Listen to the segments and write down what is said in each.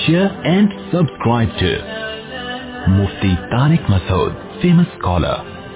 share and subscribe to Mufti Tariq Masood, famous scholar.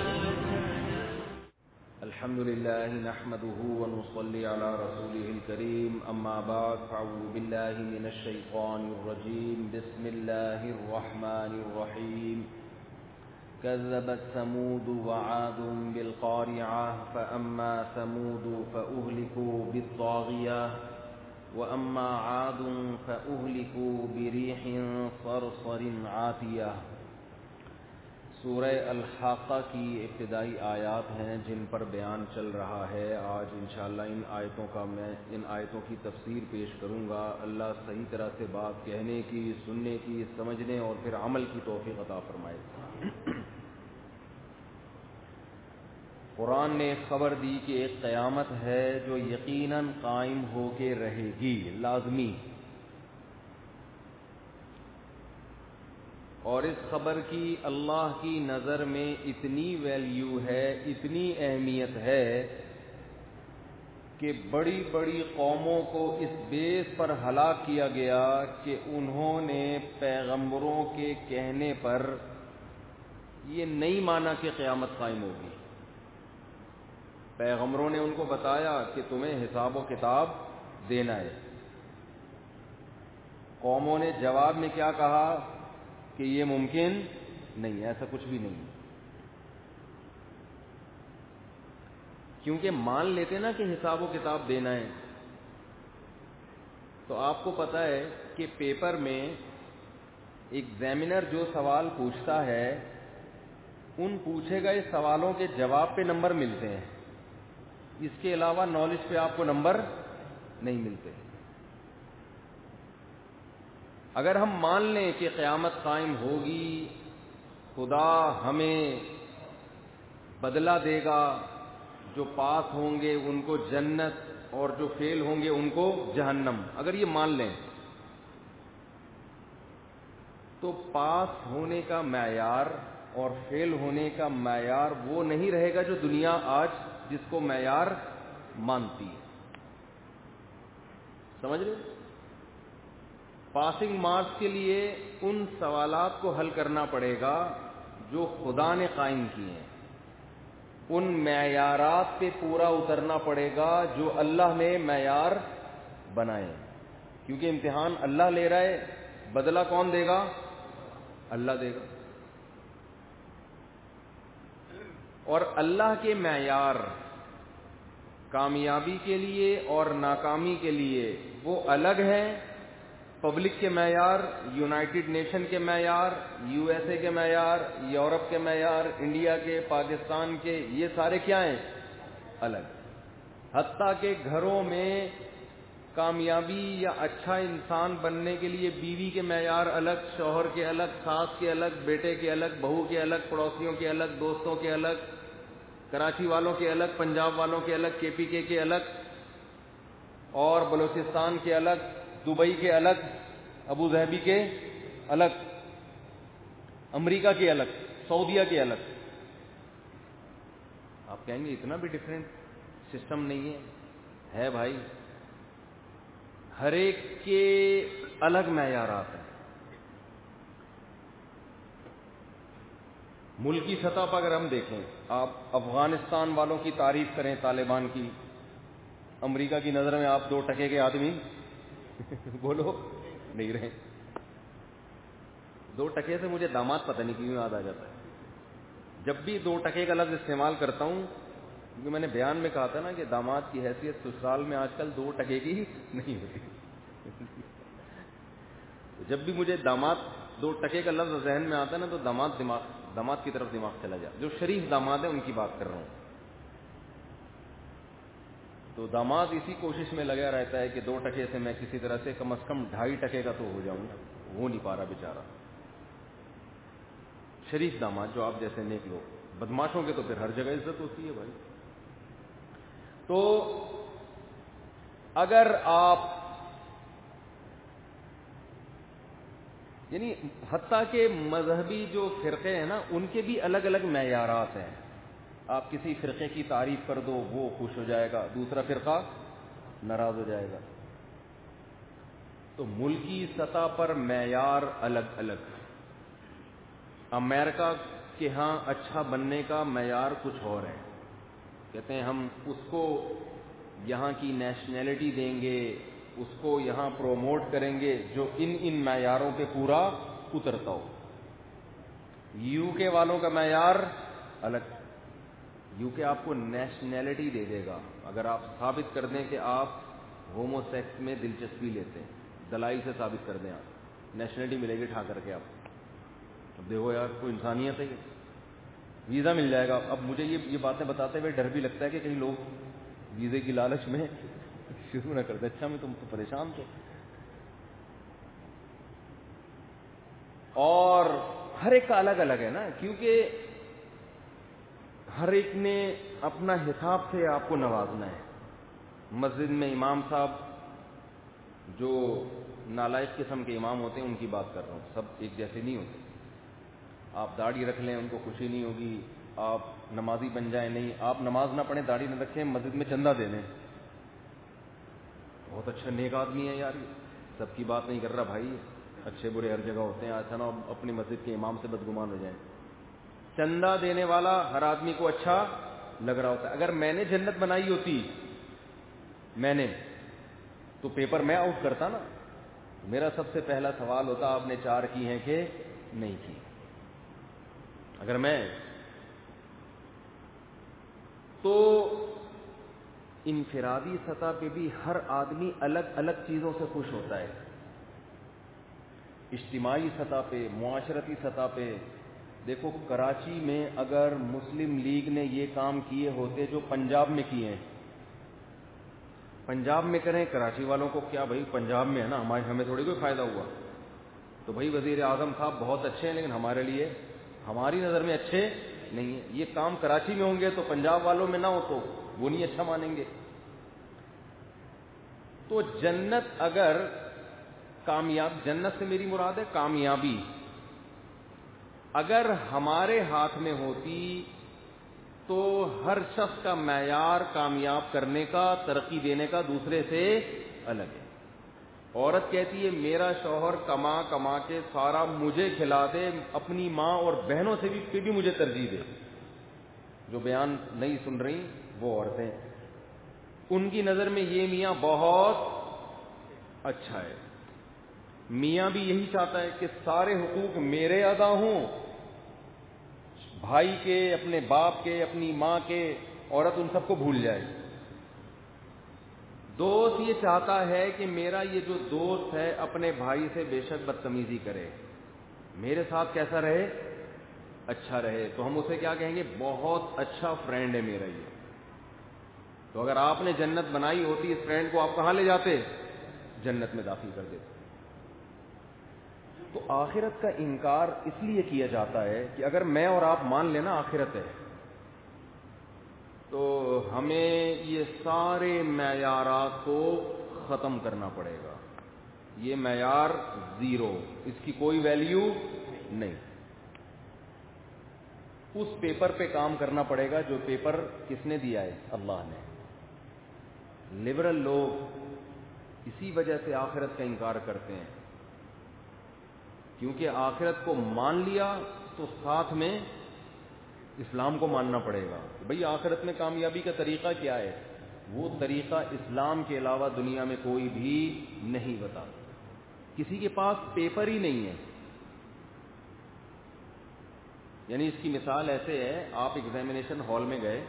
الحمدللہ نحمده ونصلي على رسوله الكريم اما بعد فاعوذ باللہ من الشیطان الرجیم بسم اللہ الرحمن الرحیم كذبت ثمود وعاد بالقارعة فأما ثمود فأهلكوا بالطاغية وأما عاد فأهلكوا بريح صرصر عاتية. سورہ الحاقہ کی ابتدائی آیات ہیں جن پر بیان چل رہا ہے. آج انشاءاللہ ان آیتوں کی تفسیر پیش کروں گا. اللہ صحیح طرح سے بات کہنے کی، سننے کی، سمجھنے اور پھر عمل کی توفیق عطا فرمائے. قرآن نے خبر دی کہ ایک قیامت ہے جو یقیناً قائم ہو کے رہے گی، لازمی. اور اس خبر کی اللہ کی نظر میں اتنی ویلیو ہے، اتنی اہمیت ہے کہ بڑی بڑی قوموں کو اس بیس پر ہلاک کیا گیا کہ انہوں نے پیغمبروں کے کہنے پر یہ نہیں مانا کہ قیامت قائم ہوگی. پیغمبروں نے ان کو بتایا کہ تمہیں حساب و کتاب دینا ہے. قوموں نے جواب میں کیا کہا کہ یہ ممکن نہیں، ایسا کچھ بھی نہیں. کیونکہ مان لیتے نا کہ حساب و کتاب دینا ہے. تو آپ کو پتہ ہے کہ پیپر میں ایگزامینر جو سوال پوچھتا ہے ان پوچھے گئے سوالوں کے جواب پہ نمبر ملتے ہیں، اس کے علاوہ نالج پہ آپ کو نمبر نہیں ملتے. اگر ہم مان لیں کہ قیامت قائم ہوگی، خدا ہمیں بدلہ دے گا، جو پاس ہوں گے ان کو جنت اور جو فیل ہوں گے ان کو جہنم، اگر یہ مان لیں تو پاس ہونے کا معیار اور فیل ہونے کا معیار وہ نہیں رہے گا جو دنیا آج جس کو معیار مانتی ہے. سمجھ رہے؟ پاسنگ مارکس کے لیے ان سوالات کو حل کرنا پڑے گا جو خدا نے قائم کیے ہیں. ان معیارات پہ پورا اترنا پڑے گا جو اللہ نے معیار بنائے. کیونکہ امتحان اللہ لے رہا ہے، بدلہ کون دے گا؟ اللہ دے گا. اور اللہ کے معیار کامیابی کے لیے اور ناکامی کے لیے وہ الگ ہیں. پبلک کے معیار، یونائٹڈ نیشن کے معیار، یو ایس اے کے معیار، یورپ کے معیار، انڈیا کے، پاکستان کے، یہ سارے کیا ہیں؟ الگ. حتیٰ کہ گھروں میں کامیابی یا اچھا انسان بننے کے لیے بیوی کے معیار الگ، شوہر کے الگ، ساس کے الگ، بیٹے کے الگ، بہو کے الگ، پڑوسیوں کے الگ، دوستوں کے الگ، کراچی والوں کے الگ، پنجاب والوں کے الگ، کے پی کے الگ، اور بلوچستان کے الگ، دبئی کے الگ، ابو ظہبی کے الگ، امریکہ کے الگ، سعودیہ کے الگ. آپ کہیں گے اتنا بھی ڈیفرنٹ سسٹم نہیں ہے بھائی. ہر ایک کے الگ معیارات ہیں. ملکی سطح پر اگر ہم دیکھیں، آپ افغانستان والوں کی تعریف کریں، طالبان کی، امریکہ کی نظر میں آپ 2 ٹکے کے آدمی بولو نہیں رہے. 2 ٹکے سے مجھے داماد پتہ نہیں کیوں یاد آ جاتا ہے. جب بھی 2 ٹکے کا لفظ استعمال کرتا ہوں، کیونکہ میں نے بیان میں کہا تھا نا کہ داماد کی حیثیت سسرال میں آج کل 2 ٹکے کی نہیں ہوتی. جب بھی مجھے داماد 2 ٹکے کا لفظ ذہن میں آتا ہے نا تو داماد کی طرف دماغ چلا جائے. جو شریف داماد ہیں ان کی بات کر رہا ہوں. تو داماد اسی کوشش میں لگا رہتا ہے کہ 2 ٹکے سے میں کسی طرح سے کم از کم 2.5 ٹکے کا تو ہو جاؤں. ہو نہیں پا رہا بیچارہ. شریف داماد جو آپ جیسے نیک لوگ. بدماشوں کے تو پھر ہر جگہ عزت ہوتی ہے بھائی. تو اگر آپ یعنی حتیٰ کہ مذہبی جو فرقے ہیں نا ان کے بھی الگ الگ معیارات ہیں. آپ کسی فرقے کی تعریف کر دو وہ خوش ہو جائے گا، دوسرا فرقہ ناراض ہو جائے گا. تو ملکی سطح پر معیار الگ الگ. امریکہ کے ہاں اچھا بننے کا معیار کچھ اور ہے. کہتے ہیں ہم اس کو یہاں کی نیشنلٹی دیں گے, اس کو یہاں پروموٹ کریں گے جو ان معیاروں پہ پورا اترتا ہو. یو کے والوں کا معیار الگ. یو کے آپ کو نیشنلٹی دے دے گا اگر آپ ثابت کر دیں کہ آپ ہومو سیکس میں دلچسپی لیتے ہیں, دلائل سے ثابت کر دیں, آپ نیشنلٹی ملے گی ٹھا کر کے. آپ اب دیکھو یار کوئی انسانیت ہے, ویزا مل جائے گا. اب مجھے یہ باتیں بتاتے ہوئے ڈر بھی لگتا ہے کہ کہیں لوگ ویزے کی لالچ میں شروع نہ کر دیں. اچھا میں تم تو پریشان تھے. اور ہر ایک کا الگ الگ ہے نا, کیونکہ ہر ایک نے اپنا حساب سے آپ کو نوازنا ہے. مسجد میں امام صاحب جو نالائق قسم کے امام ہوتے ہیں ان کی بات کر رہا ہوں, سب ایک جیسے نہیں ہوتے. آپ داڑھی رکھ لیں ان کو خوشی نہیں ہوگی, آپ نمازی بن جائیں نہیں, آپ نماز نہ پڑھیں داڑھی نہ رکھیں مسجد میں چندہ دے دیں, بہت اچھا نیک آدمی ہے یار. سب کی بات نہیں کر رہا بھائی, اچھے برے ہر جگہ ہوتے ہیں. ایسا نہ اپنی مسجد کے امام سے بدگمان ہو جائیں. چندہ دینے والا ہر آدمی کو اچھا لگ رہا ہوتا ہے. اگر میں نے جنت بنائی ہوتی تو پیپر میں آؤٹ کرتا نا. میرا سب سے پہلا سوال ہوتا آپ نے 4 کی ہیں کہ نہیں کی. اگر میں تو انفرادی سطح پہ بھی ہر آدمی الگ الگ چیزوں سے خوش ہوتا ہے. اجتماعی سطح پہ, معاشرتی سطح پہ دیکھو, کراچی میں اگر مسلم لیگ نے یہ کام کیے ہوتے جو پنجاب میں کیے ہیں, پنجاب میں کریں, کراچی والوں کو کیا بھائی پنجاب میں ہے نا, ہمیں تھوڑی کوئی فائدہ ہوا. تو بھائی وزیر اعظم صاحب بہت اچھے ہیں لیکن ہمارے لیے ہماری نظر میں اچھے نہیں ہیں. یہ کام کراچی میں ہوں گے تو پنجاب والوں میں نہ ہو تو وہ نہیں اچھا مانیں گے. تو جنت اگر جنت سے میری مراد ہے کامیابی, اگر ہمارے ہاتھ میں ہوتی تو ہر شخص کا معیار کامیاب کرنے کا, ترقی دینے کا دوسرے سے الگ ہے. عورت کہتی ہے میرا شوہر کما کما کے سارا مجھے کھلا دے, اپنی ماں اور بہنوں سے بھی مجھے ترجیح دے. جو بیان نہیں سن رہی وہ عورتیں, ان کی نظر میں یہ میاں بہت اچھا ہے. میاں بھی یہی چاہتا ہے کہ سارے حقوق میرے ادا ہوں, بھائی کے, اپنے باپ کے, اپنی ماں کے. عورت ان سب کو بھول جائے. دوست یہ چاہتا ہے کہ میرا یہ جو دوست ہے اپنے بھائی سے بے شک بدتمیزی کرے, میرے ساتھ کیسا رہے, اچھا رہے. تو ہم اسے کیا کہیں گے, بہت اچھا فرینڈ ہے میرا یہ. تو اگر آپ نے جنت بنائی ہوتی اس فرینڈ کو آپ کہاں لے جاتے, جنت میں داخل کر دیتے. تو آخرت کا انکار اس لیے کیا جاتا ہے کہ اگر میں اور آپ مان لینا آخرت ہے تو ہمیں یہ سارے معیارات کو ختم کرنا پڑے گا. یہ معیار 0, اس کی کوئی ویلیو نہیں. اس پیپر پہ کام کرنا پڑے گا جو پیپر کس نے دیا ہے, اللہ نے. لبرل لوگ اسی وجہ سے آخرت کا انکار کرتے ہیں, کیونکہ آخرت کو مان لیا تو ساتھ میں اسلام کو ماننا پڑے گا. بھئی آخرت میں کامیابی کا طریقہ کیا ہے, وہ طریقہ اسلام کے علاوہ دنیا میں کوئی بھی نہیں بتا. کسی کے پاس پیپر ہی نہیں ہے. یعنی اس کی مثال ایسے ہے, آپ ایگزامینیشن ہال میں گئے,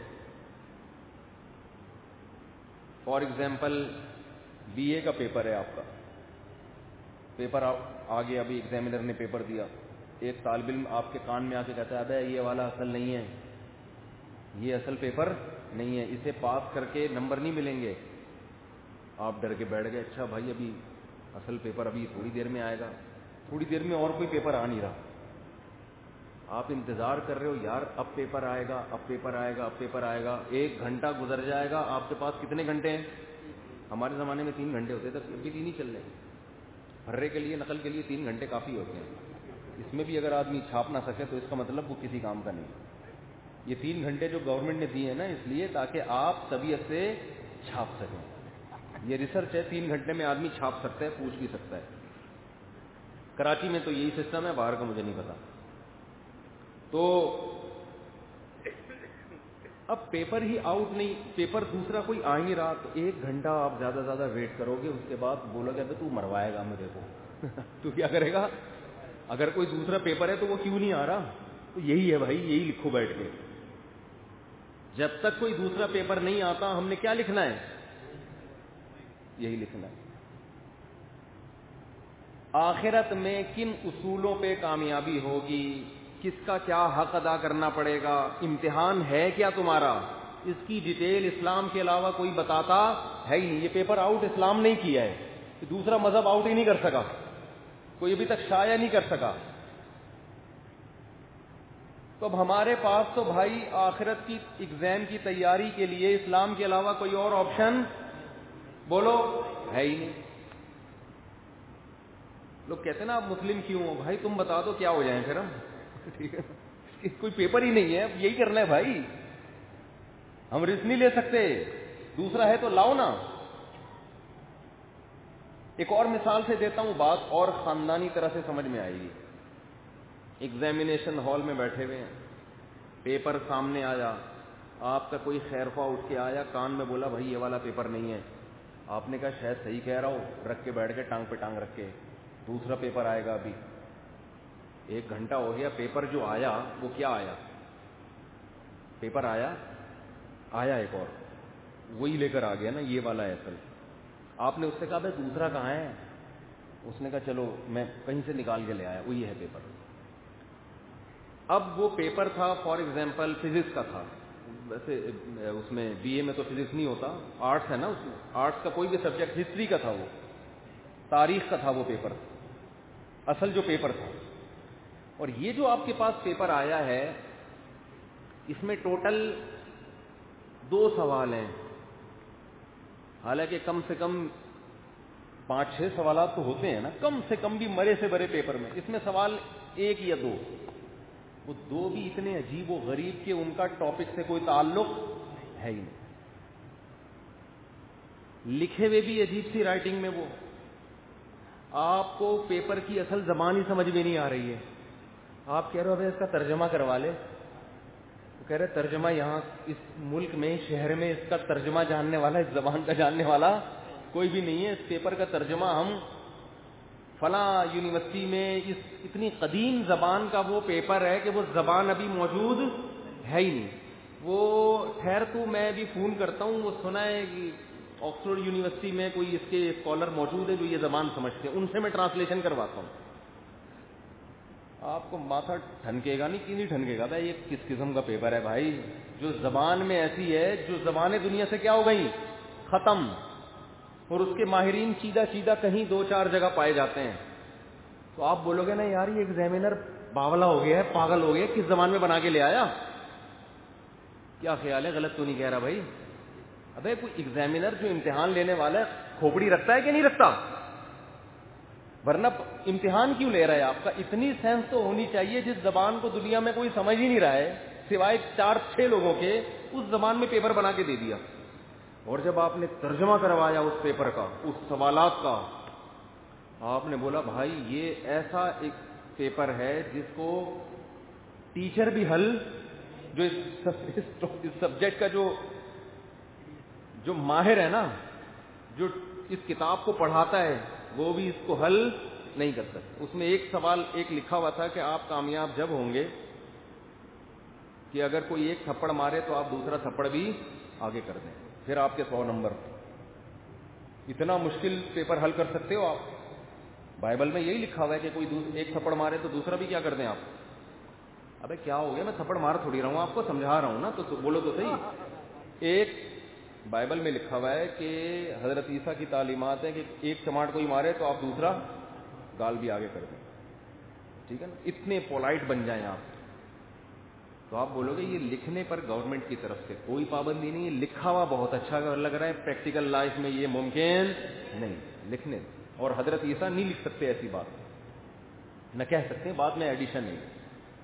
فار ایگزامپل بی اے کا پیپر ہے, آپ کا پیپر آ گیا, ابھی ایگزامینر نے پیپر دیا. ایک طالب علم آپ کے کان میں آ کے کہتا ہے ابے یہ والا اصل نہیں ہے, یہ اصل پیپر نہیں ہے, اسے پاس کر کے نمبر نہیں ملیں گے. آپ ڈر کے بیٹھ گئے, اچھا بھائی ابھی اصل پیپر ابھی تھوڑی دیر میں آئے گا. تھوڑی دیر میں اور کوئی پیپر آ نہیں رہا. آپ انتظار کر رہے ہو, یار اب پیپر آئے گا, اب پیپر آئے گا, اب پیپر آئے گا. 1 گھنٹہ گزر جائے گا. آپ کے پاس کتنے گھنٹے ہیں؟ ہمارے زمانے میں 3 گھنٹے ہوتے تھے, ابھی 3 ہی چل رہے ہیں. پھرے کے لیے, نقل کے لیے 3 گھنٹے کافی ہوتے ہیں. اس میں بھی اگر آدمی چھاپ نہ سکے تو اس کا مطلب وہ کسی کام کا نہیں. یہ 3 گھنٹے جو گورنمنٹ نے دیے ہیں نا, اس لیے تاکہ آپ طبیعت سے چھاپ سکیں. یہ ریسرچ ہے, 3 گھنٹے میں آدمی چھاپ سکتا ہے, پوچھ بھی سکتا ہے. کراچی میں تو یہی سسٹم ہے, باہر کا مجھے نہیں پتا. تو اب پیپر ہی آؤٹ نہیں, پیپر دوسرا کوئی آ نہیں رہا, تو 1 گھنٹہ آپ زیادہ سے زیادہ ویٹ کرو گے, اس کے بعد بولو گے تو مروائے گا مجھے کو تو کیا کرے گا؟ اگر کوئی دوسرا پیپر ہے تو وہ کیوں نہیں آ رہا؟ تو یہی ہے بھائی, یہی لکھو بیٹھ کے. جب تک کوئی دوسرا پیپر نہیں آتا ہم نے کیا لکھنا ہے؟ یہی لکھنا ہے. آخرت میں کن اصولوں پہ کامیابی ہوگی, کس کا کیا حق ادا کرنا پڑے گا, امتحان ہے کیا تمہارا, اس کی ڈیٹیل اسلام کے علاوہ کوئی بتاتا ہے ہی نہیں. یہ پیپر آؤٹ اسلام نہیں کیا ہے, دوسرا مذہب آؤٹ ہی نہیں کر سکا, کوئی ابھی تک شائع نہیں کر سکا. تو اب ہمارے پاس تو بھائی آخرت کی ایگزام کی تیاری کے لیے اسلام کے علاوہ کوئی اور آپشن بولو ہے ہی نہیں. لوگ کہتے ہیں نا آپ مسلم کیوں ہو, بھائی تم بتا دو کیا ہو جائیں پھر ہم, ٹھیک ہے, کوئی پیپر ہی نہیں ہے, اب یہی کرنا ہے بھائی, ہم رسک نہیں لے سکتے, دوسرا ہے تو لاؤ نا. ایک اور مثال سے دیتا ہوں بات, اور خاندانی طرح سے سمجھ میں آئے گی. ایگزامینیشن ہال میں بیٹھے ہوئے ہیں, پیپر سامنے آیا, آپ کا کوئی خیر خواہ اٹھ کے آیا, کان میں بولا بھائی یہ والا پیپر نہیں ہے. آپ نے کہا شاید صحیح کہہ رہا ہو, رکھ کے بیٹھ کے ٹانگ پہ ٹانگ رکھ کے, دوسرا پیپر آئے گا ابھی. 1 گھنٹہ ہو گیا, پیپر جو آیا وہ کیا آیا؟ پیپر آیا ایک اور, وہی لے کر آ گیا نا, یہ والا ہے اصل. آپ نے اس سے کہا بھائی دوسرا کہاں ہے؟ اس نے کہا چلو میں کہیں سے نکال کے لے آیا, وہی ہے پیپر. اب وہ پیپر تھا فار ایگزامپل فزکس کا تھا, ویسے اس میں بی اے میں تو فزکس نہیں ہوتا, آرٹس ہے نا, اس میں آرٹس کا کوئی بھی سبجیکٹ, ہسٹری کا تھا, وہ تاریخ کا تھا وہ پیپر, اصل جو پیپر تھا. اور یہ جو آپ کے پاس پیپر آیا ہے اس میں ٹوٹل 2 سوال ہیں, حالانکہ کم سے کم 5-6 سوالات تو ہوتے ہیں نا, کم سے کم بھی مرے سے برے پیپر میں. اس میں سوال 1 یا 2, وہ 2 بھی اتنے عجیب و غریب کہ ان کا ٹاپک سے کوئی تعلق ہے ہی نہیں, لکھے ہوئے بھی عجیب سی رائٹنگ میں. وہ آپ کو پیپر کی اصل زبان ہی سمجھ میں نہیں آ رہی ہے. آپ کہہ رہے ہو بھائی اس کا ترجمہ کروا لے, وہ کہہ رہے ترجمہ یہاں اس ملک میں, شہر میں اس کا ترجمہ جاننے والا, اس زبان کا جاننے والا کوئی بھی نہیں ہے. اس پیپر کا ترجمہ ہم فلاں یونیورسٹی میں, اس اتنی قدیم زبان کا وہ پیپر ہے کہ وہ زبان ابھی موجود ہے ہی نہیں. وہ خیر تو میں بھی فون کرتا ہوں, وہ سنا ہے کہ آکسفورڈ یونیورسٹی میں کوئی اس کے اسکالر موجود ہے جو یہ زبان سمجھتے ہیں, ان سے میں ٹرانسلیشن کرواتا ہوں. آپ کو ماتھا ٹھنکے گا نہیں, کیوں نہیں ٹھنکے گا بھائی, یہ کس قسم کا پیپر ہے بھائی, جو زبان میں ایسی ہے, جو زبانیں دنیا سے کیا ہو گئی, ختم, اور اس کے ماہرین سیدھا کہیں 2-4 جگہ پائے جاتے ہیں. تو آپ بولو گے نا یار یہ ایگزامینر باولا ہو گیا ہے, پاگل ہو گیا, کس زبان میں بنا کے لے آیا, کیا خیال ہے, غلط تو نہیں کہہ رہا بھائی؟ ابے کوئی ایگزامینر جو امتحان لینے والا ہے کھوپڑی رکھتا ہے کہ نہیں رکھتا؟ ورنہ امتحان کیوں لے رہا ہے آپ کا؟ اتنی سینس تو ہونی چاہیے, جس زبان کو دنیا میں کوئی سمجھ ہی نہیں رہا ہے سوائے 4-6 لوگوں کے, اس زبان میں پیپر بنا کے دے دیا. اور جب آپ نے ترجمہ کروایا اس پیپر کا, اس سوالات کا, آپ نے بولا بھائی یہ ایسا ایک پیپر ہے جس کو ٹیچر بھی حل, جو اس سبجیکٹ کا جو ماہر ہے نا, جو اس کتاب کو پڑھاتا ہے, وہ بھی اس کو حل نہیں کر سکتا. اس میں ایک سوال ایک لکھا ہوا تھا کہ آپ کامیاب جب ہوں گے کہ اگر کوئی ایک تھپڑ مارے تو آپ دوسرا تھپڑ بھی آگے کر دیں, پھر آپ کے 100 نمبر. اتنا مشکل پیپر حل کر سکتے ہو آپ؟ بائبل میں یہی لکھا ہوا ہے کہ کوئی ایک تھپڑ مارے تو دوسرا بھی کیا کر دیں آپ. ابے کیا ہو گیا, میں تھپڑ مار تھوڑی رہا ہوں, آپ کو سمجھا رہا ہوں نا, تو بولو تو صحیح. ایک بائبل میں لکھا ہوا ہے کہ حضرت عیسیٰ کی تعلیمات ہے کہ ایک چماٹ کوئی مارے تو آپ دوسرا گال بھی آگے کر دیں, ٹھیک ہے نا, اتنے پولائٹ بن جائیں آپ. تو آپ بولو گے یہ لکھنے پر گورنمنٹ کی طرف سے کوئی پابندی نہیں ہے, لکھا ہوا بہت اچھا لگ رہا ہے, پریکٹیکل لائف میں یہ ممکن نہیں لکھنے. اور حضرت عیسیٰ نہیں لکھ سکتے ایسی بات, نہ کہہ سکتے, بات میں ایڈیشن نہیں.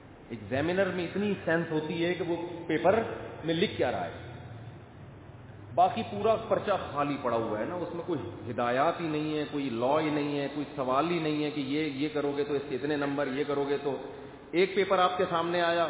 ایگزامینر میں اتنی سینس ہوتی ہے کہ وہ پیپر میں لکھ کیا رہا ہے. باقی پورا پرچہ خالی پڑا ہوا ہے نا, اس میں کوئی ہدایات ہی نہیں ہے, کوئی لا ہی نہیں ہے, کوئی سوال ہی نہیں ہے کہ یہ کرو گے تو اس کے اتنے نمبر, یہ کرو گے تو. ایک پیپر آپ کے سامنے آیا,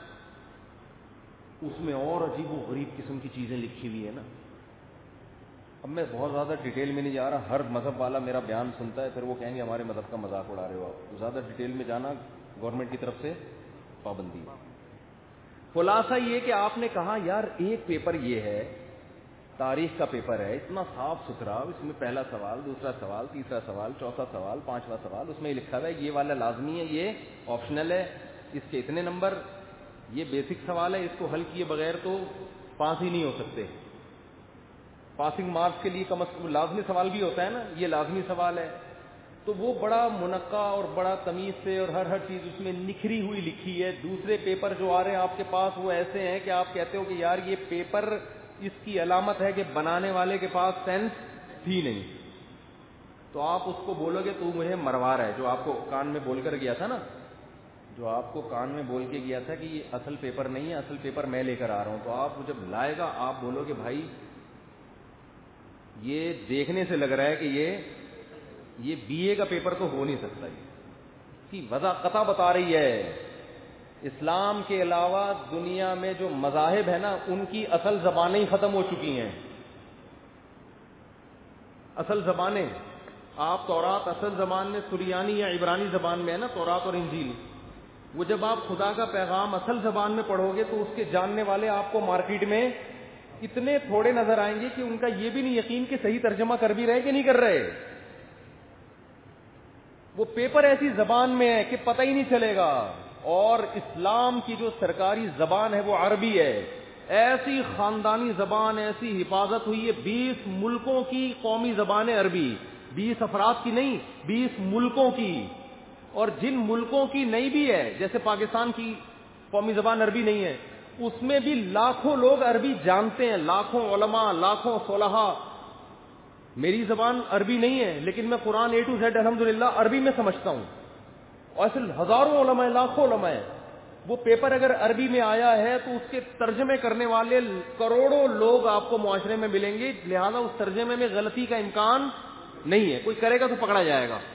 اس میں اور عجیب و غریب قسم کی چیزیں لکھی ہوئی ہیں نا. اب میں بہت زیادہ ڈیٹیل میں نہیں جا رہا, ہر مذہب والا میرا بیان سنتا ہے, پھر وہ کہیں گے ہمارے مذہب کا مذاق اڑا رہے ہو آپ. زیادہ ڈیٹیل میں جانا گورنمنٹ کی طرف سے پابندی ہے. خلاصہ یہ کہ آپ نے کہا یار ایک پیپر یہ ہے, تاریخ کا پیپر ہے, اتنا صاف ستھرا, اس میں پہلا سوال, دوسرا سوال, تیسرا سوال, چوتھا سوال, پانچواں سوال, اس میں یہ لکھا ہوا ہے یہ والا لازمی ہے, یہ آپشنل ہے, اس کے اتنے نمبر, یہ بیسک سوال ہے, اس کو حل کیے بغیر تو پاس ہی نہیں ہو سکتے. پاسنگ مارکس کے لیے کم از کم لازمی سوال بھی ہوتا ہے نا, یہ لازمی سوال ہے. تو وہ بڑا منقع اور بڑا تمیز سے اور ہر چیز اس میں نکھری ہوئی لکھی ہے. دوسرے پیپر جو آ رہے ہیں آپ کے پاس وہ ایسے ہیں کہ آپ کہتے ہو کہ یار یہ پیپر, اس کی علامت ہے کہ بنانے والے کے پاس سینس تھی نہیں. تو آپ اس کو بولو گے تو مجھے مروا رہا ہے, جو آپ کو کان میں بول کر گیا تھا نا, جو آپ کو کان میں بول کے گیا تھا کہ یہ اصل پیپر نہیں ہے, اصل پیپر میں لے کر آ رہا ہوں. تو آپ جب لائے گا آپ بولو گے بھائی یہ دیکھنے سے لگ رہا ہے کہ یہ بی اے کا پیپر تو ہو نہیں سکتا. اس کی وجہ قطع بتا رہی ہے. اسلام کے علاوہ دنیا میں جو مذاہب ہیں نا ان کی اصل زبانیں ہی ختم ہو چکی ہیں. اصل زبانیں, آپ تورات اصل زبان میں سریانی یا عبرانی زبان میں ہے نا تورات اور انجیل, وہ جب آپ خدا کا پیغام اصل زبان میں پڑھو گے تو اس کے جاننے والے آپ کو مارکیٹ میں اتنے تھوڑے نظر آئیں گے کہ ان کا یہ بھی نہیں یقین کہ صحیح ترجمہ کر بھی رہے کہ نہیں کر رہے. وہ پیپر ایسی زبان میں ہے کہ پتہ ہی نہیں چلے گا. اور اسلام کی جو سرکاری زبان ہے وہ عربی ہے, ایسی خاندانی زبان, ایسی حفاظت ہوئی ہے. 20 ملکوں کی قومی زبان ہے عربی, 20 افراد کی نہیں, 20 ملکوں کی. اور جن ملکوں کی نہیں بھی ہے, جیسے پاکستان کی قومی زبان عربی نہیں ہے, اس میں بھی لاکھوں لوگ عربی جانتے ہیں, لاکھوں علماء, لاکھوں صلحاء. میری زبان عربی نہیں ہے لیکن میں قرآن A to Z الحمدللہ عربی میں سمجھتا ہوں. اور ایسے ہزاروں علماء, لاکھوں علماء. وہ پیپر اگر عربی میں آیا ہے تو اس کے ترجمے کرنے والے کروڑوں لوگ آپ کو معاشرے میں ملیں گے, لہذا اس ترجمے میں غلطی کا امکان نہیں ہے. کوئی کرے گا تو پکڑا جائے گا.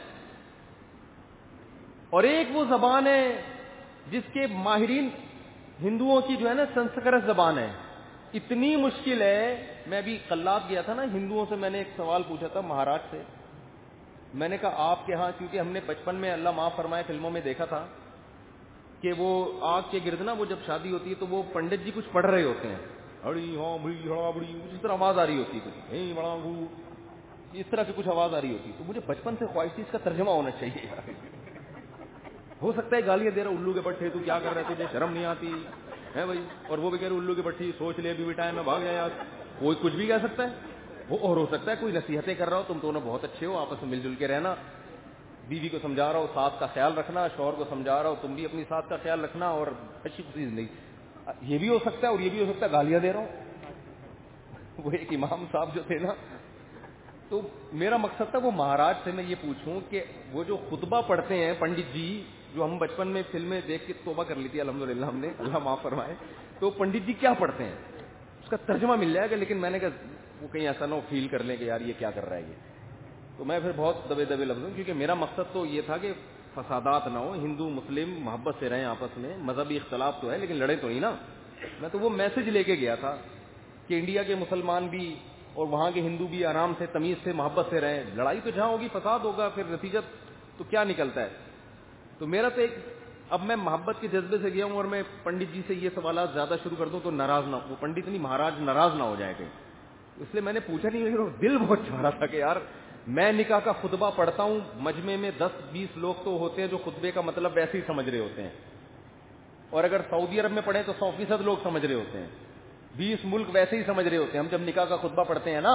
اور ایک وہ زبان ہے جس کے ماہرین ہندوؤں کی جو ہے نا سنسکرت زبان ہے, اتنی مشکل ہے. میں بھی قلات گیا تھا نا, ہندوؤں سے میں نے ایک سوال پوچھا تھا مہاراشٹر سے. میں نے کہا آپ کے ہاں, کیونکہ ہم نے بچپن میں اللہ معاف فرمائے فلموں میں دیکھا تھا کہ وہ آگ کے گرد نا, وہ جب شادی ہوتی ہے تو وہ پنڈت جی کچھ پڑھ رہے ہوتے ہیں, اس طرح آواز آ رہی ہوتی ہے, اس طرح کی کچھ آواز آ رہی ہوتی ہے. تو مجھے بچپن سے خواہش تھی اس کا ترجمہ ہونا چاہیے. ہو سکتا ہے گالیاں دے رہا, الو کے پٹھے تو کیا کر رہے, تجھے شرم نہیں آتی ہے بھائی. اور وہ بھی کہہ رہے الو کے پٹھی, سوچ لے ابھی بھی ٹائم ہے, بھاگ جائے یار. کوئی کچھ بھی کہہ سکتا ہے. اور ہو سکتا ہے کوئی نصیحتیں کر رہا ہو, تم دونوں بہت اچھے ہو, آپس میں مل جل کے رہنا, بیوی کو سمجھا رہا ہو ساتھ کا خیال رکھنا, شوہر کو سمجھا رہا ہو تم بھی اپنی ساتھ کا خیال رکھنا, اور اچھی خوشی زندگی. یہ بھی ہو سکتا ہے اور یہ بھی ہو سکتا ہے گالیاں دے رہا ہوں. وہ ایک امام صاحب جو تھے نا, تو میرا مقصد تھا وہ مہاراج سے میں یہ پوچھوں کہ وہ جو خطبہ پڑھتے ہیں پنڈت جی, جو ہم بچپن میں فلمیں دیکھ کے توبہ کر لی تھی الحمدللہ ہم نے, اللہ معاف فرمائے, تو پنڈت جی کیا پڑھتے ہیں اس کا ترجمہ مل جائے گا. لیکن میں نے کہا وہ کہیں ایسا نہ ہو فیل کر لیں کہ یار یہ کیا کر رہا ہے یہ. تو میں پھر بہت دبے لفظوں, کیونکہ میرا مقصد تو یہ تھا کہ فسادات نہ ہو, ہندو مسلم محبت سے رہیں آپس میں. مذہبی اختلاف تو ہے لیکن لڑے تو نہیں نا. میں تو وہ میسج لے کے گیا تھا کہ انڈیا کے مسلمان بھی اور وہاں کے ہندو بھی آرام سے تمیز سے محبت سے رہیں. لڑائی تو جہاں ہوگی فساد ہوگا, پھر نتیجہ تو کیا نکلتا ہے. تو میرا تو ایک, اب میں محبت کے جذبے سے گیا ہوں, اور میں پنڈت جی سے یہ سوالات زیادہ شروع کر دوں تو ناراض نہ, وہ پنڈت نہیں مہاراج ناراض نہ ہو جائے گا. اس لیے میں نے پوچھا نہیں, لیکن دل بہت چاہ رہا تھا کہ یار میں نکاح کا خطبہ پڑھتا ہوں, مجمع میں 10-20 لوگ تو ہوتے ہیں جو خطبے کا مطلب ویسے ہی سمجھ رہے ہوتے ہیں, اور اگر سعودی عرب میں پڑھیں تو 100% لوگ سمجھ رہے ہوتے ہیں, 20 ملک ویسے ہی سمجھ رہے ہوتے ہیں. ہم جب نکاح کا خطبہ پڑھتے ہیں نا,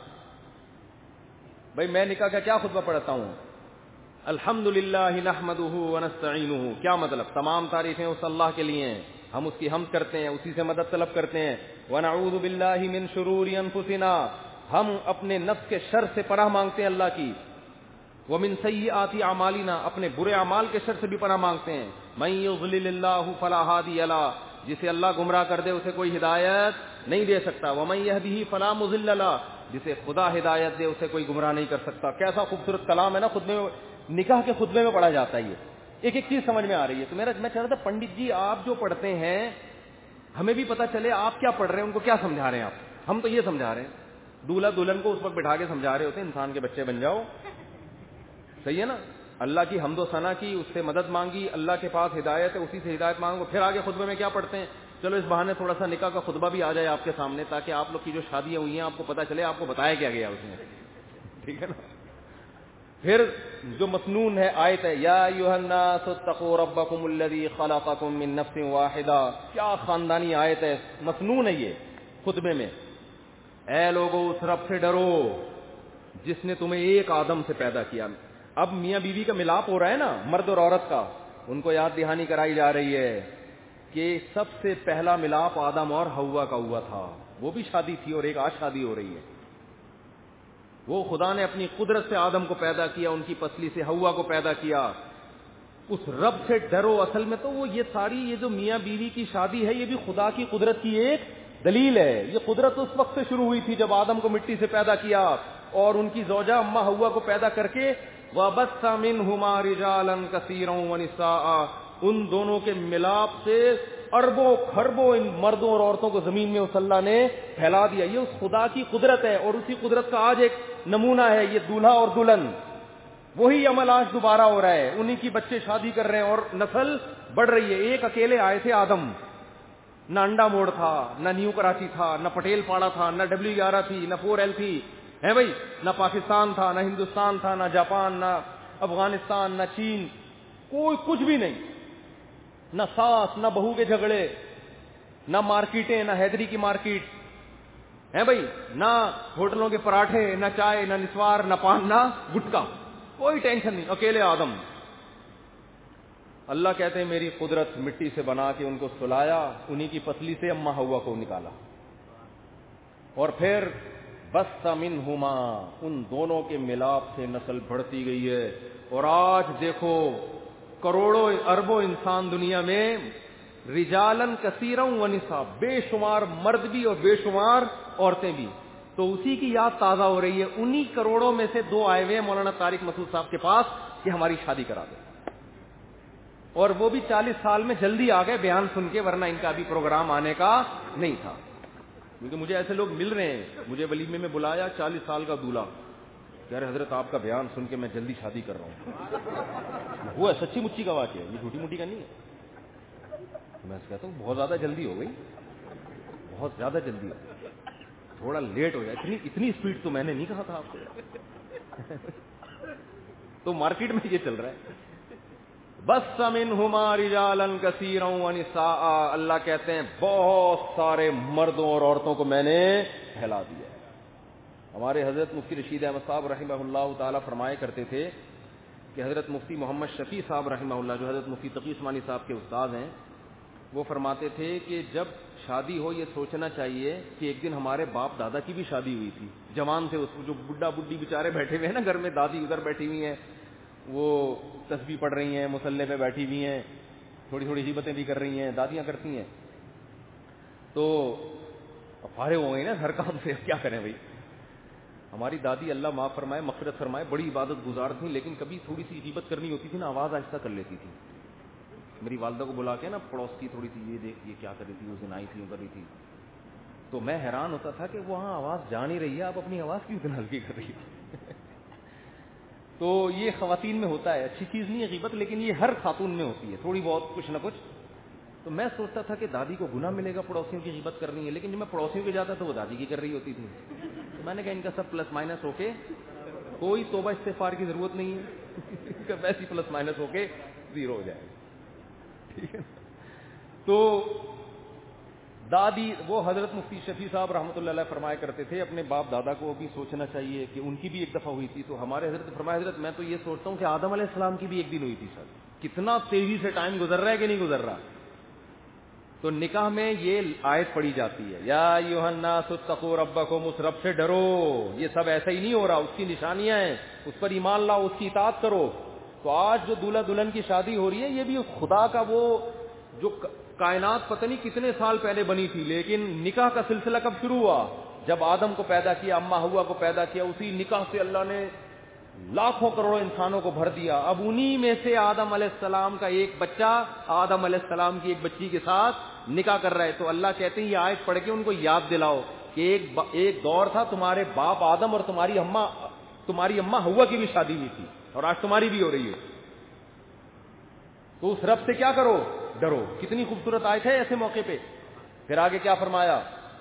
بھائی میں نکاح کا کیا خطبہ پڑھتا ہوں, الحمدللہ نحمدہ ونستعینہ, کیا مطلب, تمام تعریفیں اس اللہ کے لیے ہیں, ہم اس کی حمد کرتے ہیں, اسی سے مدد طلب کرتے ہیں. ونعوذ باللہ من شرور انفسنا, ہم اپنے نفس کے شر سے پناہ مانگتے ہیں اللہ کی. ومن سیئات اعمالنا, اپنے برے اعمال کے شر سے بھی پناہ مانگتے ہیں. من یضلل اللہ فلا ہادی له, جسے اللہ گمراہ کر دے اسے کوئی ہدایت نہیں دے سکتا. ومن یہدہ فلا مضل لہ, جسے خدا ہدایت دے اسے کوئی گمراہ نہیں کر سکتا. کیسا خوبصورت کلام ہے نا, خطبے میں, نکاح کے خطبے میں پڑھا جاتا ہے. یہ ایک ایک چیز سمجھ میں آ رہی ہے. تو میں چاہ رہا تھا پنڈت جی آپ جو پڑھتے ہیں ہمیں بھی پتا چلے آپ کیا پڑھ رہے ہیں, ان کو کیا سمجھا رہے ہیں آپ. ہم تو یہ سمجھا رہے ہیں, دولہا دلہن کو اس وقت بٹھا کے سمجھا رہے ہوتے ہیں انسان کے بچے بن جاؤ, صحیح ہے نا, اللہ کی حمد و ثنا کی, اس سے مدد مانگی, اللہ کے پاس ہدایت ہے اسی سے ہدایت مانگو. پھر آگے خطبے میں کیا پڑھتے ہیں, چلو اس بہانے تھوڑا سا نکاح کا خطبہ بھی آ جائے آپ کے سامنے تاکہ آپ لوگ کی جو شادیاں ہوئی ہیں آپ کو پتا چلے آپ کو بتایا کیا گیا اس میں, ٹھیک ہے نا. پھر جو مسنون ہے آیت ہے, یا ایھا الناس اتقوا ربکم الذی خلقکم من نفس واحدہ, کیا خاندانی آیت ہے, مسنون ہے یہ خطبے میں. اے لوگو اس رب سے ڈرو جس نے تمہیں ایک آدم سے پیدا کیا. اب میاں بیوی کا ملاپ ہو رہا ہے نا, مرد اور عورت کا, ان کو یاد دہانی کرائی جا رہی ہے کہ سب سے پہلا ملاپ آدم اور حوا کا ہوا تھا. وہ بھی شادی تھی اور ایک آج شادی ہو رہی ہے. وہ خدا نے اپنی قدرت سے آدم کو پیدا کیا, ان کی پسلی سے حوا کو پیدا کیا. اس رب سے ڈرو. اصل میں تو وہ یہ ساری یہ جو میاں بیوی کی شادی ہے یہ بھی خدا کی قدرت کی ایک دلیل ہے. یہ قدرت اس وقت سے شروع ہوئی تھی جب آدم کو مٹی سے پیدا کیا اور ان کی زوجہ اماں حوا کو پیدا کر کے وَبَثَّ مِنْهُمَا رِجَالًا كَثِيرًا وَنِسَاءً, ان دونوں کے ملاپ سے اربوں خربوں ان مردوں اور عورتوں کو زمین میں اس اللہ نے پھیلا دیا. یہ اس خدا کی قدرت ہے اور اسی قدرت کا آج ایک نمونہ ہے یہ دولہا اور دلہن. وہی عمل آج دوبارہ ہو رہا ہے, انہی کی بچے شادی کر رہے ہیں اور نسل بڑھ رہی ہے. ایک اکیلے آئے تھے آدم, نہ انڈا موڑ تھا, نہ نیو کراچی تھا, نہ پٹیل پاڑا تھا, نہ W11 تھی, نہ 4L تھی, ہے بھائی, نہ پاکستان تھا, نہ ہندوستان تھا, نہ جاپان, نہ افغانستان, نہ چین, کوئی کچھ بھی نہیں. نہ ساس, نہ بہو کے جھگڑے, نہ مارکیٹیں, نہ حیدری کی مارکیٹ, ہے بھائی, نہ ہوٹلوں کے پراٹھے, نہ چائے, نہ نسوار, نہ پان, نہ گٹکا, کوئی ٹینشن نہیں. اکیلے آدم. اللہ کہتے ہیں میری قدرت مٹی سے بنا کے ان کو سلایا, انہی کی پسلی سے اماں حوا کو نکالا, اور پھر بَثَّ مِنْهُمَا, ان دونوں کے ملاپ سے نسل بڑھتی گئی ہے. اور آج دیکھو کروڑوں اربوں انسان دنیا میں, رجالن کثیرا ونساء, بے شمار مرد بھی اور بے شمار عورتیں بھی. تو اسی کی یاد تازہ ہو رہی ہے. انہی کروڑوں میں سے 2 آئے ہوئے مولانا طارق مسعود صاحب کے پاس کہ ہماری شادی کرا دو, اور وہ بھی 40 سال میں جلدی آ گئے بیان سن کے, ورنہ ان کا ابھی پروگرام آنے کا نہیں تھا. کیونکہ مجھے ایسے لوگ مل رہے ہیں, مجھے ولیمے میں بلایا 40 سال کا دولہا, کہہ رہے حضرت آپ کا بیان سن کے میں جلدی شادی کر رہا ہوں. وہ ہے سچی مچی کا واقعہ, یہ جھوٹی موٹی کا نہیں ہے. میں کہتا ہوں بہت زیادہ جلدی ہو گئی, بہت زیادہ جلدی ہو گئی, تھوڑا لیٹ ہو جائے. اتنی اسپیڈ تو میں نے نہیں کہا تھا آپ کو. تو مارکیٹ میں یہ چل رہا ہے. بَثَّ مِنْهُمَا رِجَالًا كَثِيرًا وَنِسَاءً, اللہ کہتے ہیں بہت سارے مردوں اور عورتوں کو میں نے پھیلا دیا. ہمارے حضرت مفتی رشید احمد صاحب رحمہ اللہ تعالیٰ فرمایا کرتے تھے کہ حضرت مفتی محمد شفیع صاحب رحمہ اللہ, جو حضرت مفتی تقی عثمانی صاحب کے استاد ہیں, وہ فرماتے تھے کہ جب شادی ہو یہ سوچنا چاہیے کہ ایک دن ہمارے باپ دادا کی بھی شادی ہوئی تھی, جوان تھے, اس جو بڈھا بڈھی بیچارے بیٹھے ہوئے ہیں نا گھر میں, دادی ادھر بیٹھی ہوئی ہیں, وہ تسبیح پڑھ رہی ہیں, مصلے پہ بیٹھی ہوئی ہیں, تھوڑی تھوڑی غیبتیں بھی کر رہی ہیں, دادیاں کرتی ہیں, تو فارغ ہو گئی نا ہر کام سے, کیا کریں بھائی. ہماری دادی اللہ معاف فرمائے مغفرت فرمائے بڑی عبادت گزار تھیں, لیکن کبھی تھوڑی سی غیبت کرنی ہوتی تھی نا آواز آہستہ کر لیتی تھی. میری والدہ کو بلا کے نا پڑوس کی تھوڑی سی, یہ دیکھ یہ کیا کر رہی تھی, اس دن آئی تھی, کر رہی تھی. تو میں حیران ہوتا تھا کہ وہاں آواز جا نہیں رہی ہے, آپ اپنی آواز کیوں اتنا ہلکی کر رہی ہے. تو یہ خواتین میں ہوتا ہے, اچھی چیز نہیں ہے غیبت, لیکن یہ ہر خاتون میں ہوتی ہے تھوڑی بہت کچھ نہ کچھ. تو میں سوچتا تھا کہ دادی کو گناہ ملے گا پڑوسیوں کی غیبت کرنی ہے, لیکن جب میں پڑوسیوں کے جاتا تو وہ دادی کی کر رہی ہوتی تھی. تو میں نے کہا ان کا سب پلس مائنس ہو کے کوئی توبہ استغفار کی ضرورت نہیں ہے, ویسی پلس مائنس ہو کے زیرو ہو جائے. ٹھیک ہے. تو دادی, وہ حضرت مفتی شفیع صاحب رحمۃ اللہ علیہ فرمایا کرتے تھے اپنے باپ دادا کو بھی سوچنا چاہیے کہ ان کی بھی ایک دفعہ ہوئی تھی. تو ہمارے حضرت فرمایا, حضرت میں تو یہ سوچتا ہوں کہ آدم علیہ السلام کی بھی ایک دن ہوئی تھی. سر کتنا تیزی سے ٹائم گزر رہا ہے کہ نہیں گزر رہا. تو نکاح میں یہ آیت پڑھی جاتی ہے, یا ایھا الناس اتقوا ربکم, اس رب سے ڈرو. یہ سب ایسا ہی نہیں ہو رہا, اس کی نشانیاں ہیں, اس پر ایمان لاؤ, اس کی اطاعت کرو. تو آج جو دولہا دلہن کی شادی ہو رہی ہے یہ بھی خدا کا وہ جو کائنات پتہ نہیں کتنے سال پہلے بنی تھی، لیکن نکاح کا سلسلہ کب شروع ہوا؟ جب آدم کو پیدا کیا، اما ہوا کو پیدا کیا، اسی نکاح سے اللہ نے لاکھوں کروڑوں انسانوں کو بھر دیا. اب انہی میں سے آدم علیہ السلام کا ایک بچہ آدم علیہ السلام کی ایک بچی کے ساتھ نکاح کر رہا ہے. تو اللہ کہتے ہیں یہ آیت پڑھ کے ان کو یاد دلاؤ کہ ایک دور تھا تمہارے باپ آدم اور تمہاری اماں ہوا کی بھی شادی ہوئی تھی، اور آج تمہاری بھی ہو رہی ہے. تو اس رب سے کیا کرو؟ ڈرو. کتنی خوبصورت آیت ہے ایسے موقع پہ. پھر آگے کیا فرمایا؟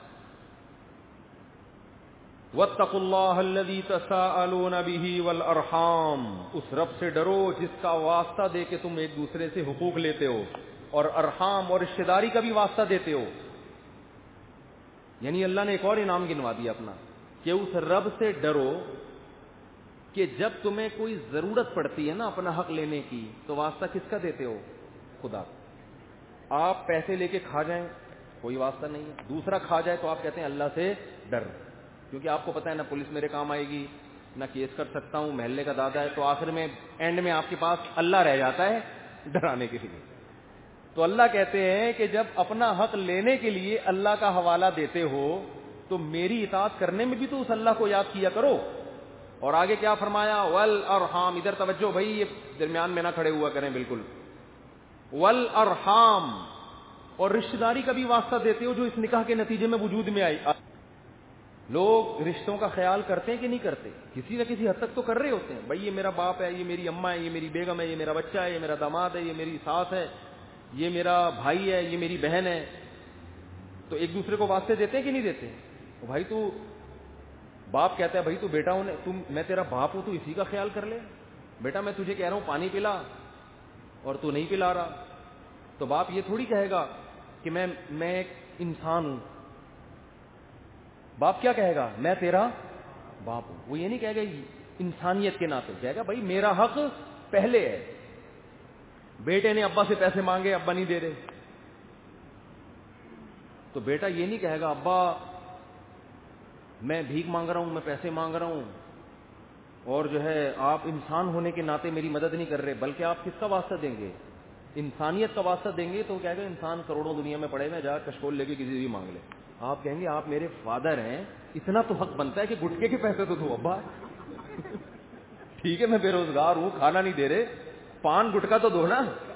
وَاتَّقُوا اللَّهَ الَّذِي تَسَاءَلُونَ بِهِ وَالْأَرْحَامَ، اس رب سے ڈرو جس کا واسطہ دے کے تم ایک دوسرے سے حقوق لیتے ہو، اور ارحام اور رشتہ داری کا بھی واسطہ دیتے ہو. یعنی اللہ نے ایک اور انعام گنوا دیا اپنا کہ اس رب سے ڈرو کہ جب تمہیں کوئی ضرورت پڑتی ہے نا اپنا حق لینے کی تو واسطہ کس کا دیتے ہو؟ خدا. آپ پیسے لے کے کھا جائیں کوئی واسطہ نہیں ہے، دوسرا کھا جائے تو آپ کہتے ہیں اللہ سے ڈر، کیونکہ آپ کو پتہ ہے نہ پولیس میرے کام آئے گی، نہ کیس کر سکتا ہوں، محلے کا دادا ہے، تو آخر میں اینڈ میں آپ کے پاس اللہ رہ جاتا ہے ڈرانے کے لیے. تو اللہ کہتے ہیں کہ جب اپنا حق لینے کے لیے اللہ کا حوالہ دیتے ہو تو میری اطاعت کرنے میں بھی تو اس اللہ کو یاد کیا کرو. اور آگے کیا فرمایا؟ والارحام. ادھر توجہ بھائی، یہ درمیان میں نہ کھڑے ہوا کریں بالکل. والارحام، اور رشتہ داری کا بھی واسطہ دیتے ہو جو اس نکاح کے نتیجے میں وجود میں آئی. لوگ رشتوں کا خیال کرتے ہیں کہ نہیں کرتے؟ کسی نہ کسی حد تک تو کر رہے ہوتے ہیں. بھائی یہ میرا باپ ہے، یہ میری اماں ہے، یہ میری بیگم ہے، یہ میرا بچہ ہے، یہ میرا داماد ہے، یہ میری ساس ہے، یہ میرا بھائی ہے، یہ میری بہن ہے. تو ایک دوسرے کو واسطے دیتے ہیں کہ نہیں دیتے؟ بھائی تو باپ کہتا ہے بھائی تو بیٹا ہوں میں تیرا باپ ہوں تو اسی کا خیال کر لے. بیٹا میں تجھے کہہ رہا ہوں پانی پلا اور تو نہیں پلا رہا. تو باپ یہ تھوڑی کہے گا کہ میں ایک انسان ہوں. باپ کیا کہے گا؟ میں تیرا باپ ہوں. وہ یہ نہیں کہے گا انسانیت کے ناطے، کہے گا بھائی میرا حق پہلے ہے. بیٹے نے ابا سے پیسے مانگے، ابا نہیں دے رہے، تو بیٹا یہ نہیں کہے گا ابا میں بھیک مانگ رہا ہوں، میں پیسے مانگ رہا ہوں، اور جو ہے آپ انسان ہونے کے ناطے میری مدد نہیں کر رہے. بلکہ آپ کس کا واسطہ دیں گے؟ انسانیت کا واسطہ دیں گے. تو کہے گا انسان کروڑوں دنیا میں پڑے گا، جا کشکول لے کے کسی بھی مانگ لے. آپ کہیں گے آپ میرے فادر ہیں، اتنا تو حق بنتا ہے کہ گٹکے کے پیسے تو دو ابا. ٹھیک ہے میں بے روزگار ہوں، کھانا نہیں دے رہے، پان گٹکا تو دو نا،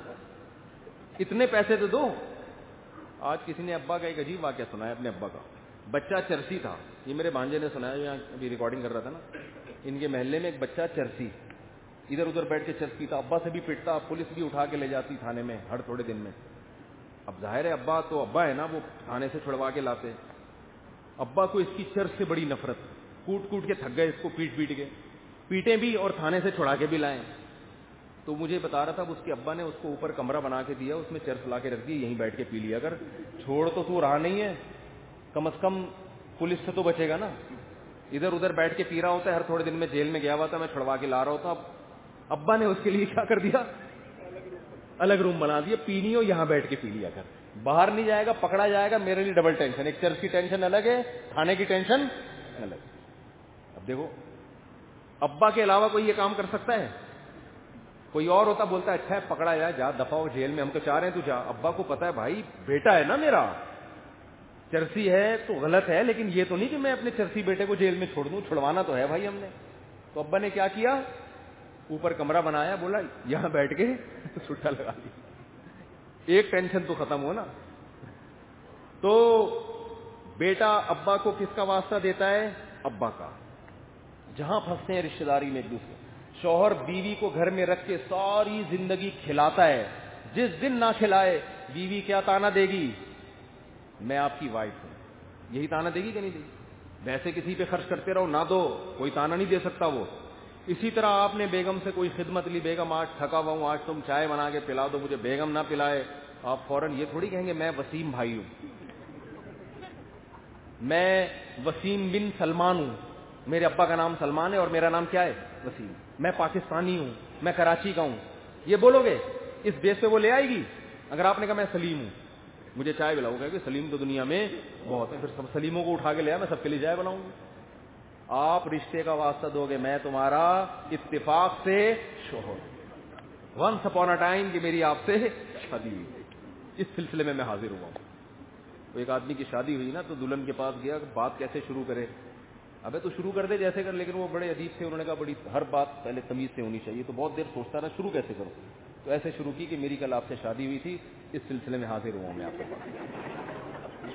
اتنے پیسے تو دو. آج کسی نے ابا کا ایک عجیب واقعہ سنا ہے. اپنے ابا کا بچہ چرسی تھا، یہ میرے بھانجے نے سنایا، یہاں ابھی ریکارڈنگ کر رہا تھا نا. ان کے محلے میں ایک بچہ چرسی، ادھر ادھر بیٹھ کے چرس پیتا، ابا سے بھی پٹتا، پولیس بھی اٹھا کے لے جاتی تھانے میں ہر تھوڑے دن میں. اب ظاہر ہے ابا تو ابا ہے نا، وہ تھانے سے چھڑوا کے لاتے. ابا کو اس کی چرس سے بڑی نفرت، کوٹ کوٹ کے تھک گئے اس کو، پیٹ کے پیٹیں بھی اور تھانے سے چھڑا کے بھی لائیں. تو مجھے بتا رہا تھا اس کے ابا نے اس کو اوپر کمرہ بنا کے دیا، اس میں چرس لا کے رکھ دی، یہیں بیٹھ کے پی لیا. اگر چھوڑ تو رہا نہیں ہے، کم از کم پولیس سے تو بچے گا نا. ادھر ادھر بیٹھ کے پی رہا ہوتا ہے، ہر تھوڑے دن میں جیل میں گیا ہوا تھا، میں چھڑوا کے لا رہا ہوتا. ابا نے اس کے لیے کیا کر دیا؟ الگ روم بنا دیا، پینی ہو یہاں بیٹھ کے پی لیا کر، باہر نہیں جائے گا، پکڑا جائے گا. میرے لیے ڈبل ٹینشن، ایک چرس کی ٹینشن الگ ہے، کھانے کی ٹینشن الگ. اب دیکھو ابا کے علاوہ کوئی یہ کام کر سکتا ہے؟ کوئی اور ہوتا بولتا ہے اچھا ہے پکڑا جائے، جا دفعہ ہو جیل میں، ہم تو چاہ رہے ہیں تو جا. ابا کو پتا ہے بھائی بیٹا ہے نا میرا، چرسی ہے تو غلط ہے، لیکن یہ تو نہیں کہ میں اپنے چرسی بیٹے کو جیل میں چھوڑ دوں، چھڑوانا تو ہے بھائی ہم نے. تو ابا نے کیا کیا؟ اوپر کمرہ بنایا، بولا یہاں بیٹھ کے سٹا لگا دی، ایک ٹینشن تو ختم ہو نا. تو بیٹا ابا کو کس کا واسطہ دیتا ہے؟ ابا کا. جہاں پھنستے ہیں رشتہ داری میں ایک دوسرے، شوہر بیوی کو گھر میں رکھ کے ساری زندگی کھلاتا ہے، جس دن نہ کھلائے بیوی کیا تانا دے گی؟ میں آپ کی وائف ہوں. یہی تانا دے گی کہ نہیں دے گی؟ ویسے کسی پہ خرچ کرتے رہو، نہ دو، کوئی تانا نہیں دے سکتا وہ. اسی طرح آپ نے بیگم سے کوئی خدمت لی، بیگم آج تھکا ہوا ہوں، آج تم چائے بنا کے پلا دو مجھے، بیگم نہ پلائے، آپ فوراً یہ تھوڑی کہیں گے میں وسیم بھائی ہوں، میں وسیم بن سلمان ہوں، میرے ابا کا نام سلمان ہے اور میرا نام کیا ہے؟ وسیم. میں پاکستانی ہوں، میں کراچی کا ہوں. یہ بولو گے؟ اس بیس پہ وہ لے آئے گی. اگر آپ نے کہا میں سلیم ہوں، مجھے چائے پلاؤ گے کہ سلیم تو دنیا میں بہت ہے، پھر سب سلیموں کو اٹھا کے لے آیا، میں سب کے لیے چائے بناؤں گی. آپ رشتے کا واسطہ دو گے، میں تمہارا اتفاق سے شوہر، ونس اپون اے ٹائم کہ میری آپ سے شادی ہوئی. اس سلسلے میں حاضر ہوا ہوں. تو ایک آدمی کی شادی ہوئی نا, تو دلہن کے پاس گیا, بات کیسے شروع کرے. ابے تو شروع کر دے جیسے کر, لیکن وہ بڑے عجیب سے, انہوں نے کہا بڑی ہر بات پہلے تمیز سے ہونی چاہیے. تو بہت دیر سوچتا رہا شروع کیسے کروں. تو ایسے شروع کی کہ میری کل آپ سے شادی ہوئی تھی, اس سلسلے میں حاضر ہوا ہوں میں آپ کے پاس.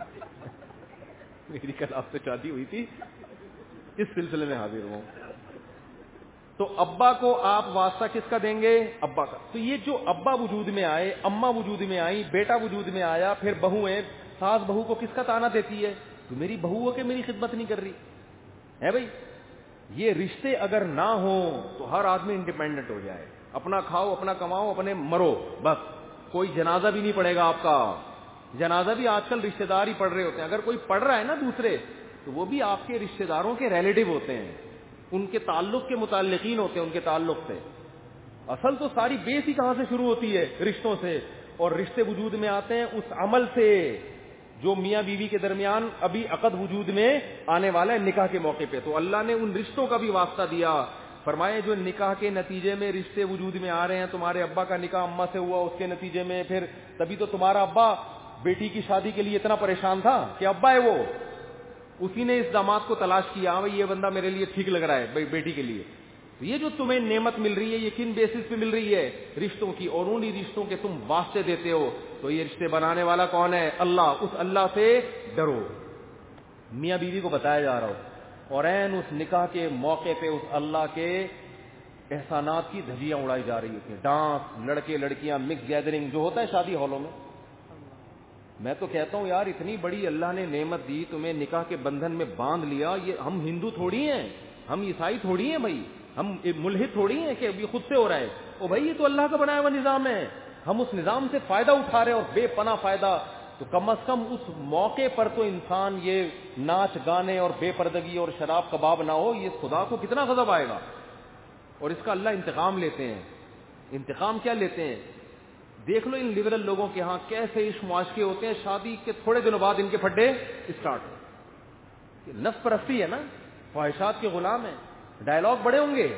میری کل آپ سے شادی ہوئی تھی, اس سلسلے میں حاضر ہوا ہوں. تو ابا کو آپ واسطہ کس کا دیں گے؟ ابا کا. تو یہ جو ابا وجود میں آئے, اماں وجود میں آئی, بیٹا وجود میں آیا, پھر بہو ہے, ساس بہو کو کس کا تانا دیتی ہے؟ تو میری بہو ہو کے میری خدمت نہیں کر رہی ہے. بھائی یہ رشتے اگر نہ ہوں تو ہر آدمی انڈیپینڈنٹ ہو جائے, اپنا کھاؤ, اپنا کماؤ, اپنے مرو, بس. کوئی جنازہ بھی نہیں پڑے گا آپ کا. جنازہ بھی آج کل رشتے دار ہی پڑھ رہے ہوتے ہیں. اگر کوئی پڑھ رہا ہے نا دوسرے, تو وہ بھی آپ کے رشتے داروں کے ریلیٹو ہوتے ہیں, ان کے تعلق کے متعلقین ہوتے ہیں, ان کے تعلق سے. اصل تو ساری بیس ہی کہاں سے شروع ہوتی ہے؟ رشتوں سے. اور رشتے وجود میں آتے ہیں اس عمل سے جو میاں بیوی کے درمیان ابھی عقد وجود میں آنے والا ہے نکاح کے موقع پہ. تو اللہ نے ان رشتوں کا بھی واسطہ دیا. فرمائے جو نکاح کے نتیجے میں رشتے وجود میں آ رہے ہیں, تمہارے ابا کا نکاح اماں سے ہوا, اس کے نتیجے میں پھر تبھی تو تمہارا ابا بیٹی کی شادی کے لیے اتنا پریشان تھا کہ ابا ہے وہ, اسی نے اس داماد کو تلاش کیا, بھائی یہ بندہ میرے لیے ٹھیک لگ رہا ہے بیٹی کے لیے. تو یہ جو تمہیں نعمت مل رہی ہے یہ کن بیسس پہ مل رہی ہے؟ رشتوں کی. اور انہی رشتوں کے تم واسطے دیتے ہو. تو یہ رشتے بنانے والا کون ہے؟ اللہ. اس اللہ سے ڈرو. میاں بیوی کو بتایا جا رہا ہو, اور عین اس نکاح کے موقع پہ اس اللہ کے احسانات کی دھجیاں اڑائی جا رہی ہوتی ہیں. ڈانس, لڑکے لڑکیاں, مکس گیدرنگ جو ہوتا ہے شادی ہالوں میں. میں تو کہتا ہوں یار اتنی بڑی اللہ نے نعمت دی, تمہیں نکاح کے بندھن میں باندھ لیا. یہ ہم ہندو تھوڑی ہیں, ہم عیسائی تھوڑی ہیں بھائی, ہم ملحد تھوڑی ہیں کہ ابھی خود سے ہو رہا ہے. او بھائی یہ تو اللہ کا بنایا ہوا نظام ہے, ہم اس نظام سے فائدہ اٹھا رہے ہیں, اور بے پناہ فائدہ. تو کم از کم اس موقع پر تو انسان یہ ناچ گانے اور بے پردگی اور شراب کباب نہ ہو. یہ خدا کو کتنا غضب آئے گا. اور اس کا اللہ انتقام لیتے ہیں. انتقام کیا لیتے ہیں؟ دیکھ لو ان لبرل لوگوں کے ہاں کیسے عشق معاشقے ہوتے ہیں, شادی کے تھوڑے دنوں بعد ان کے پھڈے اسٹارٹ. نفس پرستی ہے نا, خواہشات کے غلام ہیں. ڈائلاگ بڑے ہوں گے,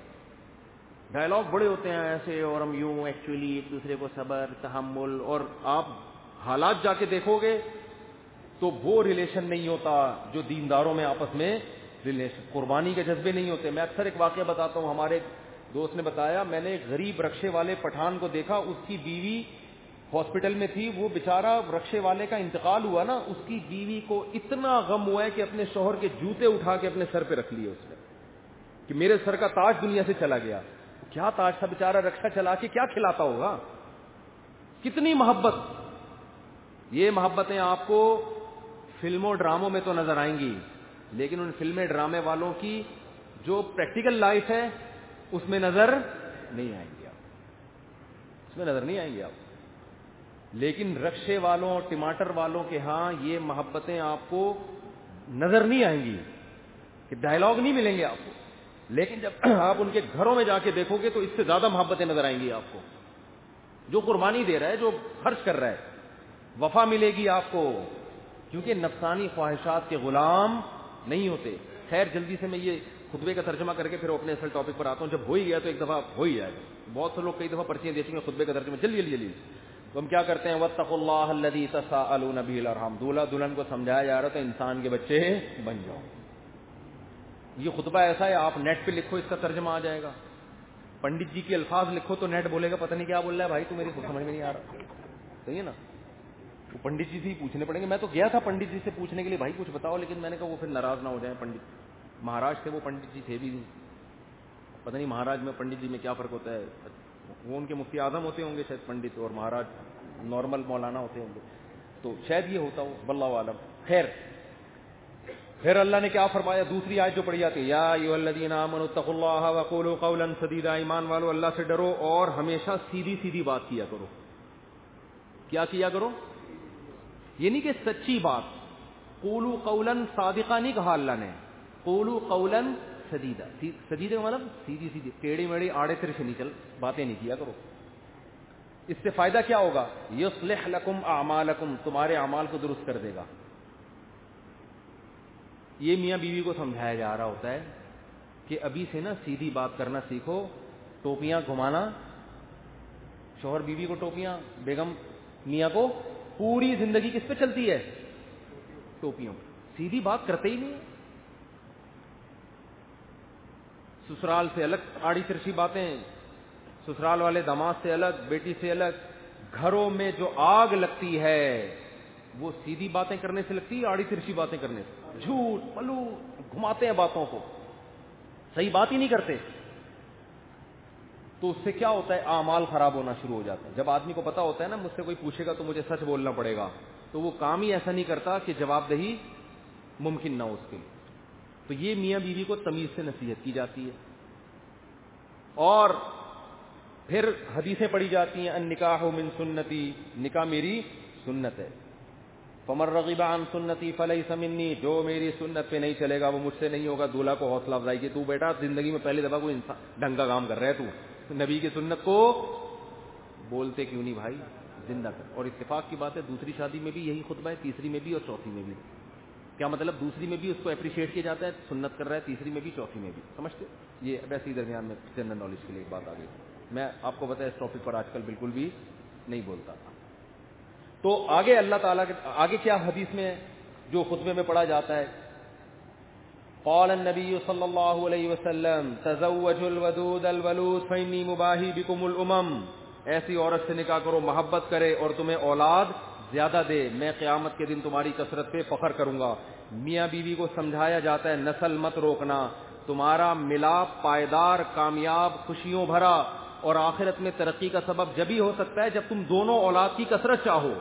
ڈائلاگ بڑے ہوتے ہیں ایسے, اور ہم یوں ایکچولی ایک دوسرے کو صبر تحمل. اور آپ حالات جا کے دیکھو گے تو وہ ریلیشن نہیں ہوتا جو دینداروں میں آپس میں ریلیشن, قربانی کے جذبے نہیں ہوتے. میں اکثر ایک واقعہ بتاتا ہوں, ہمارے دوست نے بتایا, میں نے ایک غریب رکشے والے پٹھان کو دیکھا, اس کی بیوی ہاسپٹل میں تھی. وہ بیچارہ رکشے والے کا انتقال ہوا نا, اس کی بیوی کو اتنا غم ہوا ہے کہ اپنے شوہر کے جوتے اٹھا کے اپنے سر پہ رکھ لیے اس نے, کہ میرے سر کا تاج دنیا سے چلا گیا. کیا تاج تھا, بیچارہ رکشہ چلا کے کیا کھلاتا ہوگا. کتنی محبت. یہ محبتیں آپ کو فلموں ڈراموں میں تو نظر آئیں گی, لیکن ان فلمیں ڈرامے والوں کی جو پریکٹیکل لائف ہے اس میں نظر نہیں آئیں گی آپ, اس میں نظر نہیں آئیں گی آپ. لیکن رکشے والوں ٹماٹر والوں کے ہاں یہ محبتیں آپ کو نظر نہیں آئیں گی, کہ ڈائلاگ نہیں ملیں گے آپ کو. لیکن جب آپ ان کے گھروں میں جا کے دیکھو گے تو اس سے زیادہ محبتیں نظر آئیں گی آپ کو. جو قربانی دے رہا ہے, جو خرچ کر رہا ہے, وفا ملے گی آپ کو, کیونکہ نفسانی خواہشات کے غلام نہیں ہوتے. خیر جلدی سے میں یہ خطبے کا ترجمہ کر کے پھر اپنے اصل ٹاپک پر آتا ہوں. جب ہو ہی گیا تو ایک دفعہ ہو ہی جائے گا. بہت سے لوگ کئی دفعہ پرچیاں دے چکے ہیں خطبے کا ترجمہ, جلدی جلدی جلدی. تو ہم کیا کرتے ہیں, واتقوا اللہ الذی تساءلون بہ الارحام. دولہا دلہن کو سمجھایا جا رہا تو انسان کے بچے بن جاؤ. یہ خطبہ ایسا ہے, آپ نیٹ پہ لکھو اس کا ترجمہ آ جائے گا. پنڈت جی کے الفاظ لکھو تو نیٹ بولے گا پتہ نہیں کیا بول رہا ہے بھائی, تو میری سمجھ میں نہیں آ رہا. صحیح ہے نا, وہ پنڈت جی سے ہی پوچھنے پڑیں گے. میں تو گیا تھا پنڈت جی سے پوچھنے کے لیے, بھائی کچھ بتاؤ, لیکن میں نے کہا وہ پھر ناراض نہ ہو جائیں. پنڈت مہاراج تھے, وہ پنڈت جی تھے بھی نہیں. پتہ نہیں مہاراج میں پنڈت جی میں کیا فرق ہوتا ہے. وہ ان کے مفتی اعظم ہوتے ہوں گے شاید پنڈت, اور مہاراج نارمل مولانا ہوتے ہوں گے, تو شاید یہ ہوتا ہو, واللہ عالم. خیر, پھر اللہ نے کیا فرمایا, دوسری آیت جو پڑھی جاتی ہے, یا ایھا الذین آمنوا اتقوا اللہ وقولوا قولا سدیدا. ایمان والو اللہ سے ڈرو اور ہمیشہ سیدھی سیدھی بات کیا کرو. کیا کیا کرو؟ یہ نہیں کہ سچی بات. قولوا قولا صادقا نہیں کہا اللہ نے, قولوا قولا سدیدا. سدیدے کا مطلب سیدھی سیدھی, ٹیڑھی میڑھی آڑے ترچھے نہیں چل باتیں نہیں کیا کرو. اس سے فائدہ کیا ہوگا, یصلح لکم اعمالکم, تمہارے اعمال کو درست کر دے گا. یہ میاں بیوی کو سمجھایا جا رہا ہوتا ہے کہ ابھی سے نا سیدھی بات کرنا سیکھو. ٹوپیاں گھمانا, شوہر بیوی کو ٹوپیاں, بیگم میاں کو پوری زندگی کس پہ چلتی ہے؟ ٹوپیوں پہ. سیدھی بات کرتے ہی نہیں. سسرال سے الگ آڑی ترچھی باتیں, سسرال والے داماد سے الگ, بیٹی سے الگ. گھروں میں جو آگ لگتی ہے وہ سیدھی باتیں کرنے سے لگتی ہے, آڑی ترچھی باتیں کرنے سے. جھوٹ پلو گھماتے ہیں باتوں کو, صحیح بات ہی نہیں کرتے. تو اس سے کیا ہوتا ہے؟ اعمال خراب ہونا شروع ہو جاتا ہے. جب آدمی کو پتا ہوتا ہے نا مجھ سے کوئی پوچھے گا تو مجھے سچ بولنا پڑے گا, تو وہ کام ہی ایسا نہیں کرتا کہ جواب دہی ممکن نہ ہو اس کے لیے. تو یہ میاں بیوی کو تمیز سے نصیحت کی جاتی ہے. اور پھر حدیثیں پڑھی جاتی ہیں, النکاح من سنتی, نکاح میری سنت ہے. فمن رغب عن سنتی فلیس منی, جو میری سنت پہ نہیں چلے گا وہ مجھ سے نہیں ہوگا. دولہا کو حوصلہ افزائی کی, تو بیٹا زندگی میں پہلی دفعہ کوئی انسان ڈھنگ کا کام کر رہا ہے, تو نبی کی سنت کو بولتے کیوں نہیں بھائی, زندہ کر. اور اتفاق کی بات ہے دوسری شادی میں بھی یہی خطبہ ہے, تیسری میں بھی اور چوتھی میں بھی. کیا مطلب؟ دوسری میں بھی اس کو اپریشیٹ کیا جاتا ہے, سنت کر رہا ہے, تیسری میں بھی چوتھی میں بھی. سمجھتے؟ یہ ویسے ہی درمیان میں جنرل نالج کے لیے ایک بات آ گئی. میں آپ کو پتا ہے اس ٹاپک پر آج کل بالکل بھی نہیں بولتا. تو آگے اللہ تعالیٰ کے آگے کیا حدیث میں جو خطبے میں پڑھا جاتا ہے, قال النبی صلی اللہ علیہ وسلم تزوجوا الودود الولود فإنی مباہی بکم الامم. ایسی عورت سے نکاح کرو محبت کرے اور تمہیں اولاد زیادہ دے, میں قیامت کے دن تمہاری کثرت پہ فخر کروں گا. میاں بیوی کو سمجھایا جاتا ہے نسل مت روکنا, تمہارا ملاپ پائیدار, کامیاب, خوشیوں بھرا اور آخرت میں ترقی کا سبب جبھی ہو سکتا ہے جب تم دونوں اولاد کی کثرت چاہو.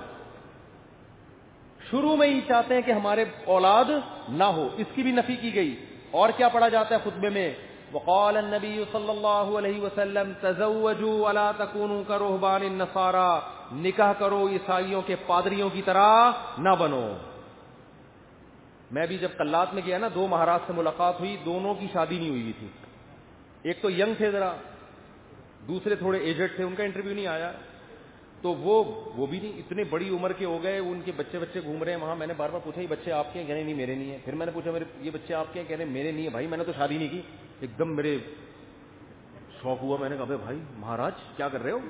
شروع میں ہی چاہتے ہیں کہ ہمارے اولاد نہ ہو, اس کی بھی نفی کی گئی. اور کیا پڑھا جاتا ہے خطبے میں, وقال النبی صلی اللہ علیہ وسلم تزوجوا ولا تکونوا کرہبان النصارى, نکاح کرو عیسائیوں کے پادریوں کی طرح نہ بنو. میں بھی جب قلات میں گیا نا, 2 مہاراج سے ملاقات ہوئی, دونوں کی شادی نہیں ہوئی تھی. ایک تو ینگ تھے ذرا, دوسرے تھوڑے ایجڈ تھے, ان کا انٹرویو نہیں آیا. تو وہ بھی نہیں, اتنے بڑی عمر کے ہو گئے, ان کے بچے گھوم رہے ہیں وہاں. میں نے بار بار پوچھا یہ بچے آپ کے ہیں؟ کہنے نہیں میرے نہیں ہیں. پھر میں نے پوچھا یہ بچے آپ کے ہیں؟ کہنے میرے نہیں ہے. بھائی میں نے تو شادی نہیں کی. ایک دم میرے شوق ہوا, میں نے کہا بھائی مہاراج کیا کر رہے ہو؟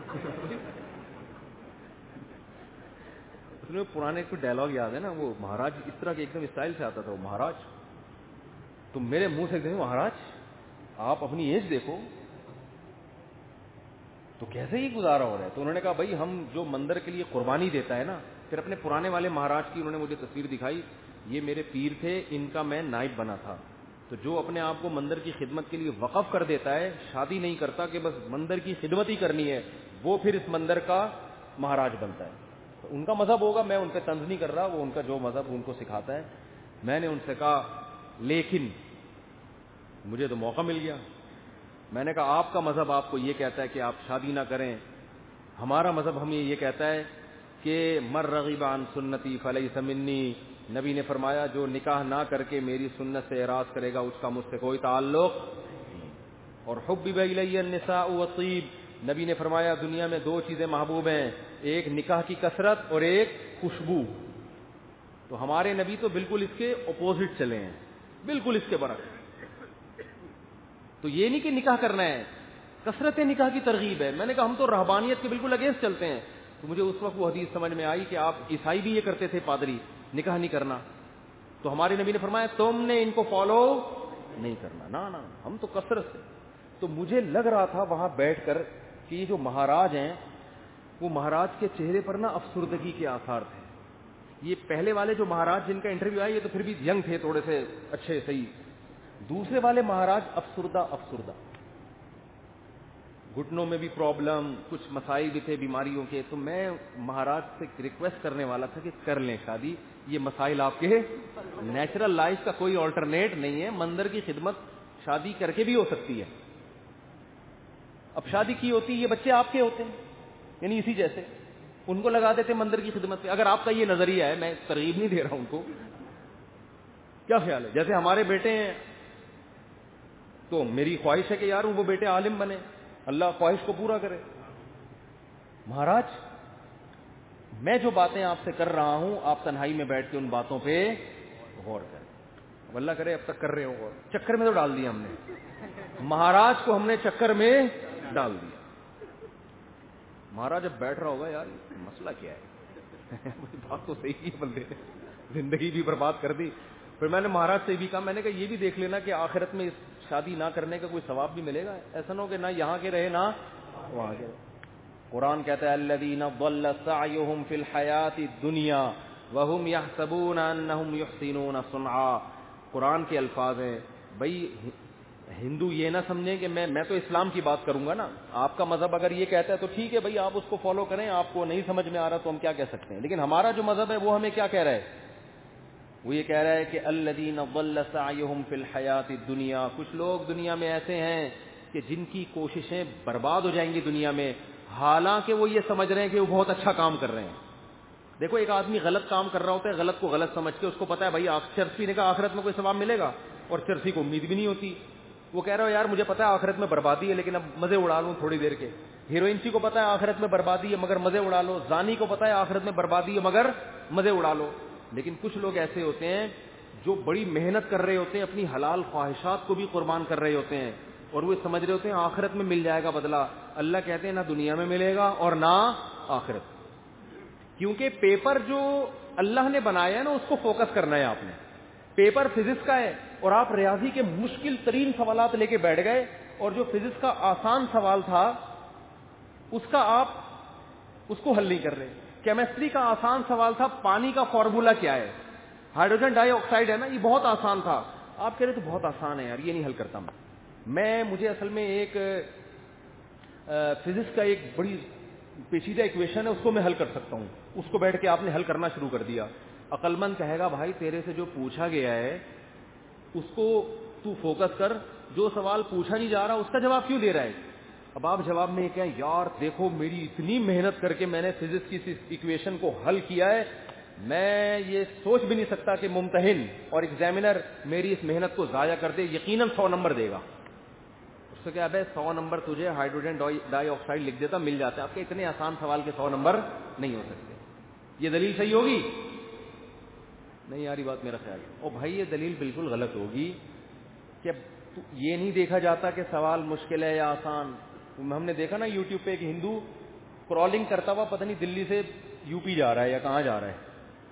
اس میں پرانے کوئی ڈائلاگ یاد ہے نا, وہ مہاراج اس طرح کے ایک دم اسٹائل سے آتا تھا, وہ مہاراج. تو میرے منہ سے ایک دم مہاراج آپ اپنی ایج دیکھو تو کیسے ہی گزارا ہو رہا ہے. تو انہوں نے کہا بھائی ہم جو مندر کے لیے قربانی دیتا ہے نا, پھر اپنے پرانے والے مہاراج کی انہوں نے مجھے تصویر دکھائی, یہ میرے پیر تھے, ان کا میں نائب بنا تھا. تو جو اپنے آپ کو مندر کی خدمت کے لیے وقف کر دیتا ہے, شادی نہیں کرتا کہ بس مندر کی خدمت ہی کرنی ہے, وہ پھر اس مندر کا مہاراج بنتا ہے. تو ان کا مذہب ہوگا, میں ان پہ طنز نہیں کر رہا, وہ ان کا جو مذہب ان کو سکھاتا ہے. میں نے ان سے کہا لیکن مجھے تو موقع مل گیا. میں نے کہا آپ کا مذہب آپ کو یہ کہتا ہے کہ آپ شادی نہ کریں, ہمارا مذہب ہمیں یہ کہتا ہے کہ من رغب عن سنتی فلیس منی. نبی نے فرمایا جو نکاح نہ کر کے میری سنت سے اعراض کرے گا اس کا مجھ سے کوئی تعلق. اور حبب الی النساء والطیب, نبی نے فرمایا دنیا میں 2 چیزیں محبوب ہیں, ایک نکاح کی کثرت اور ایک خوشبو. تو ہمارے نبی تو بالکل اس کے اپوزٹ چلے ہیں, بالکل اس کے برعکس. تو یہ نہیں کہ نکاح کرنا ہے, کثرت نکاح کی ترغیب ہے. میں نے کہا ہم تو رہبانیت کے بالکل اگینسٹ چلتے ہیں. تو مجھے اس وقت وہ حدیث سمجھ میں آئی کہ آپ عیسائی بھی یہ کرتے تھے, پادری, نکاح نہیں کرنا. تو ہمارے نبی نے فرمایا تم نے ان کو فالو نہیں کرنا, نہ ہم تو کثرت سے. تو مجھے لگ رہا تھا وہاں بیٹھ کر کہ یہ جو مہاراج ہیں وہ مہاراج کے چہرے پر نا افسردگی کے آثار تھے. یہ پہلے والے جو مہاراج جن کا انٹرویو آیا یہ تو پھر بھی ینگ تھے, تھوڑے سے اچھے صحیح. دوسرے والے مہاراج افسردہ, گھٹنوں میں بھی پرابلم, کچھ مسائل بھی تھے بیماریوں کے. تو میں مہاراج سے ریکویسٹ کرنے والا تھا کہ کر لیں شادی, یہ مسائل آپ کے نیچرل لائف کا کوئی آلٹرنیٹ نہیں ہے, مندر کی خدمت شادی کر کے بھی ہو سکتی ہے. اب شادی کی ہوتی یہ بچے آپ کے ہوتے ہیں, یعنی اسی جیسے ان کو لگا دیتے مندر کی خدمت پہ. اگر آپ کا یہ نظریہ ہے, میں ترغیب نہیں دے رہا ان کو, کیا خیال ہے؟ جیسے ہمارے بیٹے ہیں تو میری خواہش ہے کہ یار وہ بیٹے عالم بنے, اللہ خواہش کو پورا کرے. مہاراج میں جو باتیں آپ سے کر رہا ہوں آپ تنہائی میں بیٹھ کے ان باتوں پہ غور کریں. اب اللہ کرے اب تک کر رہے ہو غور, چکر میں تو ڈال دیا ہم نے, مہاراج کو ہم نے چکر میں ڈال دیا. مہاراج جب بیٹھ رہا ہوگا یار مسئلہ کیا ہے بات تو صحیح کی بندے نے, زندگی بھی برباد کر دی. پھر میں نے مہاراج سے بھی کہا, میں نے کہا یہ بھی دیکھ لینا کہ آخرت میں شادی نہ کرنے کا کوئی ثواب بھی ملے گا, ایسا نہ ہو کہ نہ یہاں کے رہے نہ وہاں کے. قرآن کہتا ہے الذین ضل سعیہم فی الحیاۃ الدنیا وہم یحسبون انہم یحسنون صنعا. قرآن کے الفاظ ہیں. بھائی ہندو یہ نہ سمجھیں کہ میں تو اسلام کی بات کروں گا نا, آپ کا مذہب اگر یہ کہتا ہے تو ٹھیک ہے بھائی آپ اس کو فالو کریں, آپ کو نہیں سمجھ میں آ رہا تو ہم کیا کہہ سکتے ہیں. لیکن ہمارا جو مذہب ہے وہ ہمیں کیا کہہ رہا ہے, وہ یہ کہہ رہا ہے کہ الذین ضل سعیہم فی الحیاۃ الدنیا, کچھ لوگ دنیا میں ایسے ہیں کہ جن کی کوششیں برباد ہو جائیں گی دنیا میں, حالانکہ وہ یہ سمجھ رہے ہیں کہ وہ بہت اچھا کام کر رہے ہیں. دیکھو ایک آدمی غلط کام کر رہا ہوتا ہے, غلط کو غلط سمجھ کے, اس کو پتا ہے بھائی چرس پینے کا آخرت میں کوئی ثواب ملے گا, اور چرسی کو امید بھی نہیں ہوتی. وہ کہہ رہا ہے یار مجھے پتا ہے آخرت میں بربادی ہے لیکن اب مزے اڑا لوں تھوڑی دیر کے. ہیروئنسی کو پتا ہے آخرت میں بربادی ہے مگر مزے اڑا لو, زانی کو پتا ہے آخرت میں بربادی ہے مگر مزے اڑا لو. لیکن کچھ لوگ ایسے ہوتے ہیں جو بڑی محنت کر رہے ہوتے ہیں, اپنی حلال خواہشات کو بھی قربان کر رہے ہوتے ہیں, اور وہ سمجھ رہے ہوتے ہیں آخرت میں مل جائے گا بدلہ. اللہ کہتے ہیں نہ دنیا میں ملے گا اور نہ آخرت. کیونکہ پیپر جو اللہ نے بنایا ہے نا اس کو فوکس کرنا ہے آپ نے. پیپر فزکس کا ہے اور آپ ریاضی کے مشکل ترین سوالات لے کے بیٹھ گئے, اور جو فزکس کا آسان سوال تھا اس کا آپ اس کو حل نہیں کر رہے. کیمسٹری کا آسان سوال تھا پانی کا فارمولا کیا ہے, ہائیڈروجن ڈائی آکسائڈ ہے نا, یہ بہت آسان تھا. آپ کہہ رہے تو بہت آسان ہے یار یہ نہیں حل کرتا میں. مجھے اصل میں ایک فزکس کا ایک بڑی پیچیدہ ایکویشن ہے اس کو میں حل کر سکتا ہوں. اس کو بیٹھ کے آپ نے حل کرنا شروع کر دیا. عقل مند کہے گا بھائی تیرے سے جو پوچھا گیا ہے اس کو تو فوکس کر, جو سوال پوچھا نہیں جا رہا اس کا جواب کیوں دے رہا ہے. اب آپ جواب میں یہ کہیں یار دیکھو میری اتنی محنت کر کے میں نے فزکس کی اس ایکویشن کو حل کیا ہے, میں یہ سوچ بھی نہیں سکتا کہ ممتحن اور ایگزامینر میری اس محنت کو ضائع کر دے, یقیناً 100 نمبر دے گا. اس سے کیا ہے 100 نمبر تجھے ہائیڈروجن ڈائی آکسائڈ لکھ دیتا مل جاتا ہے. آپ کے اتنے آسان سوال کے 100 نمبر نہیں ہو سکتے. یہ دلیل صحیح ہوگی نہیں یاری بات میرا خیال ہے. اور بھائی یہ دلیل بالکل غلط ہوگی کہ یہ نہیں دیکھا جاتا کہ سوال مشکل ہے یا آسان. ہم نے دیکھا نا یوٹیوب پہ ایک ہندو کرالنگ کرتا ہوا پتہ نہیں دلی سے یو پی جا رہا ہے یا کہاں جا رہا ہے,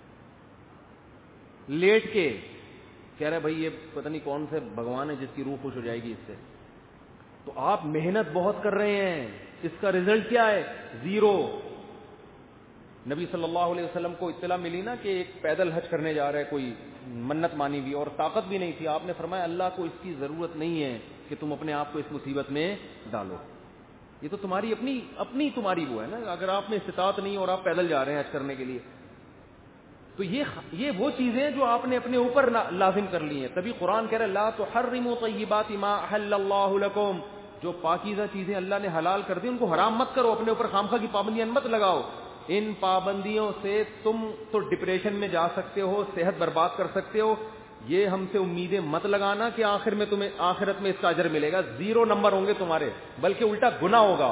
لیٹ کے کہہ رہے بھائی یہ پتہ نہیں کون سے بھگوان ہے جس کی روح خوش ہو جائے گی اس سے. تو آپ محنت بہت کر رہے ہیں, اس کا رزلٹ کیا ہے 0. نبی صلی اللہ علیہ وسلم کو اطلاع ملی نا کہ ایک پیدل حج کرنے جا رہا ہے کوئی, منت مانی ہوئی اور طاقت بھی نہیں تھی. آپ نے فرمایا اللہ کو اس کی ضرورت نہیں ہے کہ تم اپنے آپ کو اس مصیبت میں ڈالو, یہ تو تمہاری اپنی تمہاری وہ ہے نا. اگر آپ میں استطاعت نہیں اور آپ پیدل جا رہے ہیں حج کرنے کے لیے تو یہ وہ چیزیں جو آپ نے اپنے اوپر لازم کر لی ہیں. تبھی قرآن کہہ رہا ہے لا تحرموا طیبات ما احل اللہ لکم, جو پاکیزہ چیزیں اللہ نے حلال کر دی ان کو حرام مت کرو, اپنے اوپر خامخواہ کی پابندیاں مت لگاؤ. ان پابندیوں سے تم تو ڈپریشن میں جا سکتے ہو, صحت برباد کر سکتے ہو. یہ ہم سے امیدیں مت لگانا کہ آخر میں تمہیں آخرت میں اس کا اجر ملے گا. 0 نمبر ہوں گے تمہارے, بلکہ الٹا گناہ ہوگا.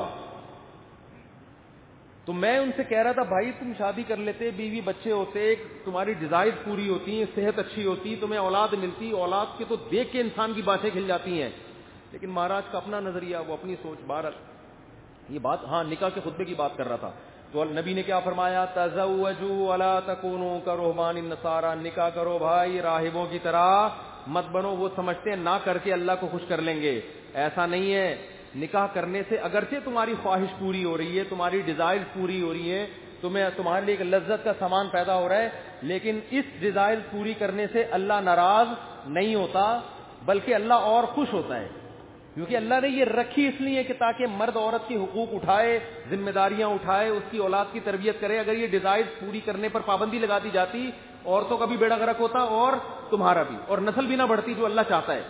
تو میں ان سے کہہ رہا تھا بھائی تم شادی کر لیتے, بیوی بچے ہوتے, تمہاری ڈیزائر پوری ہوتی, صحت اچھی ہوتی, تمہیں اولاد ملتی, اولاد کے تو دیکھ کے انسان کی باتیں کھل جاتی ہیں. لیکن مہاراج کا اپنا نظریہ, وہ اپنی سوچ. بہرحال یہ بات, ہاں نکاح کے خطبے کی بات کر رہا تھا تو نبی نے کیا فرمایا تزوجوا ولا تکونوا کرہبان النصارى, نکاح کرو بھائی راہبوں کی طرح مت بنو. وہ سمجھتے ہیں نہ کر کے اللہ کو خوش کر لیں گے, ایسا نہیں ہے. نکاح کرنے سے اگرچہ تمہاری خواہش پوری ہو رہی ہے, تمہاری ڈیزائر پوری ہو رہی ہے, تمہارے لیے ایک لذت کا سامان پیدا ہو رہا ہے, لیکن اس ڈیزائر پوری کرنے سے اللہ ناراض نہیں ہوتا بلکہ اللہ اور خوش ہوتا ہے. کیونکہ اللہ نے یہ رکھی اس لیے کہ تاکہ مرد عورت کی حقوق اٹھائے, ذمہ داریاں اٹھائے, اس کی اولاد کی تربیت کرے. اگر یہ ڈیزائر پوری کرنے پر پابندی لگا دی جاتی, عورتوں کا بھی بیڑا غرق ہوتا اور تمہارا بھی, اور نسل بھی نہ بڑھتی جو اللہ چاہتا ہے.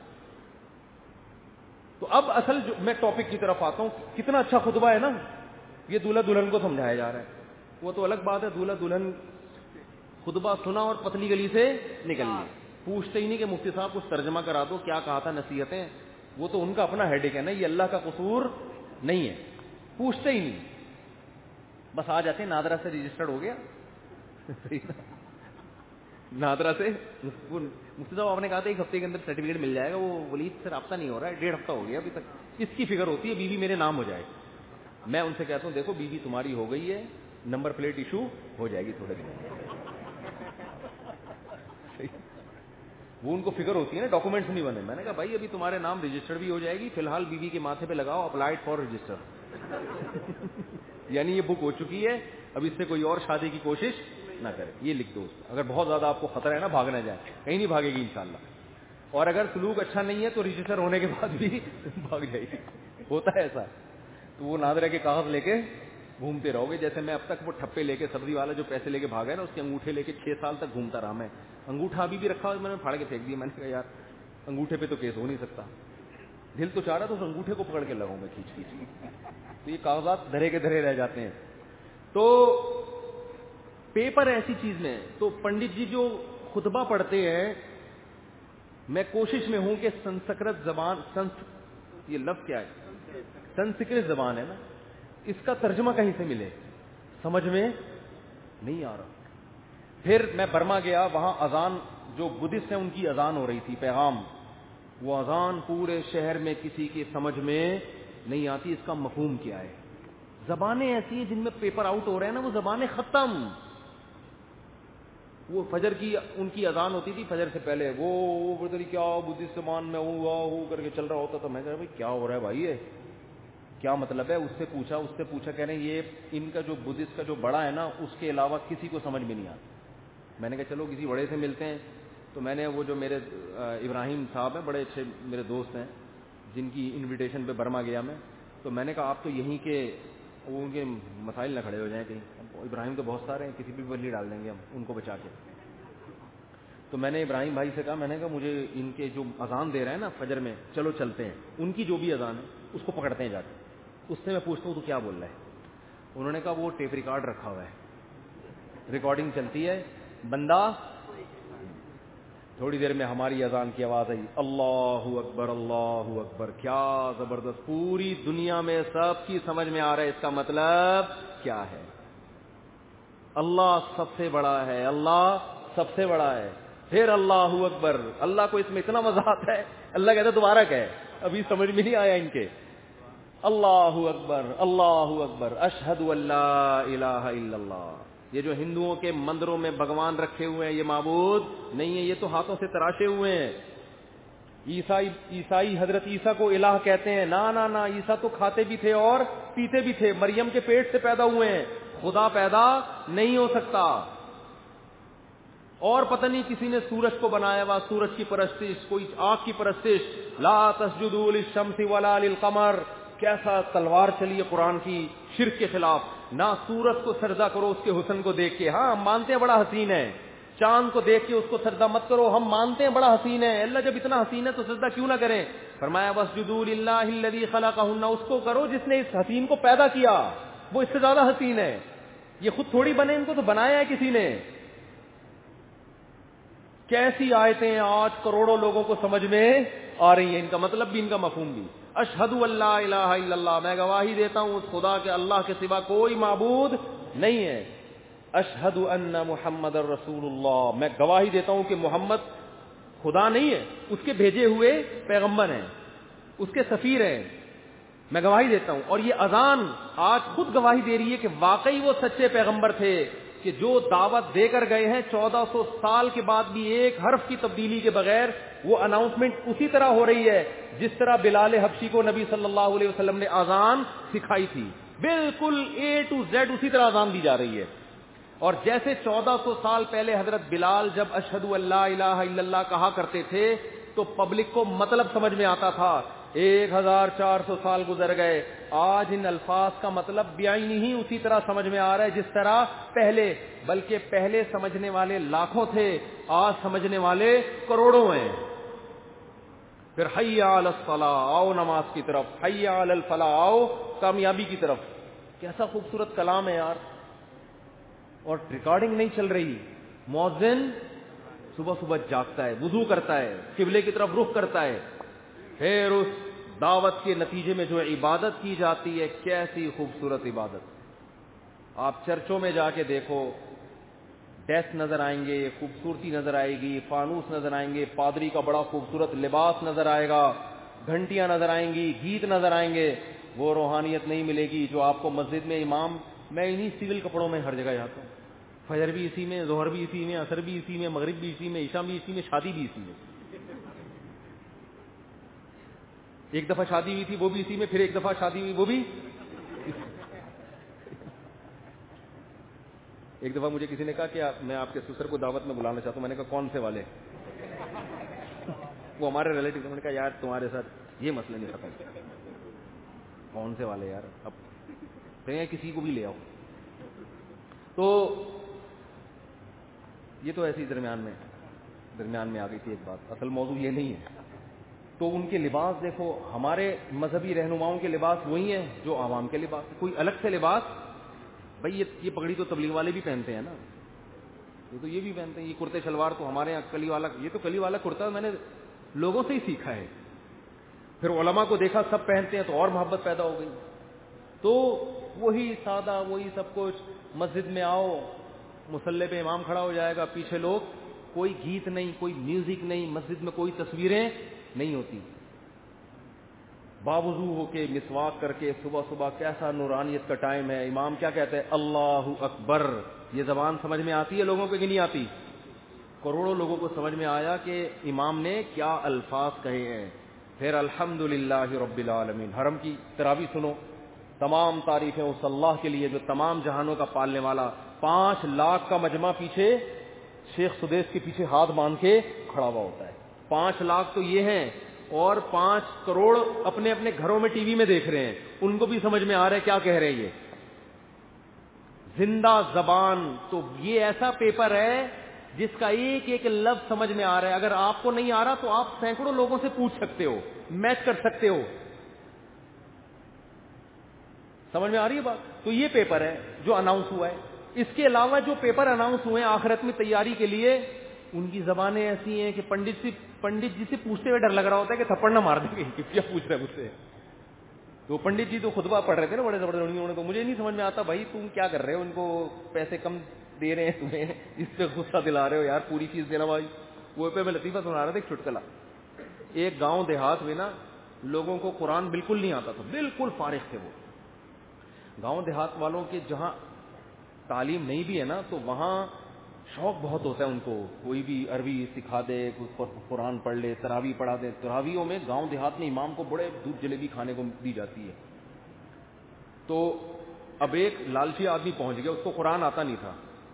تو اب اصل جو میں ٹاپک کی طرف آتا ہوں, کتنا اچھا خطبہ ہے نا, یہ دولہا دلہن کو سمجھایا جا رہا ہے. وہ تو الگ بات ہے دولہا دلہن خطبہ سنا اور پتلی گلی سے نکل گئی, پوچھتے ہی نہیں کہ مفتی صاحب کچھ ترجمہ کرا دو کیا کہا تھا نصیحتیں. وہ تو ان کا اپنا ہیڈک ہے نا, یہ اللہ کا قصور نہیں ہے, پوچھتے ہی نہیں, بس آ جاتے ہیں نادرا سے رجسٹرڈ ہو گیا نادرا سے. مفتی صاحب آپ نے کہا تھا 1 ہفتے کے اندر سرٹیفکیٹ مل جائے گا, وہ ولید سے رابطہ نہیں ہو رہا ہے, 1.5 ہفتہ ہو گیا ابھی تک. اس کی فکر ہوتی ہے بیوی میرے نام ہو جائے. میں ان سے کہتا ہوں دیکھو بیوی تمہاری ہو گئی ہے, نمبر پلیٹ ایشو ہو جائے گی تھوڑے دن میں. وہ ان کو فکر ہوتی ہے نا, ڈاکومنٹس نہیں بنے. میں نے کہا بھائی ابھی تمہارے نام رجسٹر بھی ہو جائے گی, فی الحال بیوی کے ماتھے پہ لگاؤ اپلائڈ فار رجسٹر. یعنی یہ بک ہو چکی ہے, اب اس سے کوئی اور شادی کی کوشش نہ کرے. یہ لکھ دو. اگر بہت زیادہ آپ کو خطرہ ہے نا, بھاگ نہ جائے, کہیں نہیں بھاگے گی انشاءاللہ. اور اگر سلوک اچھا نہیں ہے تو رجسٹر ہونے کے بعد بھی بھاگ جائے گی. ہوتا ہے ایسا. تو وہ نادرہ کے کاغذ لے کے گھومتے رہو گے. جیسے میں اب تک وہ ٹھپے لے کے, سبزی والا جو پیسے لے کے بھاگا ہے نا, اس کے انگوٹھے لے کے 6 سال تک گھومتا رہا میں. انگوٹھا ابھی بھی رکھا ہوا, میں نے پھاڑ کے پھینک دیا. میں نے کہا یار انگوٹھے پہ تو کیس ہو نہیں سکتا. دل تو چاہ رہا تو اس انگوٹھے کو پکڑ کے لگاؤں میں کھینچ کھینچ. تو یہ کاغذات دھرے کے دھرے رہ جاتے ہیں. تو پیپر ایسی چیز میں, تو پنڈت جی جو خطبہ پڑھتے ہیں, میں کوشش میں ہوں کہ سنسکرت زبان, یہ لفظ کیا ہے, سنسکرت زبان ہے نا, اس کا ترجمہ کہیں سے ملے, سمجھ میں نہیں آ رہا. پھر میں برما گیا, وہاں اذان, جو بدھسٹ ہیں ان کی اذان ہو رہی تھی, پیغام. وہ اذان پورے شہر میں کسی کی سمجھ میں نہیں آتی, اس کا مفہوم کیا ہے. زبانیں ایسی ہیں جن میں پیپر آؤٹ ہو رہے ہیں نا, وہ زبانیں ختم. وہ فجر کی ان کی اذان ہوتی تھی, فجر سے پہلے وہ پتہ نہیں کیا بدھسٹ زبان میں ہو کر کے چل رہا ہوتا. تو میں کہا بھائی کیا ہو رہا ہے بھائی, یہ کیا مطلب ہے. اس سے پوچھا کہہ رہے ہیں یہ ان کا جو بدھسٹ کا جو بڑا ہے نا, اس کے علاوہ کسی کو سمجھ میں نہیں آتا. میں نے کہا چلو کسی بڑے سے ملتے ہیں. تو میں نے وہ جو میرے ابراہیم صاحب ہیں, بڑے اچھے میرے دوست ہیں, جن کی انویٹیشن پہ برما گیا میں. تو میں نے کہا آپ تو یہیں کے, وہ ان کے مسائل نہ کھڑے ہو جائیں کہیں. ابراہیم تو بہت سارے ہیں, کسی بھی بلی ڈال دیں گے ہم ان کو بچا کے. تو میں نے ابراہیم بھائی سے کہا, میں نے کہا مجھے ان کے جو اذان دے رہے ہیں نا فجر میں, چلو چلتے ہیں, ان کی جو بھی اذان ہے اس کو پکڑتے ہیں جا کے, اس سے میں پوچھتا ہوں تو کیا بول رہا ہے. انہوں نے کہا وہ ٹیپ ریکارڈ رکھا ہوا ہے, ریکارڈنگ چلتی ہے. بندہ تھوڑی دیر میں ہماری اذان کی آواز آئی, اللہ اکبر اللہ اکبر, کیا زبردست, پوری دنیا میں سب کی سمجھ میں آ رہا ہے اس کا مطلب کیا ہے. اللہ سب سے بڑا ہے, اللہ سب سے بڑا ہے. پھر اللہ اکبر, اللہ کو اس میں اتنا مزہ آتا ہے, اللہ کہتا ہے دوبارہ کہ ابھی سمجھ میں نہیں آیا ان کے. اللہ اکبر اللہ اکبر, اشہد ان لا الہ الا اللہ. یہ جو ہندوؤں کے مندروں میں بھگوان رکھے ہوئے ہیں یہ معبود نہیں ہے, یہ تو ہاتھوں سے تراشے ہوئے ہیں. عیسائی حضرت عیسیٰ کو الہ کہتے ہیں. نا عیسیٰ تو کھاتے بھی تھے اور پیتے بھی تھے, مریم کے پیٹ سے پیدا ہوئے ہیں, خدا پیدا نہیں ہو سکتا. اور پتہ نہیں کسی نے سورج کو بنایا ہوا, سورج کی پرستش, کوئی آنکھ کی پرستش. لا تسجدوا للشمس ولا للقمر, کیسا تلوار چلی ہے قرآن کی شرک کے خلاف. نہ سورج کو سجدہ کرو اس کے حسن کو دیکھ کے, ہاں ہم مانتے ہیں بڑا حسین ہے, چاند کو دیکھ کے اس کو سجدہ مت کرو, ہم مانتے ہیں بڑا حسین ہے. اللہ جب اتنا حسین ہے تو سجدہ کیوں نہ کریں. فرمایا واسجدوا للہ الذی خلقہن, اس کو کرو جس نے اس حسین کو پیدا کیا, وہ اس سے زیادہ حسین ہے. یہ خود تھوڑی بنے, ان کو تو بنایا ہے کسی نے. کیسی آیتیں آج کروڑوں لوگوں کو سمجھ میں آ رہی ہیں, ان کا مطلب بھی ان کا مفہوم بھی. اشہد ان لا الہ الا اللہ, میں گواہی دیتا ہوں اس خدا کے اللہ کے سوا کوئی معبود نہیں ہے. اشہد ان محمد رسول اللہ, میں گواہی دیتا ہوں کہ محمد خدا نہیں ہے, اس کے بھیجے ہوئے پیغمبر ہیں, اس کے سفیر ہیں, میں گواہی دیتا ہوں. اور یہ اذان آج خود گواہی دے رہی ہے کہ واقعی وہ سچے پیغمبر تھے, کہ جو دعوت دے کر گئے ہیں 1400 سال کے بعد بھی ایک حرف کی تبدیلی کے بغیر وہ اناؤنسمنٹ اسی طرح ہو رہی ہے جس طرح بلال حبشی کو نبی صلی اللہ علیہ وسلم نے اذان سکھائی تھی. بالکل A to Z اسی طرح اذان دی جا رہی ہے. اور جیسے 1400 سال پہلے حضرت بلال جب اشہد ان لا الہ الا اللہ کہا کرتے تھے تو پبلک کو مطلب سمجھ میں آتا تھا. 1400 سال گزر گئے, آج ان الفاظ کا مطلب بعینی ہی اسی طرح سمجھ میں آ رہا ہے جس طرح پہلے, بلکہ پہلے سمجھنے والے لاکھوں تھے, آج سمجھنے والے کروڑوں ہیں. پھر حی علی الصلاۃ, آؤ نماز کی طرف, حی علی الفلاح, آؤ کامیابی کی طرف. کیسا خوبصورت کلام ہے یار. اور ریکارڈنگ نہیں چل رہی, مؤذن صبح صبح جاگتا ہے, وضو کرتا ہے, قبلے کی طرف رخ کرتا ہے, پھر اس دعوت کے نتیجے میں جو عبادت کی جاتی ہے, کیسی خوبصورت عبادت. آپ چرچوں میں جا کے دیکھو, ڈیسک نظر آئیں گے, خوبصورتی نظر آئے گی, فانوس نظر آئیں گے, پادری کا بڑا خوبصورت لباس نظر آئے گا, گھنٹیاں نظر آئیں گی, گیت نظر آئیں گے. وہ روحانیت نہیں ملے گی جو آپ کو مسجد میں امام. میں انہی سول کپڑوں میں ہر جگہ جاتا ہوں, فجر بھی اسی میں, ظہر بھی اسی میں, عصر بھی اسی میں, مغرب بھی اسی میں, عشاء بھی اسی میں, شادی بھی اسی میں. ایک دفعہ شادی ہوئی تھی وہ بھی اسی میں, پھر ایک دفعہ شادی ہوئی وہ بھی. ایک دفعہ مجھے کسی نے کہا کہ میں آپ کے سسر کو دعوت میں بلانا چاہتا ہوں. میں نے کہا کون سے والے؟ وہ ہمارے ریلیٹیو. میں نے کہا یار تمہارے ساتھ یہ مسئلہ نہیں ختم. کون سے والے یار, اب کسی کو بھی لے آؤ. تو یہ تو ایسی درمیان میں آ گئی تھی ایک بات. اصل موضوع یہ نہیں ہے. تو ان کے لباس دیکھو, ہمارے مذہبی رہنماؤں کے لباس وہی ہیں جو عوام کے لباس. کوئی الگ سے لباس بھائی یہ پگڑی تو تبلیغ والے بھی پہنتے ہیں نا, تو یہ بھی پہنتے ہیں. یہ کرتے شلوار تو ہمارے یہاں کلی والا, یہ تو کلی والا کرتا میں نے لوگوں سے ہی سیکھا ہے. پھر علماء کو دیکھا سب پہنتے ہیں تو اور محبت پیدا ہو گئی. تو وہی سادہ وہی سب کچھ. مسجد میں آؤ, مصلی پہ امام کھڑا ہو جائے گا, پیچھے لوگ, کوئی گیت نہیں, کوئی میوزک نہیں, مسجد میں کوئی تصویریں نہیں ہوتی. باوضو ہو کے مسواک کر کے صبح صبح, کیسا نورانیت کا ٹائم ہے. امام کیا کہتے ہیں؟ اللہ اکبر. یہ زبان سمجھ میں آتی ہے لوگوں کو کہ نہیں آتی؟ کروڑوں لوگوں کو سمجھ میں آیا کہ امام نے کیا الفاظ کہے ہیں. پھر الحمدللہ رب العالمین. حرم کی تراویح سنو, تمام تعریفیں اس اللہ کے لیے جو تمام جہانوں کا پالنے والا. 5 لاکھ کا مجمع پیچھے شیخ سدیس کے پیچھے ہاتھ باندھ کے کھڑا ہوا ہوتا ہے. 5 لاکھ تو یہ ہیں, اور 5 کروڑ اپنے اپنے گھروں میں ٹی وی میں دیکھ رہے ہیں. ان کو بھی سمجھ میں آ رہا ہے کیا کہہ رہے ہیں. یہ زندہ زبان. تو یہ ایسا پیپر ہے جس کا ایک ایک لفظ سمجھ میں آ رہا ہے. اگر آپ کو نہیں آ رہا تو آپ سینکڑوں لوگوں سے پوچھ سکتے ہو, میچ کر سکتے ہو. سمجھ میں آ رہی ہے بات؟ تو یہ پیپر ہے جو اناؤنس ہوا ہے. اس کے علاوہ جو پیپر اناؤنس ہوئے ہیں آخرت میں تیاری کے لیے, ان کی زبانیں ایسی ہیں کہ پنڈت جی سے پوچھتے ہوئے ڈر لگ رہا ہوتا ہے کہ تھپڑ نہ مار دیں گے کہ کیا پوچھ رہے ہیں مجھ سے. تو پنڈت جی تو خطبہ پڑھ رہے تھے نا بڑے زبردست. تو مجھے نہیں سمجھ میں آتا بھائی تم کیا کر رہے ہو, ان کو پیسے کم دے رہے ہیں تمہیں, اس پہ غصہ دلا رہے ہو یار, پوری فیس دینا بھائی. وہ پہ میں لطیفہ سنا رہا تھا ایک چٹکلا. ایک گاؤں دیہات میں نا لوگوں کو قرآن بالکل نہیں آتا تھا, بالکل فارغ تھے وہ. گاؤں دیہات والوں کے جہاں تعلیم نہیں بھی ہے نا تو وہاں شوق بہت ہوتا ہے ان کو, کوئی بھی عربی سکھا دے, قرآن پڑھ لے, تراویح پڑھا دے. تراویحوں میں گاؤں دیہات میں امام کو بڑے دودھ جلیبی کھانے کو دی جاتی ہے. تو اب ایک لالچی آدمی پہنچ گیا, اس کو قرآن آتا نہیں تھا.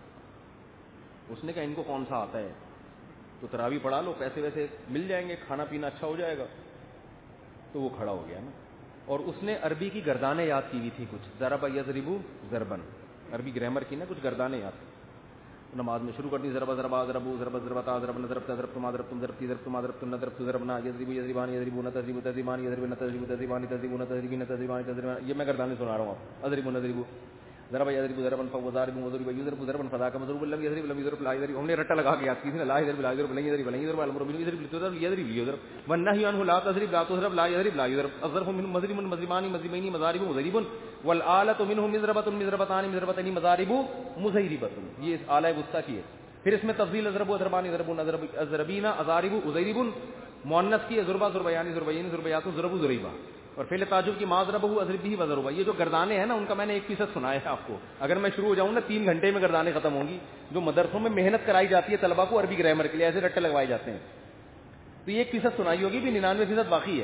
اس نے کہا ان کو کون سا آتا ہے, تو تراویح پڑھا لو, پیسے ویسے مل جائیں گے, کھانا پینا اچھا ہو جائے گا. تو وہ کھڑا ہو گیا نا, اور اس نے عربی کی گردانیں یاد کی ہوئی تھی کچھ. ضرب یضرب ضربن, عربی گرامر کی نا کچھ گردانیں یاد. نماز میں شروع کر دی, ضرب ضربا ضربو ضرب ضربتا ضربن ضربت ضربتم ضربتم ضربتی ضربتم ضربتم ضربت ضربنا یضرب یضربان یضربون تضرب تضربان یضربون تضرب تضربان تضربون تضربین تضربان تضربان. یہ میں گردانیں سنا رہا ہوں آپ. اضرب نضرب ضرب یضرب ضربن فوضارب وضرب یضرب ضربن فذاك مضروب لم یضرب لم یضرب لا یضرب. ہم نے رٹا لگا کے یاد کی تھی نا, لا یضرب لا یضرب لن یضرب لن یضرب الامر بالمعروف یضرب یضرب یضرب والنهي عنه لا تضرب لا تضرب لا یضرب لا یضرب. الظرف منه مضرب مضربان مضربین مضارب مضرب والآلة منه مضربة مضربتان مضربتين مضارب مضربة. یہ آلہ وسطی کی ہے. پھر اس میں تفضیل اضرب اضربان اضربون اضربین اضارب اضرب, مؤنث کی ضربہ ضربیان ضربین ضربیات ضرب ضریبہ, اور فعل تعجب کی ما ضربہ اضرب بھی وضربہ. یہ جو گردانے ہیں نا ان کا میں نے ایک فیصد سنایا ہے آپ کو. اگر میں شروع ہو جاؤں نا 3 گھنٹے میں گردانے ختم ہوں گی. جو مدرسوں میں محنت کرائی جاتی ہے طلبہ کو عربی گرامر کے لیے, ایسے رٹے لگوائے جاتے ہیں, تو یہ 1% سنائی ہوگی, بھی 99% باقی ہے.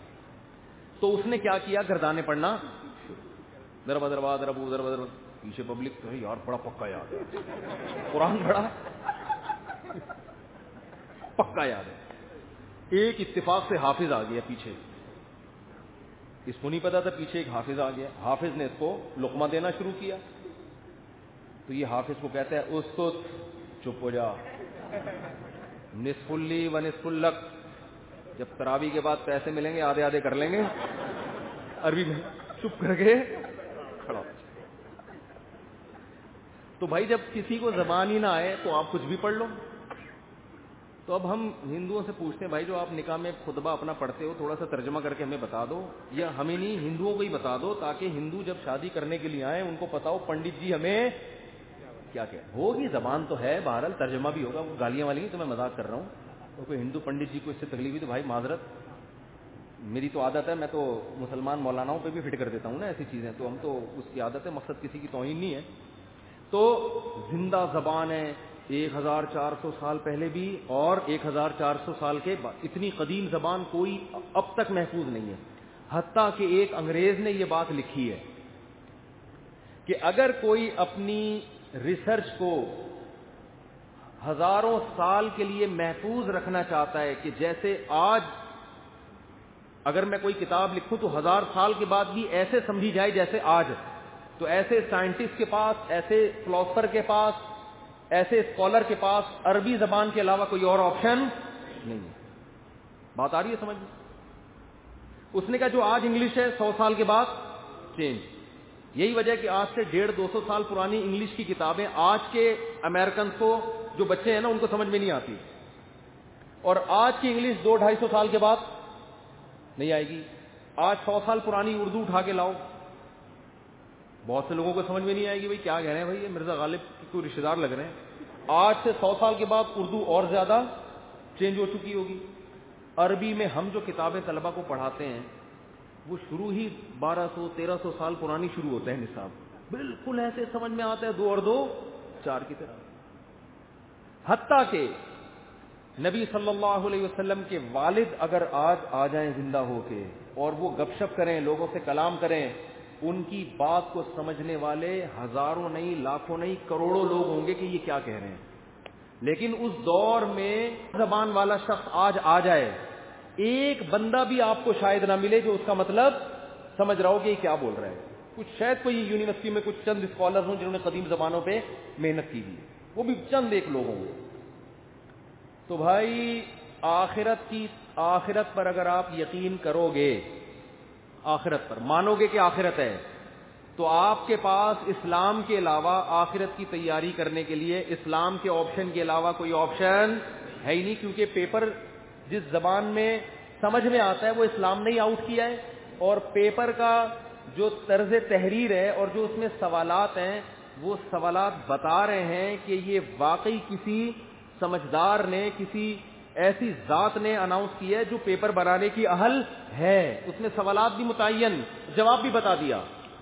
تو اس نے کیا کیا, گردانے پڑھنا, ضرب ضربا ضرب ضرب ضرب. پیچھے پبلک تو یار بڑا پکا یاد ہے, قرآن بڑا پکا یاد ہے. ایک اتفاق سے حافظ آ گیا پیچھے, اس کو نہیں پتا تھا پیچھے ایک حافظ آ گیا. حافظ نے اس کو لقمہ دینا شروع کیا. تو یہ حافظ کو کہتا ہے اسکت, چپ ہو جا, نصف لی و نصف لک. جب تراویح کے بعد پیسے ملیں گے آدھے آدھے کر لیں گے. عربی میں چپ کر کے کھڑا. تو بھائی جب کسی کو زبان ہی نہ آئے تو آپ کچھ بھی پڑھ لو. تو اب ہم ہندوؤں سے پوچھتے ہیں بھائی جو آپ نکاح میں خطبہ اپنا پڑھتے ہو تھوڑا سا ترجمہ کر کے ہمیں بتا دو, یا ہمیں نہیں ہندوؤں کو ہی بتا دو, تاکہ ہندو جب شادی کرنے کے لیے آئیں ان کو پتا ہو پنڈت جی ہمیں کیا کیا ہوگی. زبان تو ہے بہرحال, ترجمہ بھی ہوگا, وہ گالیاں والی نہیں, تو میں مذاق کر رہا ہوں. تو کوئی ہندو پنڈت جی کو اس سے تکلیف ہوئی تو بھائی معذرت, میری تو عادت ہے, میں تو مسلمان مولاناؤں پہ بھی فٹ کر دیتا ہوں نا ایسی چیزیں, تو ہم تو اس کی عادت ہے, مقصد کسی کی توہین نہیں ہے. تو زندہ زبان ہے 1400 سال پہلے بھی اور 1400 سال کے بعد. اتنی قدیم زبان کوئی اب تک محفوظ نہیں ہے. حتیٰ کہ ایک انگریز نے یہ بات لکھی ہے کہ اگر کوئی اپنی ریسرچ کو ہزاروں سال کے لیے محفوظ رکھنا چاہتا ہے, کہ جیسے آج اگر میں کوئی کتاب لکھوں تو 1000 سال کے بعد بھی ایسے سمجھی جائے جیسے آج, تو ایسے سائنٹسٹ کے پاس, ایسے فلاسفر کے پاس, ایسے اسکالر کے پاس عربی زبان کے علاوہ کوئی اور آپشن نہیں ہے. بات آ رہی ہے سمجھ میں؟ اس نے کہا جو آج انگلش ہے 100 سال کے بعد چینج. یہی وجہ ہے کہ آج سے 150-200 سال پرانی انگلش کی کتابیں آج کے امریکن کو, جو بچے ہیں نا, ان کو سمجھ میں نہیں آتی, اور آج کی انگلش 200-250 سال کے بعد نہیں آئے گی. آج 100 سال پرانی اردو اٹھا کے لاؤ, بہت سے لوگوں کو سمجھ میں نہیں آئے گی بھائی کیا کہہ رہے ہیں, بھائی یہ مرزا غالب کے کوئی رشتے دار لگ رہے ہیں. آج سے 100 سال کے بعد اردو اور زیادہ چینج ہو چکی ہوگی. عربی میں ہم جو کتابیں طلبہ کو پڑھاتے ہیں وہ شروع ہی 1200-1300 سال پرانی شروع ہوتے ہیں نصاب, بالکل ایسے سمجھ میں آتا ہے 2 اور 2 4 کی طرح. حتیٰ کہ نبی صلی اللہ علیہ وسلم کے والد اگر آج آ جائیں زندہ ہو کے اور وہ گپ شپ کریں, لوگوں سے کلام کریں, ان کی بات کو سمجھنے والے ہزاروں نہیں, لاکھوں نہیں, کروڑوں لوگ ہوں گے کہ یہ کیا کہہ رہے ہیں. لیکن اس دور میں زبان والا شخص آج آ جائے, ایک بندہ بھی آپ کو شاید نہ ملے جو اس کا مطلب سمجھ رہا ہو کہ یہ کیا بول رہا ہے. کچھ شاید کوئی یونیورسٹی میں کچھ چند اسکالر ہوں جنہوں نے قدیم زبانوں پہ محنت کی ہے, وہ بھی چند ایک لوگ ہوں گے. تو بھائی آخرت پر اگر آپ یقین کرو گے, آخرت پر مانو گے کہ آخرت ہے, تو آپ کے پاس اسلام کے علاوہ آخرت کی تیاری کرنے کے لیے اسلام کے آپشن کے علاوہ کوئی آپشن ہے ہی نہیں. کیونکہ پیپر جس زبان میں سمجھ میں آتا ہے وہ اسلام نے ہی آؤٹ کیا ہے, اور پیپر کا جو طرز تحریر ہے اور جو اس میں سوالات ہیں وہ سوالات بتا رہے ہیں کہ یہ واقعی کسی سمجھدار نے, کسی ایسی ذات نے اناؤنس کیا ہے جو پیپر بنانے کی اہل ہے. اس نے سوالات بھی متعین, جواب بھی بتا دیا,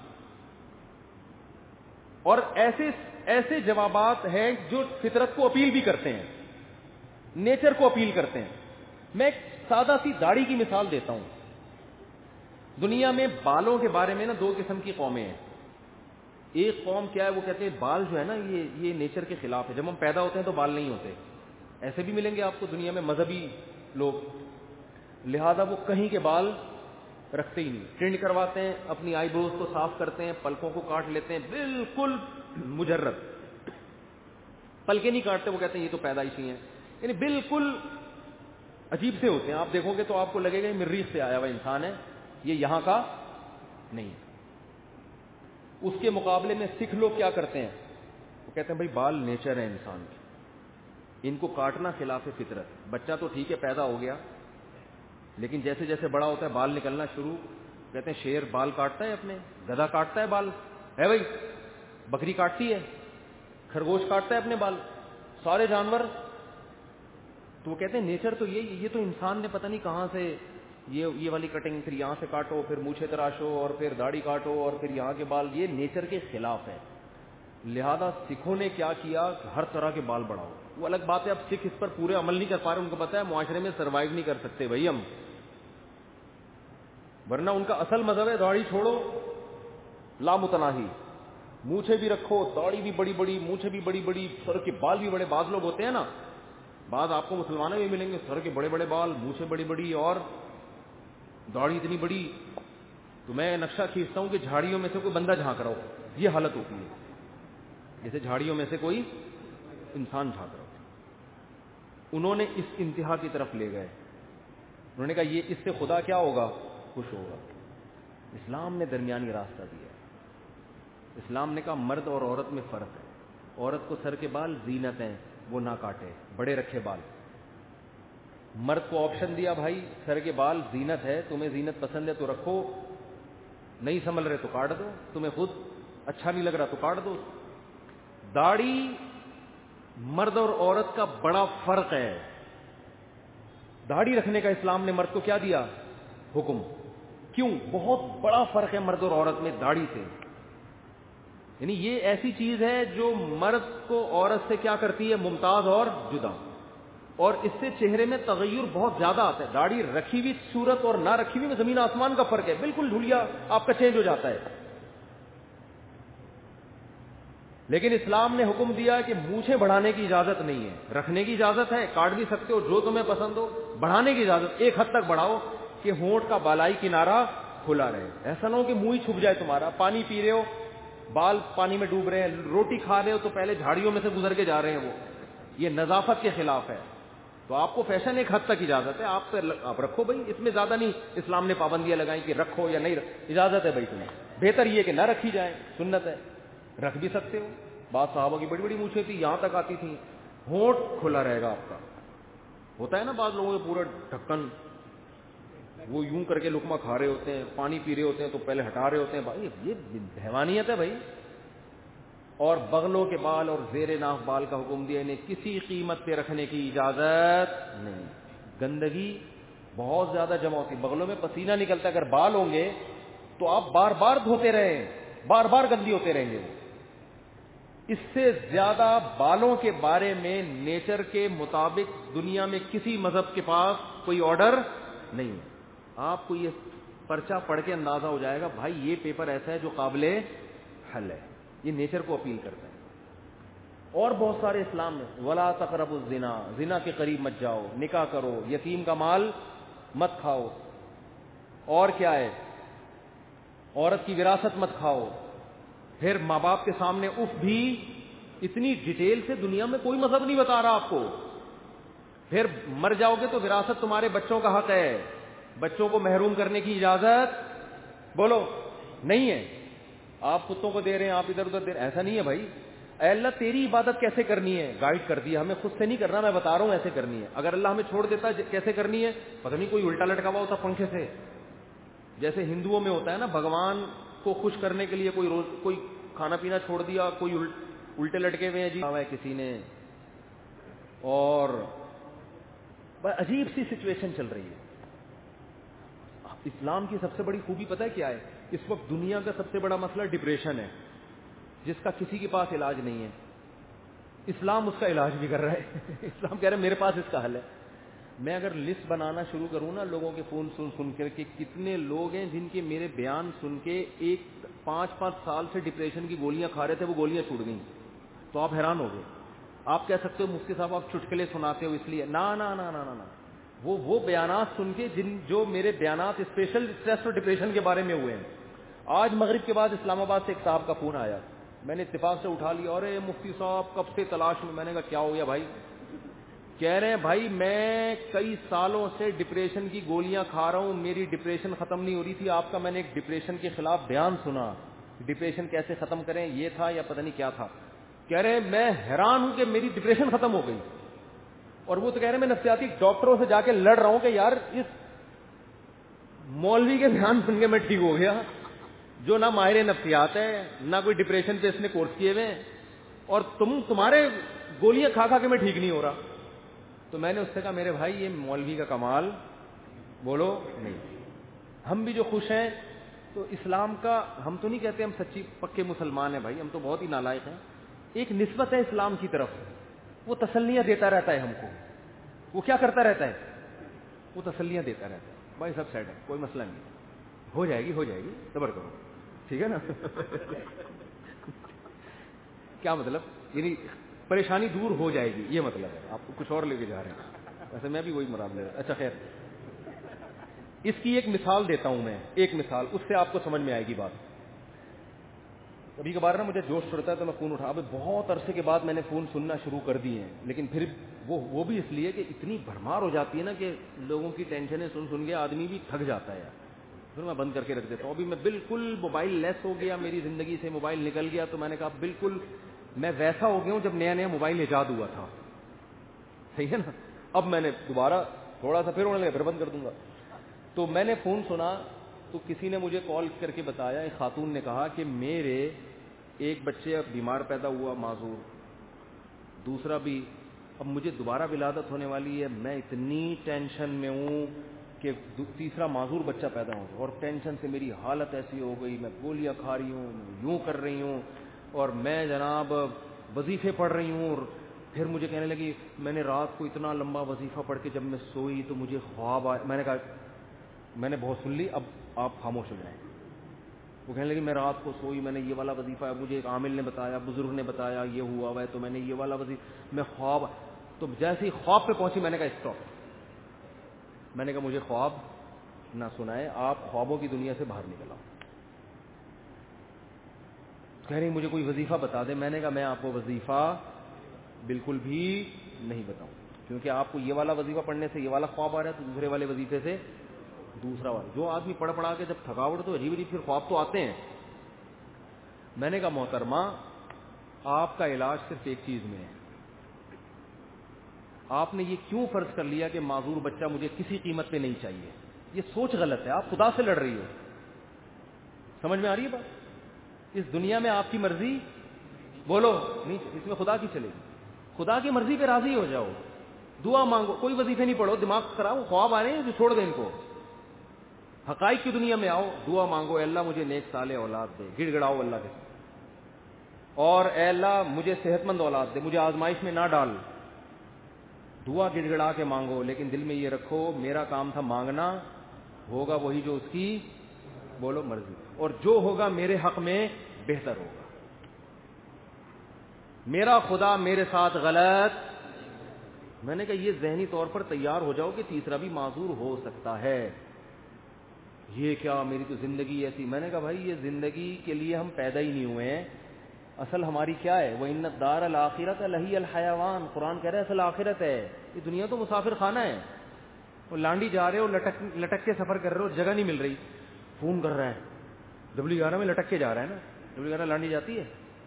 اور ایسے جوابات ہیں جو فطرت کو اپیل بھی کرتے ہیں, نیچر کو اپیل کرتے ہیں. میں ایک سادہ سی داڑھی کی مثال دیتا ہوں. دنیا میں بالوں کے بارے میں نا 2 قسم کی قومیں ہیں. ایک قوم کیا ہے, وہ کہتے ہیں بال جو ہے نا یہ نیچر کے خلاف ہے, جب ہم پیدا ہوتے ہیں تو بال نہیں ہوتے. ایسے بھی ملیں گے آپ کو دنیا میں مذہبی لوگ, لہذا وہ کہیں کے بال رکھتے ہی نہیں, ٹرنڈ کرواتے ہیں, اپنی آئی بروز کو صاف کرتے ہیں, پلکوں کو کاٹ لیتے ہیں, بالکل مجرد, پلکیں نہیں کاٹتے. وہ کہتے ہیں یہ تو پیدائشی ہیں, یعنی بالکل عجیب سے ہوتے ہیں. آپ دیکھو گے تو آپ کو لگے گا یہ مریخ سے آیا ہوا انسان ہے, یہ یہاں کا نہیں. اس کے مقابلے میں سکھ لوگ کیا کرتے ہیں, وہ کہتے ہیں بھائی بال نیچر ہے انسان کی, ان کو کاٹنا خلاف فطرت. بچہ تو ٹھیک ہے پیدا ہو گیا, لیکن جیسے جیسے بڑا ہوتا ہے بال نکلنا شروع. کہتے ہیں شیر بال کاٹتا ہے اپنے, گدھا کاٹتا ہے بال, ہے بھائی, بکری کاٹتی ہے, خرگوش کاٹتا ہے اپنے بال, سارے جانور. تو وہ کہتے ہیں نیچر تو یہ تو انسان نے پتہ نہیں کہاں سے یہ والی کٹنگ, پھر یہاں سے کاٹو, پھر مونچھیں تراشو, اور پھر داڑھی کاٹو, اور پھر یہاں کے بال, یہ نیچر کے خلاف ہے. لہذا سکھوں نے کیا کیا, ہر طرح کے بال بڑھاؤ. وہ الگ بات ہے, اب سکھ اس پر پورے عمل نہیں کر پا رہے, ان کو پتا ہے معاشرے میں سروائیو نہیں کر سکتے بھائی ہم, ورنہ ان کا اصل مذہب ہے داڑھی چھوڑو لا متناہی, مونچھیں بھی رکھو, داڑھی بھی بڑی بڑی, مونچھیں بھی بڑی بڑی, سر کے بال بھی بڑے. بعض لوگ ہوتے ہیں نا, بعض آپ کو مسلمانوں میں ملیں گے, سر کے بڑے بڑے بال, مونچھیں بڑی بڑی اور داڑھی اتنی بڑی. تو میں نقشہ کھینچتا ہوں کہ جھاڑیوں میں سے کوئی بندہ جھانک رہا ہو, یہ حالت ہوتی ہے, جیسے جھاڑیوں میں سے کوئی انسان جھانک رہا ہو. انہوں نے اس انتہا کی طرف لے گئے, انہوں نے کہا یہ اس سے خدا کیا ہوگا, خوش ہوگا. اسلام نے درمیانی راستہ دیا. اسلام نے کہا مرد اور عورت میں فرق ہے, عورت کو سر کے بال زینت ہیں, وہ نہ کاٹے, بڑے رکھے بال. مرد کو آپشن دیا بھائی سر کے بال زینت ہے, تمہیں زینت پسند ہے تو رکھو, نہیں سنبھل رہے تو کاٹ دو, تمہیں خود اچھا نہیں لگ رہا تو کاٹ دو. داڑھی مرد اور عورت کا بڑا فرق ہے. داڑھی رکھنے کا اسلام نے مرد کو کیا دیا, حکم. کیوں؟ بہت بڑا فرق ہے مرد اور عورت میں داڑھی سے. یعنی یہ ایسی چیز ہے جو مرد کو عورت سے کیا کرتی ہے؟ ممتاز اور جدا. اور اس سے چہرے میں تغیر بہت زیادہ آتا ہے. داڑھی رکھی ہوئی صورت اور نہ رکھی ہوئی میں زمین آسمان کا فرق ہے. بالکل ڈھولیا آپ کا چینج ہو جاتا ہے. لیکن اسلام نے حکم دیا کہ مونچھیں بڑھانے کی اجازت نہیں ہے. رکھنے کی اجازت ہے, کاٹ بھی سکتے ہو جو تمہیں پسند ہو. بڑھانے کی اجازت ایک حد تک بڑھاؤ کہ ہونٹ کا بالائی کنارہ کھلا رہے. ایسا نہ ہو کہ منہ ہی چھپ جائے تمہارا. پانی پی رہے ہو, بال پانی میں ڈوب رہے ہیں. روٹی کھا رہے ہو تو پہلے جھاڑیوں میں سے گزر کے جا رہے ہیں. وہ یہ نظافت کے خلاف ہے. تو آپ کو فیشن ایک حد تک اجازت ہے, آپ رکھو بھائی, اس میں زیادہ نہیں اسلام نے پابندیاں لگائیں کہ رکھو یا نہیں. اجازت ہے بھائی تمہیں. بہتر یہ کہ نہ رکھی جائے, سنت ہے. رکھ بھی سکتے ہو. بعض صحابہ کی بڑی بڑی مونچھیں تھی, یہاں تک آتی تھیں. ہونٹ کھلا رہے گا آپ کا. ہوتا ہے نا بعض لوگوں کے پورا ڈھکن, وہ یوں کر کے لقمہ کھا رہے ہوتے ہیں, پانی پی رہے ہوتے ہیں تو پہلے ہٹا رہے ہوتے ہیں. بھائی یہ حیوانیت ہے بھائی. اور بغلوں کے بال اور زیر ناف بال کا حکم دیا, انہیں کسی قیمت پہ رکھنے کی اجازت نہیں. گندگی بہت زیادہ جمع ہوتی. بغلوں میں پسینہ نکلتا ہے. اگر بال ہوں گے تو آپ بار بار دھوتے رہیں, بار بار گندی ہوتے رہیں گے. اس سے زیادہ بالوں کے بارے میں نیچر کے مطابق دنیا میں کسی مذہب کے پاس کوئی آرڈر نہیں ہے. آپ کو یہ پرچہ پڑھ کے اندازہ ہو جائے گا بھائی یہ پیپر ایسا ہے جو قابل حل ہے. یہ نیچر کو اپیل کرتا ہے. اور بہت سارے اسلام میں, ولا تقربوا الزنا, زنا کے قریب مت جاؤ, نکاح کرو, یتیم کا مال مت کھاؤ, اور کیا ہے, عورت کی وراثت مت کھاؤ. پھر ماں باپ کے سامنے اف بھی اتنی ڈیٹیل سے دنیا میں کوئی مذہب نہیں بتا رہا آپ کو. پھر مر جاؤ گے تو وراثت تمہارے بچوں کا حق ہے. بچوں کو محروم کرنے کی اجازت بولو نہیں ہے. آپ کتوں کو دے رہے ہیں, آپ ادھر ادھر دے رہے ہیں, ایسا نہیں ہے بھائی. اے اللہ تیری عبادت کیسے کرنی ہے گائیڈ کر دیا, ہمیں خود سے نہیں کرنا, میں بتا رہا ہوں ایسے کرنی ہے. اگر اللہ ہمیں چھوڑ دیتا کیسے کرنی ہے پتہ نہیں, کوئی الٹا لٹکا ہوا ہوتا پنکھے سے. جیسے ہندوؤں میں ہوتا ہے نا, بھگوان کو خوش کرنے کے لیے کوئی کھانا پینا چھوڑ دیا, کوئی الٹے لٹکے ہوئے ہیں جی کسی نے. اور عجیب سی سچویشن چل رہی ہے. اسلام کی سب سے بڑی خوبی پتہ ہے کیا ہے؟ اس وقت دنیا کا سب سے بڑا مسئلہ ڈپریشن ہے, جس کا کسی کے پاس علاج نہیں ہے. اسلام اس کا علاج بھی کر رہا ہے. اسلام کہہ رہا ہے میرے پاس اس کا حل ہے. میں اگر لسٹ بنانا شروع کروں نا لوگوں کے فون سن کر کہ کتنے لوگ ہیں جن کے میرے بیان سن کے 5 سال سے ڈپریشن کی گولیاں کھا رہے تھے, وہ گولیاں چھوٹ گئیں, تو آپ حیران ہو گئے. آپ کہہ سکتے ہو مفتی صاحب آپ چٹکلے سناتے ہو اس لیے. نا نا نا نا نا, وہ بیانات سن کے جو میرے بیانات اسپیشل اسٹریس اور ڈپریشن کے بارے میں ہوئے ہیں. آج مغرب کے بعد اسلام آباد سے ایک صاحب کا فون آیا, میں نے اتفاق سے اٹھا لیا. ارے مفتی صاحب کب سے تلاش میں. میں نے کہا کیا ہو گیا بھائی؟ کہہ رہے ہیں بھائی میں کئی سالوں سے ڈپریشن کی گولیاں کھا رہا ہوں, میری ڈپریشن ختم نہیں ہو رہی تھی. آپ کا میں نے ایک ڈپریشن کے خلاف بیان سنا, ڈپریشن کیسے ختم کریں, یہ تھا یا پتہ نہیں کیا تھا. کہہ رہے ہیں میں حیران ہوں کہ میری ڈپریشن ختم ہو گئی. اور وہ تو کہہ رہے ہیں میں نفسیاتی ڈاکٹروں سے جا کے لڑ رہا ہوں کہ یار اس مولوی کے بیان سن کے میں ٹھیک ہو گیا, جو نہ ماہر نفسیات ہے نہ کوئی ڈپریشن پہ اس نے کورس کیے ہوئے, اور تمہارے گولیاں کھا کھا کے میں ٹھیک نہیں ہو رہا. تو میں نے اس سے کہا میرے بھائی یہ مولوی کا کمال بولو نہیں. ہم بھی جو خوش ہیں تو اسلام کا, ہم تو نہیں کہتے ہم سچی پکے مسلمان ہیں بھائی, ہم تو بہت ہی نالائق ہیں. ایک نسبت ہے اسلام کی طرف, وہ تسلیاں دیتا رہتا ہے ہم کو. وہ کیا کرتا رہتا ہے؟ وہ تسلیاں دیتا رہتا ہے. بھائی سب سیٹ ہے, کوئی مسئلہ نہیں, ہو جائے گی, صبر کرو, ٹھیک ہے نا. کیا مطلب؟ یعنی پریشانی دور ہو جائے گی, یہ مطلب ہے. آپ کو کچھ اور لے کے جا رہے ہیں, ویسے میں بھی وہی مراد لے رہا. اچھا خیر, اس کی ایک مثال دیتا ہوں میں, ایک مثال, اس سے آپ کو سمجھ میں آئے گی بات. کبھی کبھار نا مجھے جوش چڑھتا ہے تو میں فون اٹھا, اب بہت عرصے کے بعد میں نے فون سننا شروع کر دیے ہیں, لیکن پھر وہ بھی اس لیے کہ اتنی بھرمار ہو جاتی ہے نا کہ لوگوں کی ٹینشنیں سن کے آدمی بھی تھک جاتا ہے. پھر میں بند کر کے رکھ دیتا ہوں. ابھی میں بالکل موبائل لیس ہو گیا, میری زندگی سے موبائل نکل گیا, تو میں نے کہا بالکل میں ویسا ہو گیا ہوں جب نیا موبائل ایجاد ہوا تھا. صحیح ہے نا. اب میں نے دوبارہ تھوڑا سا پھر ہونے لگا, پھر بند کر دوں گا. تو میں نے فون سنا تو کسی نے مجھے کال کر کے بتایا, ایک خاتون نے کہا کہ میرے ایک بچے اب بیمار پیدا ہوا معذور, دوسرا بھی اب مجھے دوبارہ ولادت ہونے والی ہے, میں اتنی ٹینشن میں ہوں کہ تیسرا معذور بچہ پیدا ہو اور ٹینشن سے میری حالت ایسی ہو گئی, میں گولیاں کھا رہی ہوں, یوں کر رہی ہوں, اور میں جناب وظیفے پڑھ رہی ہوں. اور پھر مجھے کہنے لگی میں نے رات کو اتنا لمبا وظیفہ پڑھ کے جب میں سوئی تو مجھے خواب آیا. میں نے کہا میں نے بہت سن لی, اب آپ خاموش ہو جائیں. وہ کہنے لگی میں رات کو سوئی, میں نے یہ والا وظیفہ, مجھے ایک عامل نے بتایا, بزرگ نے بتایا یہ ہوا ہوا ہے, تو میں نے یہ والا وظیفہ, میں خواب. تو جیسے ہی خواب پہ پہنچی میں نے کہا اسٹاپ. میں نے کہا مجھے خواب نہ سنائے, آپ خوابوں کی دنیا سے باہر نکل آؤ. کہہ رہی مجھے کوئی وظیفہ بتا دے. میں نے کہا میں آپ کو وظیفہ بالکل بھی نہیں بتاؤں, کیونکہ آپ کو یہ والا وظیفہ پڑھنے سے یہ والا خواب آ رہا ہے, تو دوسرے والے وظیفے سے دوسرا والا. جو آدمی پڑھ پڑھا کے جب تھکاوٹ تو عجیب عجیب پھر خواب تو آتے ہیں. میں نے کہا محترمہ آپ کا علاج صرف ایک چیز میں ہے. آپ نے یہ کیوں فرض کر لیا کہ معذور بچہ مجھے کسی قیمت پہ نہیں چاہیے؟ یہ سوچ غلط ہے, آپ خدا سے لڑ رہی ہو. سمجھ میں آ رہی ہے بات؟ اس دنیا میں آپ کی مرضی بولو نہیں, اس میں خدا کی چلے گی. خدا کی مرضی پہ راضی ہو جاؤ, دعا مانگو, کوئی وظیفے نہیں پڑھو, دماغ خراب, خواب آ رہے ہیں جو چھوڑ دیں ان کو. حقائق کی دنیا میں آؤ, دعا مانگو, اے اللہ مجھے نیک صالح اولاد دے, گڑ گڑاؤ اللہ کے ساتھ, اور اے اللہ مجھے صحت مند اولاد دے, مجھے آزمائش میں نہ ڈال. دعا گڑ گڑا کے مانگو, لیکن دل میں یہ رکھو میرا کام تھا مانگنا, ہوگا وہی جو اس کی بولو مرضی, اور جو ہوگا میرے حق میں بہتر ہوگا. میرا خدا میرے ساتھ غلط. میں نے کہا یہ ذہنی طور پر تیار ہو جاؤ کہ تیسرا بھی معذور ہو سکتا ہے. یہ کیا میری تو زندگی ایسی. میں نے کہا بھائی یہ زندگی کے لیے ہم پیدا ہی نہیں ہوئے ہیں. اصل ہماری کیا ہے؟ وَإِنَّ الدَّارَ الْآخِرَةَ لَهِيَ الْحَيَوَانُ. قرآن کہہ رہا ہے اصل آخرت ہے, یہ دنیا تو مسافر خانہ ہے. وہ لانڈی جا رہے ہو, لٹک کے سفر کر رہے ہو, جگہ نہیں مل رہی, فون کر رہا ہے, W11 میں لٹک کے جا رہا ہے نا. W11 لانڈی جاتی ہے,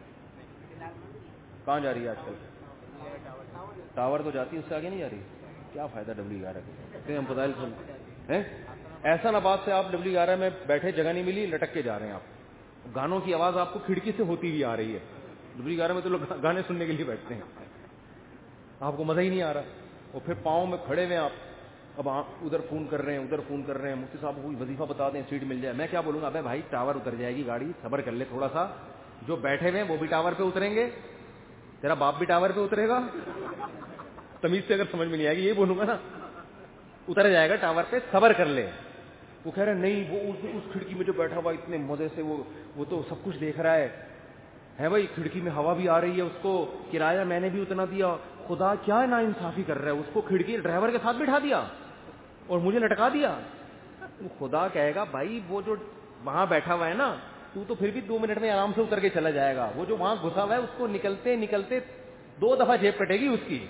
کہاں جا رہی ہے آج کل؟ ٹاور تو جاتی ہے, اس سے آگے نہیں جا رہی. کیا فائدہ W11 کا, ہم فضائل سن. ایسا نبات سے آپ W11 میں بیٹھے, جگہ نہیں ملی, لٹک کے جا رہے ہیں آپ. گانوں کی آواز آپ کو کھڑکی سے ہوتی ہوئی آ رہی ہے. W11 میں تو لوگ گانے سننے کے لیے بیٹھتے ہیں, آپ کو مزہ ہی نہیں آ رہا. اور پھر پاؤں میں کھڑے ہوئے آپ, اب آپ ادھر فون کر رہے ہیں, ادھر فون کر رہے ہیں, مفتی صاحب کو کوئی وظیفہ بتا دیں, سیٹ مل جائے. میں کیا بولوں گا, ابے بھائی ٹاور اتر جائے گی گاڑی, صبر کر لے تھوڑا سا. جو بیٹھے ہوئے وہ بھی ٹاور پہ اتریں گے, تیرا باپ بھی ٹاور پہ اترے گا. تمیز سے اگر سمجھ میں نہیں آئے گی یہ بولوں گا نا, اتر جائے گا ٹاور پہ, صبر کر لے. وہ کہہ رہے نہیں, وہ اس کھڑکی میں جو بیٹھا ہوا اتنے مزے سے, وہ تو سب کچھ دیکھ رہا ہے بھائی, کھڑکی میں ہوا بھی آ رہی ہے, اس کو کرایہ میں نے بھی اتنا دیا. خدا کیا نا انصافی کر رہا ہے, اس کو کھڑکی ڈرائیور کے ساتھ بٹھا دیا اور مجھے لٹکا دیا. وہ خدا کہے گا بھائی وہ جو وہاں بیٹھا ہوا ہے نا, تو پھر بھی 2 منٹ میں آرام سے اتر کے چلا جائے گا. وہ جو وہاں گھسا ہوا ہے اس کو نکلتے نکلتے 2 دفعہ جیب کٹے گی اس کی.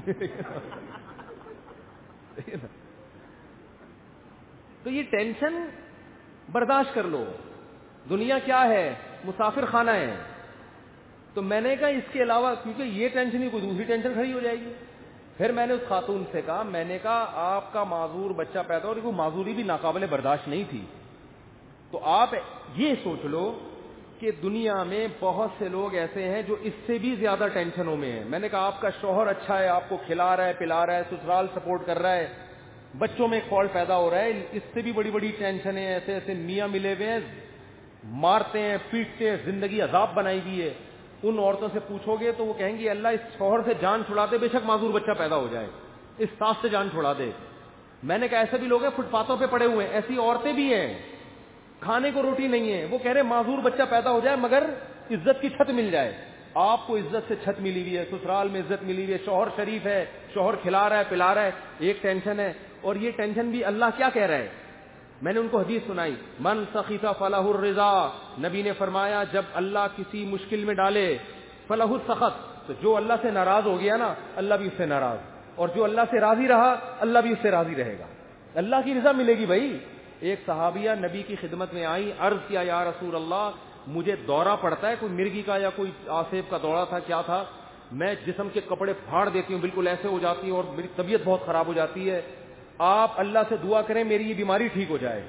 تو یہ ٹینشن برداشت کر لو. دنیا کیا ہے؟ مسافر خانہ ہے. تو میں نے کہا اس کے علاوہ, کیونکہ یہ ٹینشن ہی کوئی دوسری ٹینشن کھڑی ہو جائے گی. پھر میں نے اس خاتون سے کہا, میں نے کہا آپ کا معذور بچہ پیدا ہو, کوئی معذوری بھی ناقابل برداشت نہیں تھی, تو آپ یہ سوچ لو کہ دنیا میں بہت سے لوگ ایسے ہیں جو اس سے بھی زیادہ ٹینشنوں میں ہیں. میں نے کہا آپ کا شوہر اچھا ہے, آپ کو کھلا رہا ہے, پلا رہا ہے, سسرال سپورٹ کر رہا ہے, بچوں میں ایک فالٹ پیدا ہو رہا ہے, اس سے بھی بڑی بڑی ٹینشنیں. ایسے ایسے میاں ملے ہوئے ہیں, مارتے ہیں, پیٹتے ہیں, زندگی عذاب بنائی گئی ہے. ان عورتوں سے پوچھو گے تو وہ کہیں گی اللہ اس شوہر سے جان چھڑا دے, بے شک معذور بچہ پیدا ہو جائے, اس ساس سے جان چھڑا دے. میں نے کہا ایسے بھی لوگ ہیں فٹ پاتھوں پہ پڑے ہوئے ہیں, ایسی عورتیں بھی ہیں, کھانے کو روٹی نہیں ہے, وہ کہہ رہے معذور بچہ پیدا ہو جائے مگر عزت کی چھت مل جائے. آپ کو عزت سے چھت ملی ہوئی ہے, سسرال میں عزت ملی ہوئی ہے, شوہر شریف ہے, شوہر کھلا رہا ہے, پلا رہا ہے, ایک ٹینشن ہے. اور یہ ٹینشن بھی اللہ کیا کہہ رہا ہے, میں نے ان کو حدیث سنائی, من سخط فلہ الرضا. نبی نے فرمایا جب اللہ کسی مشکل میں ڈالے, فلہ السخط, تو جو اللہ سے ناراض ہو گیا نا اللہ بھی اس سے ناراض, اور جو اللہ سے راضی رہا اللہ بھی اس سے راضی رہے گا. اللہ کی رضا ملے گی بھائی. ایک صحابیہ نبی کی خدمت میں آئی, عرض کیا یا رسول اللہ مجھے دورہ پڑتا ہے, کوئی مرگی کا یا کوئی آسیب کا دورہ تھا, کیا تھا, میں جسم کے کپڑے پھاڑ دیتی ہوں, بالکل ایسے ہو جاتی ہے اور میری طبیعت بہت خراب ہو جاتی ہے, آپ اللہ سے دعا کریں میری یہ بیماری ٹھیک ہو جائے.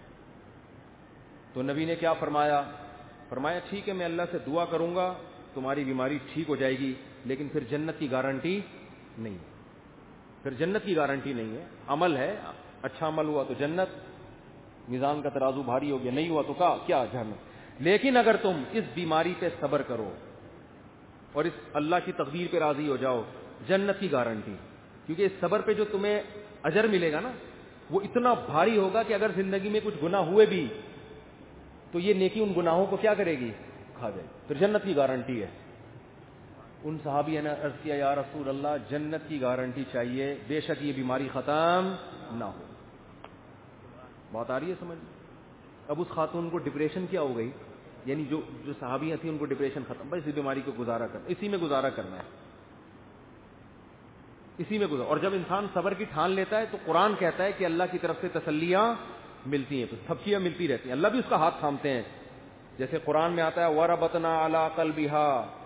تو نبی نے کیا فرمایا, فرمایا ٹھیک ہے میں اللہ سے دعا کروں گا, تمہاری بیماری ٹھیک ہو جائے گی, لیکن پھر جنت کی گارنٹی نہیں, پھر جنت کی گارنٹی نہیں ہے. عمل ہے, اچھا عمل ہوا تو جنت, میزان کا ترازو بھاری ہو گیا, نہیں ہوا تو کیا جہنم. لیکن اگر تم اس بیماری پہ صبر کرو اور اس اللہ کی تقدیر پہ راضی ہو جاؤ, جنت کی گارنٹی. کیونکہ اس صبر پہ جو تمہیں اجر ملے گا نا وہ اتنا بھاری ہوگا کہ اگر زندگی میں کچھ گناہ ہوئے بھی تو یہ نیکی ان گناہوں کو کیا کرے گی, کھا جائے. پھر جنت کی گارنٹی ہے. ان صحابی نے عرض کیا یا رسول اللہ جنت کی گارنٹی چاہیے, بے شک یہ بیماری ختم نہ ہو. بات آ رہی ہے سمجھ؟ اب اس خاتون کو ڈپریشن کیا ہو گئی, یعنی جو صحابیاں تھیں ان کو ڈپریشن ختم, بس اس بیماری کو گزارا کرنا, اسی میں گزارا کرنا ہے, اسی میں گزارا. اور جب انسان صبر کی ٹھان لیتا ہے تو قرآن کہتا ہے کہ اللہ کی طرف سے تسلیاں ملتی ہیں, تھپکیاں ملتی رہتی ہیں, اللہ بھی اس کا ہاتھ تھامتے ہیں. جیسے قرآن میں آتا ہے وَرَبَطْنَا عَلَىٰ قَلْبِهَا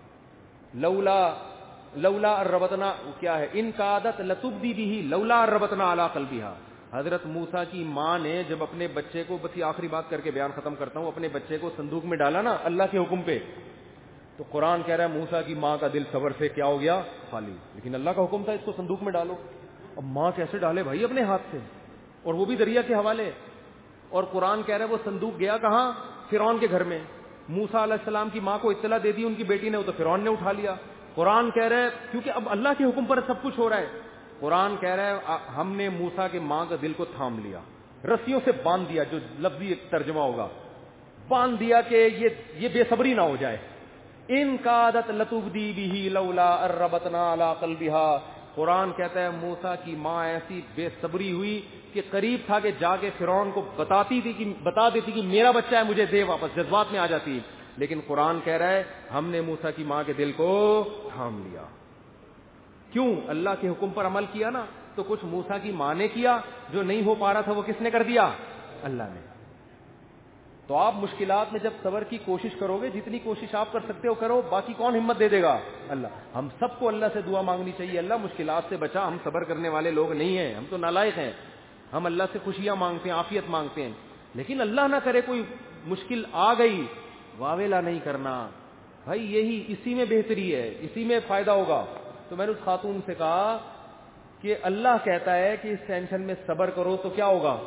لولا الربطنا, کیا ہے, ان کادت لتبدی بھی لولا الربطنا علی قلبها. حضرت موسیٰ کی ماں نے جب اپنے بچے کو, بس یہ آخری بات کر کے بیان ختم کرتا ہوں, اپنے بچے کو صندوق میں ڈالا نا اللہ کے حکم پہ, تو قرآن کہہ رہا ہے موسیٰ کی ماں کا دل صبر سے کیا ہو گیا, خالی. لیکن اللہ کا حکم تھا اس کو صندوق میں ڈالو. اب ماں کیسے ڈالے بھائی اپنے ہاتھ سے, اور وہ بھی دریا کے حوالے. اور قرآن کہہ رہا ہے وہ صندوق گیا کہاں, فرعون کے گھر میں. موسیٰ علیہ السلام کی ماں کو اطلاع دے دی ان کی بیٹی نے, وہ تو فرعون نے اٹھا لیا. قرآن کہہ رہا ہے کیونکہ اب اللہ کے حکم پر سب کچھ ہو رہا ہے. قرآن کہہ رہا ہے ہم نے موسیٰ کے ماں کا دل کو تھام لیا, رسیوں سے باندھ دیا, جو لفظی ترجمہ ہوگا باندھ دیا کہ یہ بے صبری نہ ہو جائے. ان کادت لتبدی بھی لولا الربطنا علی قلبها. قرآن کہتا ہے موسیٰ کی ماں ایسی بے صبری ہوئی کہ قریب تھا کہ جا کے فرعون کو بتا دیتی کہ میرا بچہ ہے مجھے دے واپس, جذبات میں آ جاتی. لیکن قرآن کہہ رہا ہے ہم نے موسیٰ کی ماں کے دل کو تھام لیا. کیوں؟ اللہ کے حکم پر عمل کیا نا. تو کچھ موسیٰ کی ماں نے کیا, جو نہیں ہو پا رہا تھا وہ کس نے کر دیا, اللہ نے. تو آپ مشکلات میں جب صبر کی کوشش کرو گے, جتنی کوشش آپ کر سکتے ہو کرو, باقی کون ہمت دے دے گا, اللہ. ہم سب کو اللہ سے دعا مانگنی چاہیے, اللہ مشکلات سے بچا. ہم صبر کرنے والے لوگ نہیں ہیں, ہم تو نالائق ہیں. ہم اللہ سے خوشیاں مانگتے ہیں, عافیت مانگتے ہیں, لیکن اللہ نہ کرے کوئی مشکل آ گئی, واویلا نہیں کرنا بھائی, یہی اسی میں بہتری ہے, اسی میں فائدہ ہوگا. تو میں نے اس خاتون سے کہا کہ اللہ کہتا ہے کہ اس ٹینشن میں صبر کرو تو کیا ہوگا,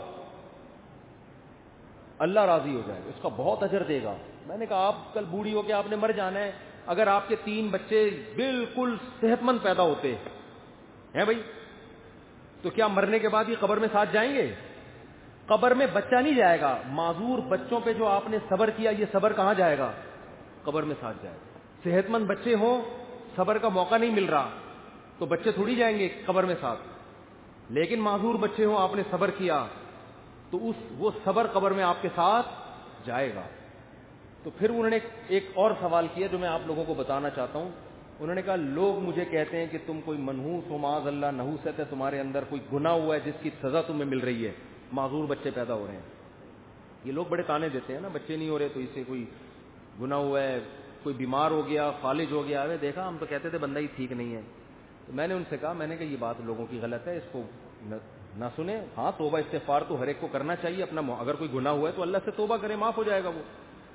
اللہ راضی ہو جائے گا, اس کا بہت اجر دے گا. میں نے کہا آپ کل بوڑھی ہو کے آپ نے مر جانا ہے, اگر آپ کے 3 بچے بالکل صحت مند پیدا ہوتے ہیں بھائی, تو کیا مرنے کے بعد یہ قبر میں ساتھ جائیں گے؟ قبر میں بچہ نہیں جائے گا. معذور بچوں پہ جو آپ نے صبر کیا, یہ صبر کہاں جائے گا, قبر میں ساتھ جائے گا. صحت مند بچے ہوں, صبر کا موقع نہیں مل رہا, تو بچے تھوڑی جائیں گے قبر میں ساتھ. لیکن معذور بچے ہوں, آپ نے صبر کیا, تو وہ صبر قبر میں آپ کے ساتھ جائے گا. تو پھر انہوں نے ایک اور سوال کیا جو میں آپ لوگوں کو بتانا چاہتا ہوں. انہوں نے کہا لوگ مجھے کہتے ہیں کہ تم کوئی منحوس ہو, معاذ اللہ نحوست ہے تمہارے اندر, کوئی گناہ ہوا ہے جس کی سزا تمہیں مل رہی ہے, معذور بچے پیدا ہو رہے ہیں. یہ لوگ بڑے تانے دیتے ہیں نا, بچے نہیں ہو رہے تو اس سے کوئی گناہ ہوا ہے, کوئی بیمار ہو گیا, فالج ہو گیا. دیکھا ہم تو کہتے تھے بندہ ہی ٹھیک نہیں ہے. تو میں نے ان سے کہا, میں نے کہا یہ بات لوگوں کی غلط ہے, اس کو نہ سنیں. ہاں توبہ استغفار تو ہر ایک کو کرنا چاہیے, اپنا اگر کوئی گناہ ہوا ہے تو اللہ سے توبہ کرے, معاف ہو جائے گا وہ.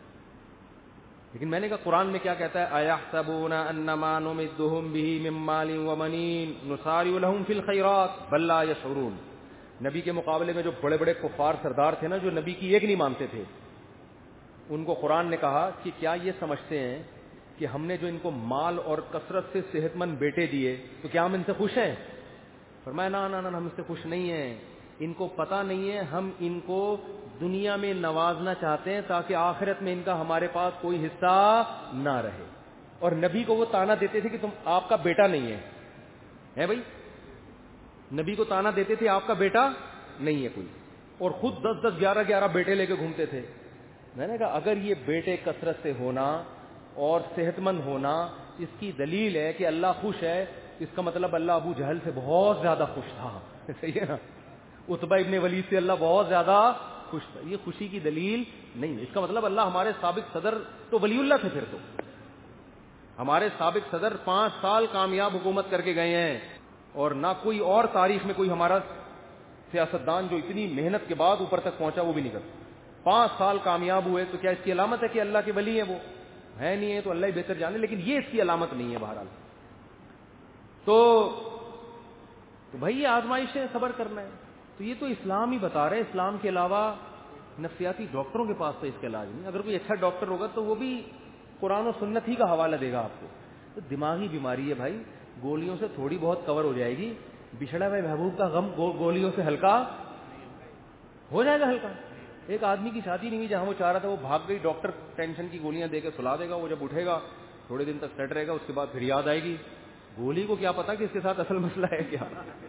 لیکن میں نے کہا قرآن میں کیا کہتا ہے, اَيَحْسَبُونَ أَنَّمَا نُمِدُّهُم بِهِ مِن مَّالٍ وَبَنِينَ نُسَارِعُ لَهُمْ فِي الْخَيْرَاتِ بَل لَّا يَشْعُرُونَ. نبی کے مقابلے میں جو بڑے بڑے کفار سردار تھے نا, جو نبی کی ایک نہیں مانتے تھے, ان کو قرآن نے کہا کہ کیا یہ سمجھتے ہیں کہ ہم نے جو ان کو مال اور کثرت سے صحت مند بیٹے دیے تو کیا ہم ان سے خوش ہیں؟ فرمایا نا ہم اس سے خوش نہیں ہیں. ان کو پتہ نہیں ہے ہم ان کو دنیا میں نوازنا چاہتے ہیں تاکہ آخرت میں ان کا ہمارے پاس کوئی حصہ نہ رہے. اور نبی کو وہ تانا دیتے تھے کہ تم آپ کا بیٹا نہیں ہے بھائی, نبی کو تانا دیتے تھے آپ کا بیٹا نہیں ہے کوئی, اور خود 10 11 بیٹے لے کے گھومتے تھے. میں نے کہا اگر یہ بیٹے کثرت سے ہونا اور صحت مند ہونا اس کی دلیل ہے کہ اللہ خوش ہے, اس کا مطلب اللہ ابو جہل سے بہت زیادہ خوش تھا. صحیح ہے نا, عتبہ ابن ولید سے اللہ بہت زیادہ خوش تھا. یہ خوشی کی دلیل نہیں ہے. اس کا مطلب اللہ ہمارے سابق صدر تو ولی اللہ تھے, پھر تو ہمارے سابق صدر 5 سال کامیاب حکومت کر کے گئے ہیں, اور نہ کوئی اور تاریخ میں کوئی ہمارا سیاستدان جو اتنی محنت کے بعد اوپر تک پہنچا وہ بھی نہیں کرتا. 5 سال کامیاب ہوئے, تو کیا اس کی علامت ہے کہ اللہ کے ولی ہیں؟ وہ ہے نہیں ہے تو اللہ ہی بہتر جانے, لیکن یہ اس کی علامت نہیں ہے. بہرحال تو بھائی یہ آزمائش ہے, صبر کرنا ہے. تو یہ تو اسلام ہی بتا رہے, اسلام کے علاوہ نفسیاتی ڈاکٹروں کے پاس تو اس کا علاج نہیں. اگر کوئی اچھا ڈاکٹر ہوگا تو وہ بھی قرآن و سنت ہی کا حوالہ دے گا آپ کو. تو دماغی بیماری ہے بھائی, گولیوں سے تھوڑی بہت کور ہو جائے گی. بچھڑا ہوئے محبوب کا غم گولیوں سے ہلکا ہو جائے گا ہلکا. ایک آدمی کی شادی نہیں ہوئی جہاں وہ چاہ رہا تھا, وہ بھاگ گئی, ڈاکٹر ٹینشن کی گولیاں دے کے سلا دے گا. وہ جب اٹھے گا تھوڑے دن تک سیٹ رہے گا, اس کے بعد پھر یاد آئے گی. گولی کو کیا پتا کہ اس کے ساتھ اصل مسئلہ ہے کیا,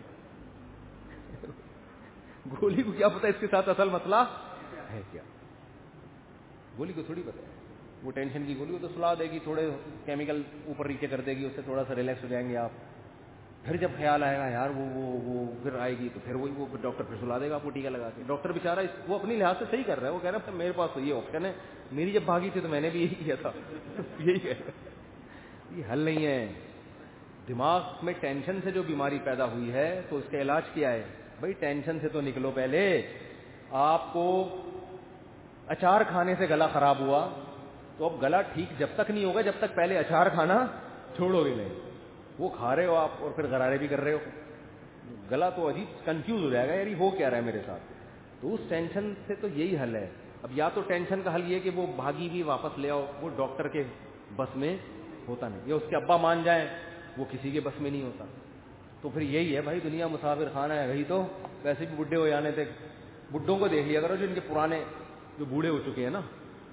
گولی کو کیا پتا اس کے ساتھ اصل مسئلہ ہے کیا, گولی کو تھوڑی پتا ہے. وہ ٹینشن کی گولی وہ تو سلا دے گی, تھوڑے کیمیکل اوپر نیچے کر دے گی, اس سے تھوڑا سا ریلیکس ہو جائیں گے آپ. پھر جب خیال آئے گا یار وہ پھر آئے گی, تو پھر وہی وہ ڈاکٹر پھر سلا دے گا آپ کو ٹیکا لگا کے. ڈاکٹر بیچارہ وہ اپنی لحاظ سے صحیح کر رہا ہے, وہ کہہ رہا ہے میرے پاس تو یہ آپشن ہے, میری جب بھاگی تھی تو میں نے بھی یہی کیا تھا. یہی کہہ رہا ہے, یہ حل نہیں ہے. دماغ میں ٹینشن سے جو بیماری پیدا ہوئی ہے تو اس کا علاج کیا ہے بھائی؟ ٹینشن سے تو نکلو. پہلے آپ کو اچار کھانے سے گلا خراب ہوا, تو اب گلا ٹھیک جب تک نہیں ہوگا جب تک پہلے اچار کھانا چھوڑو گے نہیں. وہ کھا رہے ہو آپ اور پھر غرارے بھی کر رہے ہو, گلا تو عجیب کنفیوز ہو جائے گا, یار ہو کیا رہا ہے میرے ساتھ. تو اس ٹینشن سے تو یہی حل ہے. اب یا تو ٹینشن کا حل یہ کہ وہ بھاگی بھی واپس لے آؤ, وہ ڈاکٹر کے بس میں ہوتا نہیں, یا اس کے ابا مان جائیں, وہ کسی کے بس میں نہیں ہوتا. تو پھر یہی ہے بھائی, دنیا مسافر خانہ ہے. وہی تو ویسے بھی بڈھے ہو جانے تھے, بڈھوں کو دیکھ لیا کرو جو ان کے پرانے جو بوڑھے ہو چکے ہیں نا,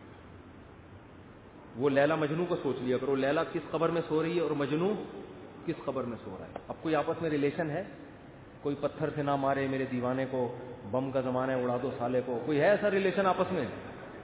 وہ لیلا مجنو کو سوچ لیا کرو. لیلا کس قبر میں سو رہی ہے اور مجنو کس قبر میں سو رہا ہے. اب کوئی آپس میں ریلیشن ہے؟ کوئی پتھر سے نہ مارے میرے دیوانے کو, بم کا زمانہ ہے اڑا دو سالے کو, کوئی ہے ایسا ریلیشن آپس میں؟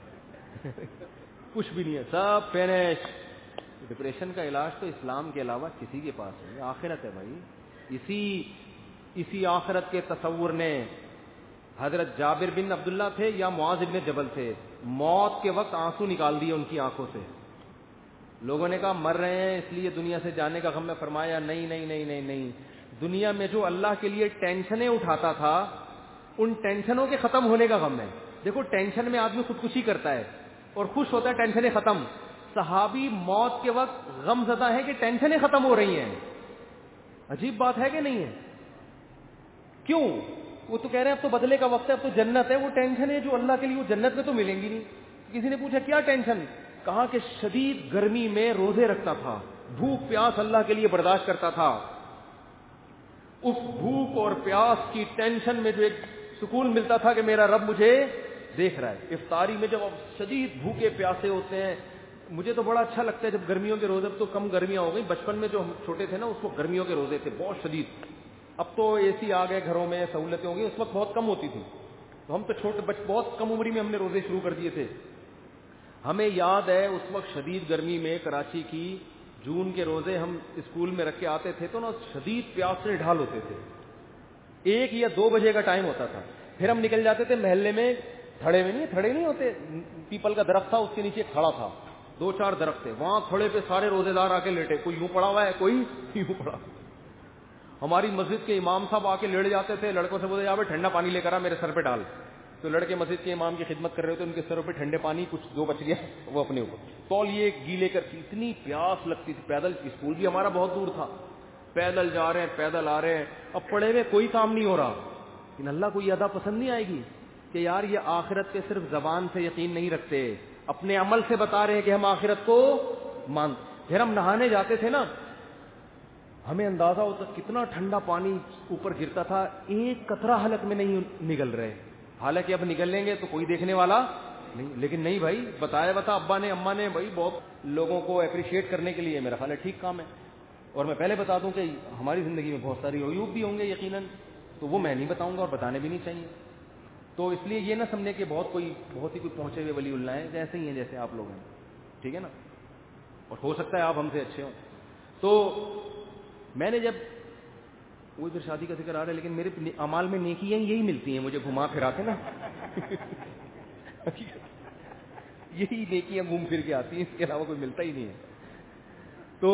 کچھ بھی نہیں ہے, سب فینش. ڈپریشن کا علاج تو اسلام کے علاوہ کسی کے پاس نہیں. آخرت ہے بھائی. اسی آخرت کے تصور نے حضرت جابر بن عبداللہ تھے یا معاذ بن جبل تھے, موت کے وقت آنسو نکال دیے ان کی آنکھوں سے. لوگوں نے کہا مر رہے ہیں اس لیے دنیا سے جانے کا غم میں, فرمایا نہیں نہیں نہیں نہیں نہیں, دنیا میں جو اللہ کے لیے ٹینشنیں اٹھاتا تھا ان ٹینشنوں کے ختم ہونے کا غم ہے. دیکھو ٹینشن میں آدمی خودکشی کرتا ہے اور خوش ہوتا ہے ٹینشنیں ختم. صحابی موت کے وقت غم زدہ ہے کہ ٹینشنیں ختم ہو رہی ہیں. عجیب بات ہے کہ نہیں ہے؟ کیوں؟ وہ تو کہہ رہے ہیں اب تو بدلے کا وقت ہے, اب تو جنت ہے. وہ ٹینشن ہے جو اللہ کے لیے وہ جنت میں تو ملیں گی نہیں. کسی نے پوچھا کیا ٹینشن؟ کہا کہ شدید گرمی میں روزے رکھتا تھا, بھوک پیاس اللہ کے لیے برداشت کرتا تھا. اس بھوک اور پیاس کی ٹینشن میں جو ایک سکون ملتا تھا کہ میرا رب مجھے دیکھ رہا ہے. افطاری میں جب آپ شدید بھوکے پیاسے ہوتے ہیں, مجھے تو بڑا اچھا لگتا ہے جب گرمیوں کے روزے, تو کم گرمیاں ہو گئی, بچپن میں جو ہم چھوٹے تھے نا اس وقت گرمیوں کے روزے تھے بہت شدید. اب تو اے سی آ گئے گھروں میں, سہولتیں ہو گئی, اس وقت بہت کم ہوتی تھی. تو ہم تو چھوٹے بہت کم عمری میں ہم نے روزے شروع کر دیے تھے. ہمیں یاد ہے اس وقت شدید گرمی میں کراچی کی جون کے روزے ہم اسکول میں رکھ کے آتے تھے تو نا شدید پیاس سے ڈھال ہوتے تھے. 1 یا 2 بجے کا ٹائم ہوتا تھا. پھر ہم نکل جاتے تھے محلے میں, تھڑے نہیں ہوتے, پیپل کا درخت تھا, اس کے نیچے کھڑا تھا, 2-4 درخت تھے, وہاں کھڑے پہ سارے روزے دار آ کے لیٹے, کوئی یوں پڑا ہوا ہے کوئی یوں پڑا. ہماری مسجد کے امام صاحب آ کے لیٹ جاتے تھے, لڑکوں سے بولتے یہاں پہ ٹھنڈا پانی لے کر آ میرے سر پہ ڈال. تو لڑکے مسجد کے امام کی خدمت کر رہے ہوتے, ان کے سروں پہ ٹھنڈے پانی, کچھ 2 بچ گیا وہ اپنے اوپر تولیے گیلے کر کے. اتنی پیاس لگتی تھی. پیدل, اسکول بھی ہمارا بہت دور تھا, پیدل جا رہے ہیں پیدل آ رہے ہیں. اب پڑھے ہوئے کوئی کام نہیں ہو رہا, لیکن اللہ کو یہ ادا پسند نہیں آئے گی کہ یار یہ آخرت پہ صرف زبان سے یقین نہیں رکھتے, اپنے عمل سے بتا رہے ہیں کہ ہم آخرت کو مان. پھر ہم نہانے جاتے تھے نا, ہمیں اندازہ ہوتا کتنا ٹھنڈا پانی اوپر گرتا تھا, ایک قطرہ حلق میں نہیں نگل رہے. حالانکہ اب نکل لیں گے تو کوئی دیکھنے والا نہیں, لیکن نہیں بھائی, بتا ابا نے اماں نے, بھائی بہت لوگوں کو اپریشیٹ کرنے کے لیے میرا خیال ہے ٹھیک کام ہے. اور میں پہلے بتا دوں کہ ہماری زندگی میں بہت ساری عیوب بھی ہوں گے یقیناً, تو وہ میں نہیں بتاؤں گا اور بتانے بھی نہیں چاہیے. تو اس لیے یہ نہ سمجھے کہ بہت ہی کوئی پہنچے ہوئے ولی اللہ ہیں, جیسے ہی ہیں جیسے آپ لوگ ہیں, ٹھیک ہے نا, اور ہو سکتا ہے آپ ہم سے اچھے ہوں. تو میں نے جب وہ پھر شادی کا ذکر آ رہا ہے, لیکن میرے اعمال میں نیکیاں یہی ملتی ہیں مجھے گھما پھرا کے نا یہی نیکیاں گھوم پھر کے آتی ہیں, اس کے علاوہ کوئی ملتا ہی نہیں ہے. تو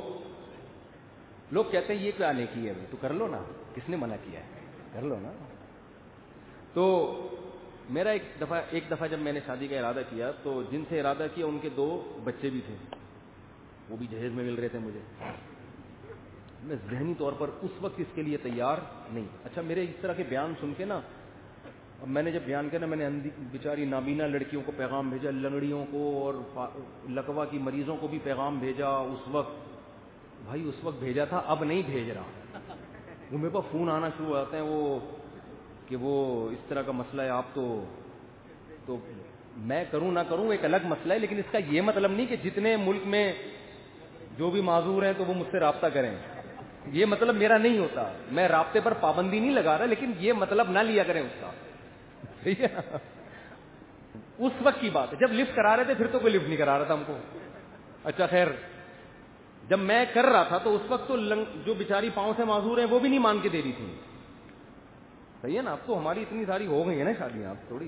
لوگ کہتے ہیں یہ کیا نیکی ہے, تو کر لو نا, کس نے منع کیا ہے, کر لو نا. تو میرا ایک دفعہ جب میں نے شادی کا ارادہ کیا تو جن سے ارادہ کیا ان کے 2 بچے بھی تھے, وہ بھی جہیز میں مل رہے تھے مجھے. میں ذہنی طور پر اس وقت اس کے لیے تیار نہیں. اچھا میرے اس طرح کے بیان سن کے نا, اب میں نے جب بیان کیا نا, میں نے بیچاری نابینا لڑکیوں کو پیغام بھیجا, لنگڑیوں کو اور لکوا کی مریضوں کو بھی پیغام بھیجا اس وقت. بھائی اس وقت بھیجا تھا, اب نہیں بھیج رہا. وہ میرے پاس فون آنا شروع ہو جاتے ہیں وہ کہ وہ اس طرح کا مسئلہ ہے, آپ تو میں کروں نہ کروں ایک الگ مسئلہ ہے, لیکن اس کا یہ مطلب نہیں کہ جتنے ملک میں جو بھی معذور ہیں تو وہ مجھ سے رابطہ کریں. یہ مطلب میرا نہیں ہوتا, میں رابطے پر پابندی نہیں لگا رہا, لیکن یہ مطلب نہ لیا کریں اس کا. ٹھیک ہے, اس وقت کی بات ہے جب لفٹ کرا رہے تھے, پھر تو کوئی لفٹ نہیں کرا رہا تھا ہم کو. اچھا خیر, جب میں کر رہا تھا تو اس وقت تو جو بیچاری پاؤں سے معذور ہیں وہ بھی نہیں مان کے دے رہی تھی. صحیح ہے نا, اب تو ہماری اتنی ساری ہو گئی ہیں نا شادیاں, اب تھوڑی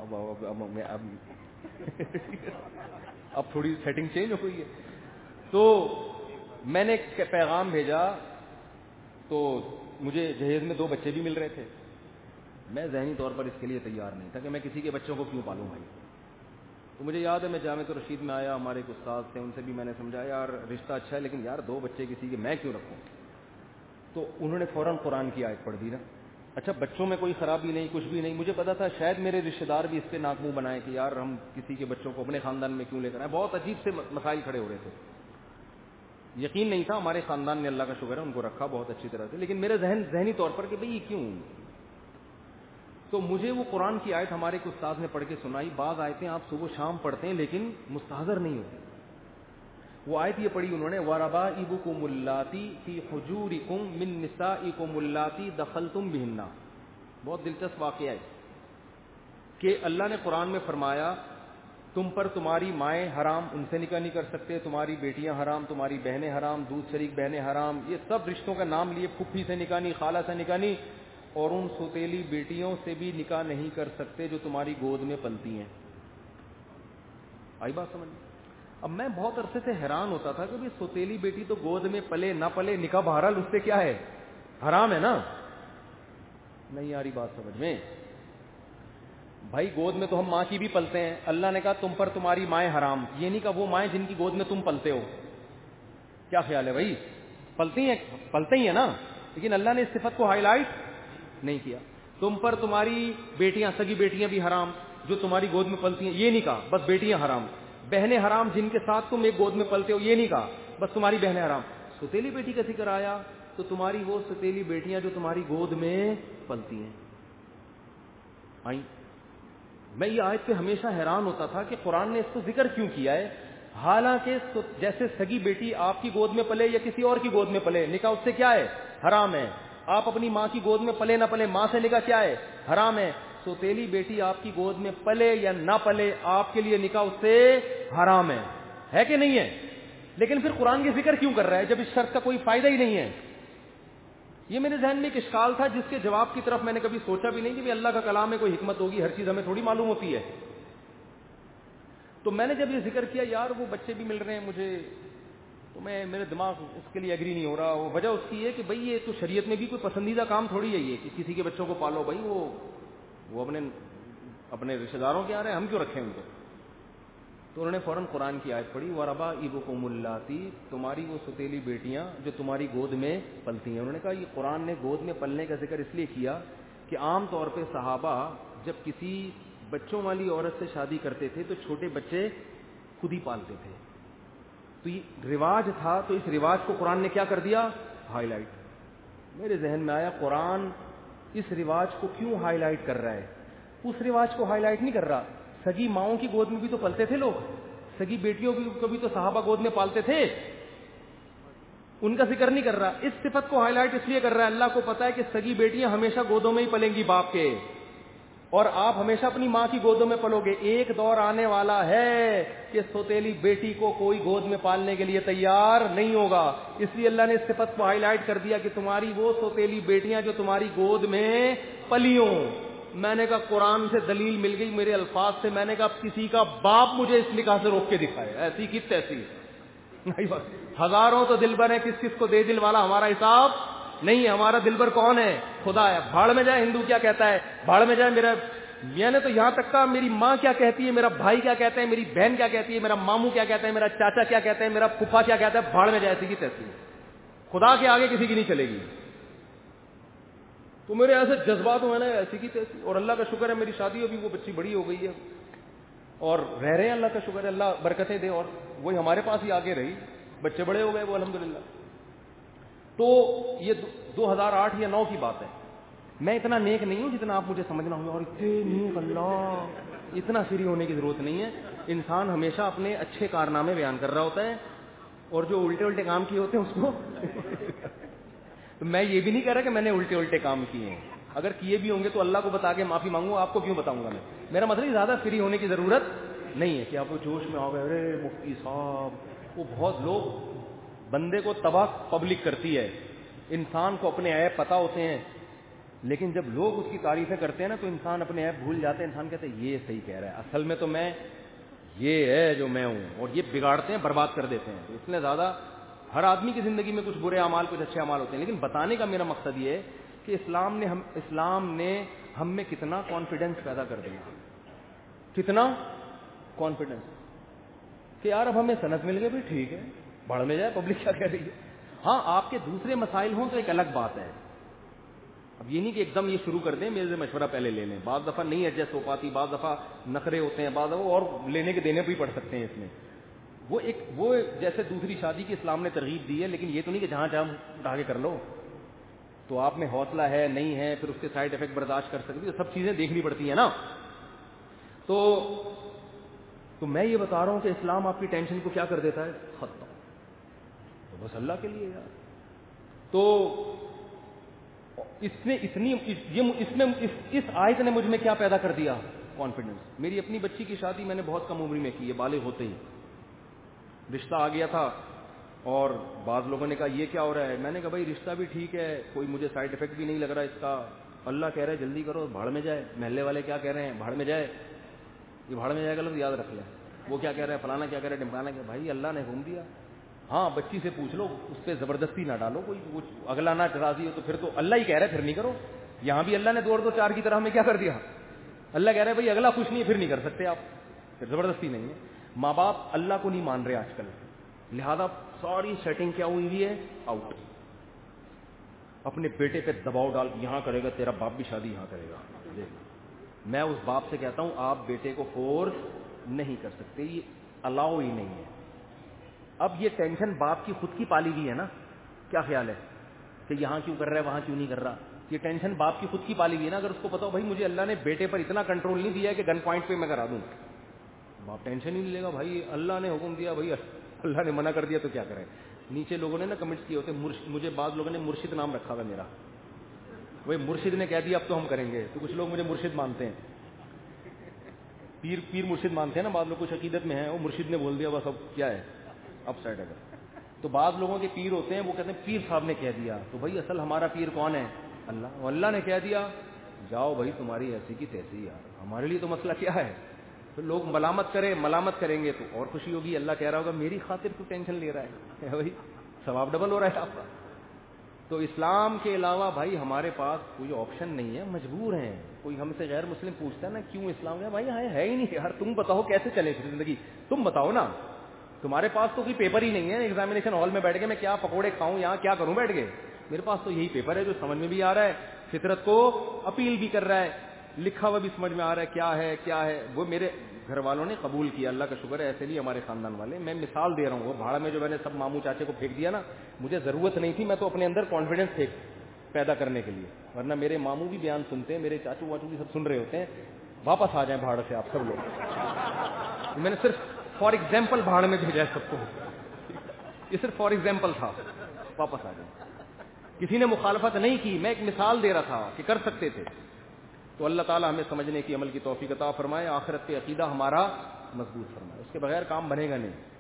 اب تھوڑی سیٹنگ چینج ہو گئی ہے. تو میں نے پیغام بھیجا تو مجھے جہیز میں 2 بچے بھی مل رہے تھے. میں ذہنی طور پر اس کے لیے تیار نہیں تھا کہ میں کسی کے بچوں کو کیوں پالوں بھائی. تو مجھے یاد ہے میں جامعہ رشید میں آیا, ہمارے ایک استاد تھے, ان سے بھی میں نے سمجھایا یار رشتہ اچھا ہے لیکن یار 2 بچے کسی کے میں کیوں رکھوں. تو انہوں نے فوراً قرآن کی آیت پڑھ دی نا. اچھا بچوں میں کوئی خرابی نہیں, کچھ بھی نہیں. مجھے پتا تھا شاید میرے رشتے دار بھی اس پہ ناک منہ بنائے کہ یار ہم کسی کے بچوں کو اپنے خاندان میں کیوں لے کر آئے. بہت عجیب سے مسائل کھڑے ہو رہے تھے. یقین نہیں تھا, ہمارے خاندان نے اللہ کا شکر ہے ان کو رکھا بہت اچھی طرح سے, لیکن میرے ذہنی طور پر کہ بھئی یہ کیوں. تو مجھے وہ قرآن کی آیت ہمارے ایک استاد نے پڑھ کے سنائی. بعض آیتیں آپ صبح شام پڑھتے ہیں لیکن مستحضر نہیں ہوتے. وہ آیت یہ پڑھی انہوں نے, وَرَبَائِبُكُمُ اللَّاتِي فِي حُجُورِكُم مِّن نِّسَائِكُمُ اللَّاتِي دَخَلْتُم بِهِنَّ. بہت دلچسپ واقعہ ہے کہ اللہ نے قرآن میں فرمایا تم پر تمہاری مائیں حرام, ان سے نکاح نہیں کر سکتے, تمہاری بیٹیاں حرام, تمہاری بہنیں حرام, دودھ شریک بہنیں حرام. یہ سب رشتوں کا نام لیے, پھپھی سے نکاح نہیں, خالہ سے نکاح نہیں, اور ان سوتیلی بیٹیوں سے بھی نکاح نہیں کر سکتے جو تمہاری گود میں پلتی ہیں. آئی بات سمجھ؟ اب میں بہت عرصے سے حیران ہوتا تھا کہ بھی سوتیلی بیٹی تو گود میں پلے نہ پلے, نکاح بہرحال اس سے کیا ہے, حرام ہے نا. نہیں آ رہی بات سمجھ میں بھائی. گود میں تو ہم ماں کی بھی پلتے ہیں. اللہ نے کہا تم پر تمہاری مائیں حرام, یہ نہیں کہا وہ مائیں جن کی گود میں تم پلتے ہو. کیا خیال ہے بھائی, پلتے ہی ہیں نا, لیکن اللہ نے اس صفت کو ہائی لائٹ نہیں کیا. تم پر تمہاری بیٹیاں, سگی بیٹیاں بھی حرام جو تمہاری گود میں پلتی ہیں, یہ نہیں کہا بس بیٹیاں حرام. بہنیں حرام جن کے ساتھ تم ایک گود میں پلتے ہو, یہ نہیں کہا بس تمہاری بہنیں حرام. ستیلی بیٹی کا ذکر آیا تو تمہاری وہ ستیلی بیٹیاں جو تمہاری گود میں پلتی ہیں آئیں. میں یہ آیت پہ ہمیشہ حیران ہوتا تھا کہ قرآن نے اس کو ذکر کیوں کیا ہے, حالانکہ جیسے سگی بیٹی آپ کی گود میں پلے یا کسی اور کی گود میں پلے, نکاح اس سے کیا ہے, حرام ہے. آپ اپنی ماں کی گود میں پلے نہ پلے, ماں سے نکاح کیا ہے, حرام ہے. سوتیلی بیٹی آپ کی گود میں پلے یا نہ پلے, آپ کے لیے نکاح اس سے حرام ہے کہ نہیں ہے. لیکن پھر قرآن کی ذکر کیوں کر رہا ہے جب اس شرط کا کوئی فائدہ ہی نہیں ہے. یہ میرے ذہن میں ایک اشکال تھا جس کے جواب کی طرف میں نے کبھی سوچا بھی نہیں کہ اللہ کا کلام میں کوئی حکمت ہوگی, ہر چیز ہمیں تھوڑی معلوم ہوتی ہے. تو میں نے جب یہ ذکر کیا یار وہ بچے بھی مل رہے ہیں مجھے, تو میرے دماغ اس کے لیے ایگری نہیں ہو رہا. وہ وجہ اس کی ہے کہ بھئی یہ تو شریعت میں بھی کوئی پسندیدہ کام تھوڑی ہے یہ کہ کسی کے بچوں کو پالو. بھائی وہ اپنے رشتہ داروں کے آ رہے ہیں, ہم کیوں رکھیں ان کو. تو انہوں نے فوراً قرآن کی آیت پڑھی, وَرَبَائِبُكُمُ اللَّاتِي, تمہاری وہ ستیلی بیٹیاں جو تمہاری گود میں پلتی ہیں. انہوں نے کہا یہ قرآن نے گود میں پلنے کا ذکر اس لیے کیا کہ عام طور پہ صحابہ جب کسی بچوں والی عورت سے شادی کرتے تھے تو چھوٹے بچے خود ہی پالتے تھے. تو یہ رواج تھا, تو اس رواج کو قرآن نے کیا کر دیا, ہائی لائٹ. میرے ذہن میں آیا قرآن اس رواج کو کیوں ہائی لائٹ کر رہا ہے. اس رواج کو ہائی لائٹ نہیں کر رہا, سگی ماؤں کی گود میں بھی تو پلتے تھے لوگ, سگی بیٹیوں کو بھی تو صحابہ گود میں پالتے تھے, ان کا ذکر نہیں کر رہا. اس صفت کو ہائی لائٹ اس لیے کر رہا ہے, اللہ کو پتا ہے کہ سگی بیٹیاں ہمیشہ گودوں میں ہی پلیں گی باپ کے, اور آپ ہمیشہ اپنی ماں کی گودوں میں پلو گے. ایک دور آنے والا ہے کہ سوتیلی بیٹی کو کوئی گود میں پالنے کے لیے تیار نہیں ہوگا. اس لیے اللہ نے اس صفت کو ہائی لائٹ کر دیا کہ تمہاری وہ سوتیلی بیٹیاں جو تمہاری گود میں پلیوں. میں نے کہا قرآن سے دلیل مل گئی میرے الفاظ سے. میں نے کہا کسی کا باپ مجھے اس نکاح سے روک کے دکھائے, ایسی کی تیسی. ہزاروں تو دلبر ہیں, کس کس کو دے دل والا ہمارا حساب نہیں ہے. ہمارا دلبر کون ہے, خدا ہے. بھاڑ میں جائے ہندو کیا کہتا ہے, بھاڑ میں جائے میرا, میں نے تو یہاں تک کہا میری ماں کیا کہتی ہے, میرا بھائی کیا کہتا ہے, میری بہن کیا کہتی ہے, میرا ماموں کیا کہتا ہے, میرا چاچا کیا کہتا ہے, میرا پھپھا کیا کہتا ہے, بھاڑ میں جائے ایسی کی تیسی. خدا کے آگے کسی کی نہیں چلے گی. تو میرے ایسے جذبات ہوئے نا ایسی کی تیسی, اور اللہ کا شکر ہے میری شادی ابھی وہ بچی بڑی ہو گئی ہے اور رہ رہے ہیں, اللہ کا شکر ہے, اللہ برکتیں دے, اور وہی ہمارے پاس ہی آگے رہی, بچے بڑے ہو گئے وہ الحمدللہ. تو یہ 2008 یا 2009 کی بات ہے. میں اتنا نیک نہیں ہوں جتنا آپ مجھے سمجھنا ہوگا, اور اتنے نیک اللہ, اتنا فری ہونے کی ضرورت نہیں ہے. انسان ہمیشہ اپنے اچھے کارنامے بیان کر رہا ہوتا ہے, اور جو الٹے الٹے کام کیے ہوتے ہیں اس کو میں یہ بھی نہیں کہہ رہا کہ میں نے الٹے الٹے کام کیے ہیں, اگر کیے بھی ہوں گے تو اللہ کو بتا کے معافی مانگوں, آپ کو کیوں بتاؤں گا میں. میرا مطلب زیادہ فری ہونے کی ضرورت نہیں ہے کہ آپ جوش میں آ گئے, ارے مفتی صاحب. وہ بہت لوگ, بندے کو تباہ پبلک کرتی ہے, انسان کو اپنے عیب پتہ ہوتے ہیں, لیکن جب لوگ اس کی تعریفیں کرتے ہیں نا تو انسان اپنے عیب بھول جاتے ہیں. انسان کہتے ہیں یہ صحیح کہہ رہا ہے, اصل میں تو میں یہ ہے جو میں ہوں, اور یہ بگاڑتے ہیں, برباد کر دیتے ہیں. اس لیے زیادہ ہر آدمی کی زندگی میں کچھ برے اعمال کچھ اچھے اعمال ہوتے ہیں, لیکن بتانے کا میرا مقصد یہ ہے کہ اسلام نے ہم میں کتنا کانفیڈنس پیدا کر دیا, کتنا کانفیڈنس کہ یار اب ہمیں سند مل گئی, بھی ٹھیک ہے, بڑھ میں جائے پبلک کیا کہہ رہی ہے. ہاں آپ کے دوسرے مسائل ہوں تو ایک الگ بات ہے. اب یہ نہیں کہ ایک دم یہ شروع کر دیں, میرے سے مشورہ پہلے لے لیں, بعض دفعہ نہیں ایڈجسٹ ہو پاتی, بعض دفعہ نخرے ہوتے ہیں, بعض دفعہ اور لینے کے دینے بھی پڑ سکتے ہیں. اس میں وہ جیسے دوسری شادی کی اسلام نے ترغیب دی ہے, لیکن یہ تو نہیں کہ جہاں جہاں اٹھا کے کر لو. تو آپ میں حوصلہ ہے نہیں ہے, پھر اس کے سائڈ افیکٹ برداشت کر سکتی, سب چیزیں دیکھنی پڑتی ہیں نا. تو میں یہ بتا رہا ہوں کہ اسلام آپ کی ٹینشن کو کیا کر دیتا ہے, ختم. تو بس اللہ کے لیے یار. تو اس آیت نے مجھ میں کیا پیدا کر دیا, کانفیڈنس. میری اپنی بچی کی شادی میں نے بہت کم عمر میں کی ہے, بالغ ہوتے ہی رشتہ آ گیا تھا, اور بعض لوگوں نے کہا یہ کیا ہو رہا ہے. میں نے کہا بھائی رشتہ بھی ٹھیک ہے, کوئی مجھے سائڈ افیکٹ بھی نہیں لگ رہا اس کا, اللہ کہہ رہا ہے جلدی کرو, بھاڑ میں جائے. محلے والے کیا کہہ رہے ہیں, بھاڑ میں جائے. یہ بھاڑ میں جائے گا, لفظ یاد رکھ لیں. وہ کیا کہہ رہا ہے, فلانا کیا کہہ رہا ہے, ڈمکانا کیا. بھائی اللہ نے حکم دیا. ہاں بچی سے پوچھ لو, اس پہ زبردستی نہ ڈالو, کوئی اگلا نہ راضی ہو تو پھر تو اللہ ہی کہہ رہا ہے پھر نہیں کرو. یہاں بھی اللہ نے 2 اور 2 4 کی طرح ہمیں کیا کر دیا, اللہ کہہ رہا ہے بھائی اگلا خوش نہیں ہے پھر نہیں کر سکتے آپ, پھر زبردستی نہیں ہے. ماں باپ اللہ کو نہیں مان رہے آج کل, لہذا ساری سیٹنگ کیا ہوئی ہے, آؤٹ. اپنے بیٹے پہ دباؤ ڈال کے یہاں کرے گا, تیرا باپ بھی شادی یہاں کرے گا. میں اس باپ سے کہتا ہوں آپ بیٹے کو فورس نہیں کر سکتے, یہ الاؤ ہی نہیں ہے. اب یہ ٹینشن باپ کی خود کی پالی ہوئی ہے نا, کیا خیال ہے کہ یہاں کیوں کر رہا ہے وہاں کیوں نہیں کر رہا. یہ ٹینشن باپ کی خود کی پالی ہوئی ہے نا. اگر اس کو پتا ہو بھائی مجھے اللہ نے بیٹے پر اتنا کنٹرول نہیں دیا ہے کہ گن پوائنٹ پہ میں کرا دوں, باپ ٹینشن ہی نہیں لے گا. بھائی اللہ نے حکم دیا, بھائی اللہ نے منع کر دیا تو کیا کریں. نیچے لوگوں نے نا کمنٹس کیے ہوتے, مجھے بعض لوگوں نے مرشد نام رکھا تھا میرا, وہی مرشد نے کہہ دیا اب تو ہم کریں گے. تو کچھ لوگ مجھے مرشد مانتے ہیں, پیر مرشد مانتے ہیں نا, بعض لوگ کچھ عقیدت میں ہیں, وہ مرشد نے بول دیا بس اب کیا ہے, اپ سائڈ. اگر تو بعض لوگوں کے پیر ہوتے ہیں وہ کہتے ہیں پیر صاحب نے کہہ دیا, تو بھائی اصل ہمارا پیر کون ہے, اللہ. اللہ نے کہہ دیا جاؤ بھائی تمہاری ایسی کی تیسی, یار ہمارے لیے تو مسئلہ کیا ہے. تو لوگ ملامت کریں گے تو اور خوشی ہوگی. اللہ کہہ رہا ہوگا میری خاطر تو ٹینشن لے رہا ہے, بھائی ثواب ڈبل ہو رہا ہے آپ کا. تو اسلام کے علاوہ بھائی ہمارے پاس کوئی آپشن نہیں ہے, مجبور ہیں. کوئی ہم سے غیر مسلم پوچھتا ہے نا کیوں اسلام ہے, بھائی ہے ہی نہیں یار, تم بتاؤ کیسے چلے پھر زندگی, تم بتاؤ نا. تمہارے پاس تو کوئی پیپر ہی نہیں ہے, ایگزامینیشن ہال میں بیٹھ کے میں کیا پکوڑے کھاؤں, یہاں کیا کروں بیٹھ کے. میرے پاس تو یہی پیپر ہے جو سمجھ میں بھی آ رہا ہے, فطرت کو اپیل بھی کر رہا ہے, لکھا ہوا بھی سمجھ میں آ رہا ہے کیا ہے. وہ میرے گھر والوں نے قبول کیا, اللہ کا شکر ہے. ایسے نہیں ہمارے خاندان والے, میں مثال دے رہا ہوں. وہ بھاڑا میں جو میں نے سب ماموں چاچے کو پھینک دیا نا, مجھے ضرورت نہیں تھی, میں تو اپنے اندر کانفیڈنس پیدا کرنے کے لیے, ورنہ میرے ماموں بھی بیان سنتے ہیں, میرے چاچو واچو بھی سب سن رہے ہوتے ہیں. واپس آ جائیں بھاڑ سے آپ سب لوگ. میں نے صرف فار ایگزامپل بھاڑ میں بھیجا ہے سب کو, یہ صرف فار ایگزامپل تھا. واپس آ جائیں. کسی نے مخالفت نہیں کی, میں ایک مثال دے رہا تھا کہ کر سکتے تھے. تو اللہ تعالیٰ ہمیں سمجھنے کی عمل کی توفیق عطا فرمائے, آخرت پہ عقیدہ ہمارا مضبوط فرمائے. اس کے بغیر کام بنے گا نہیں.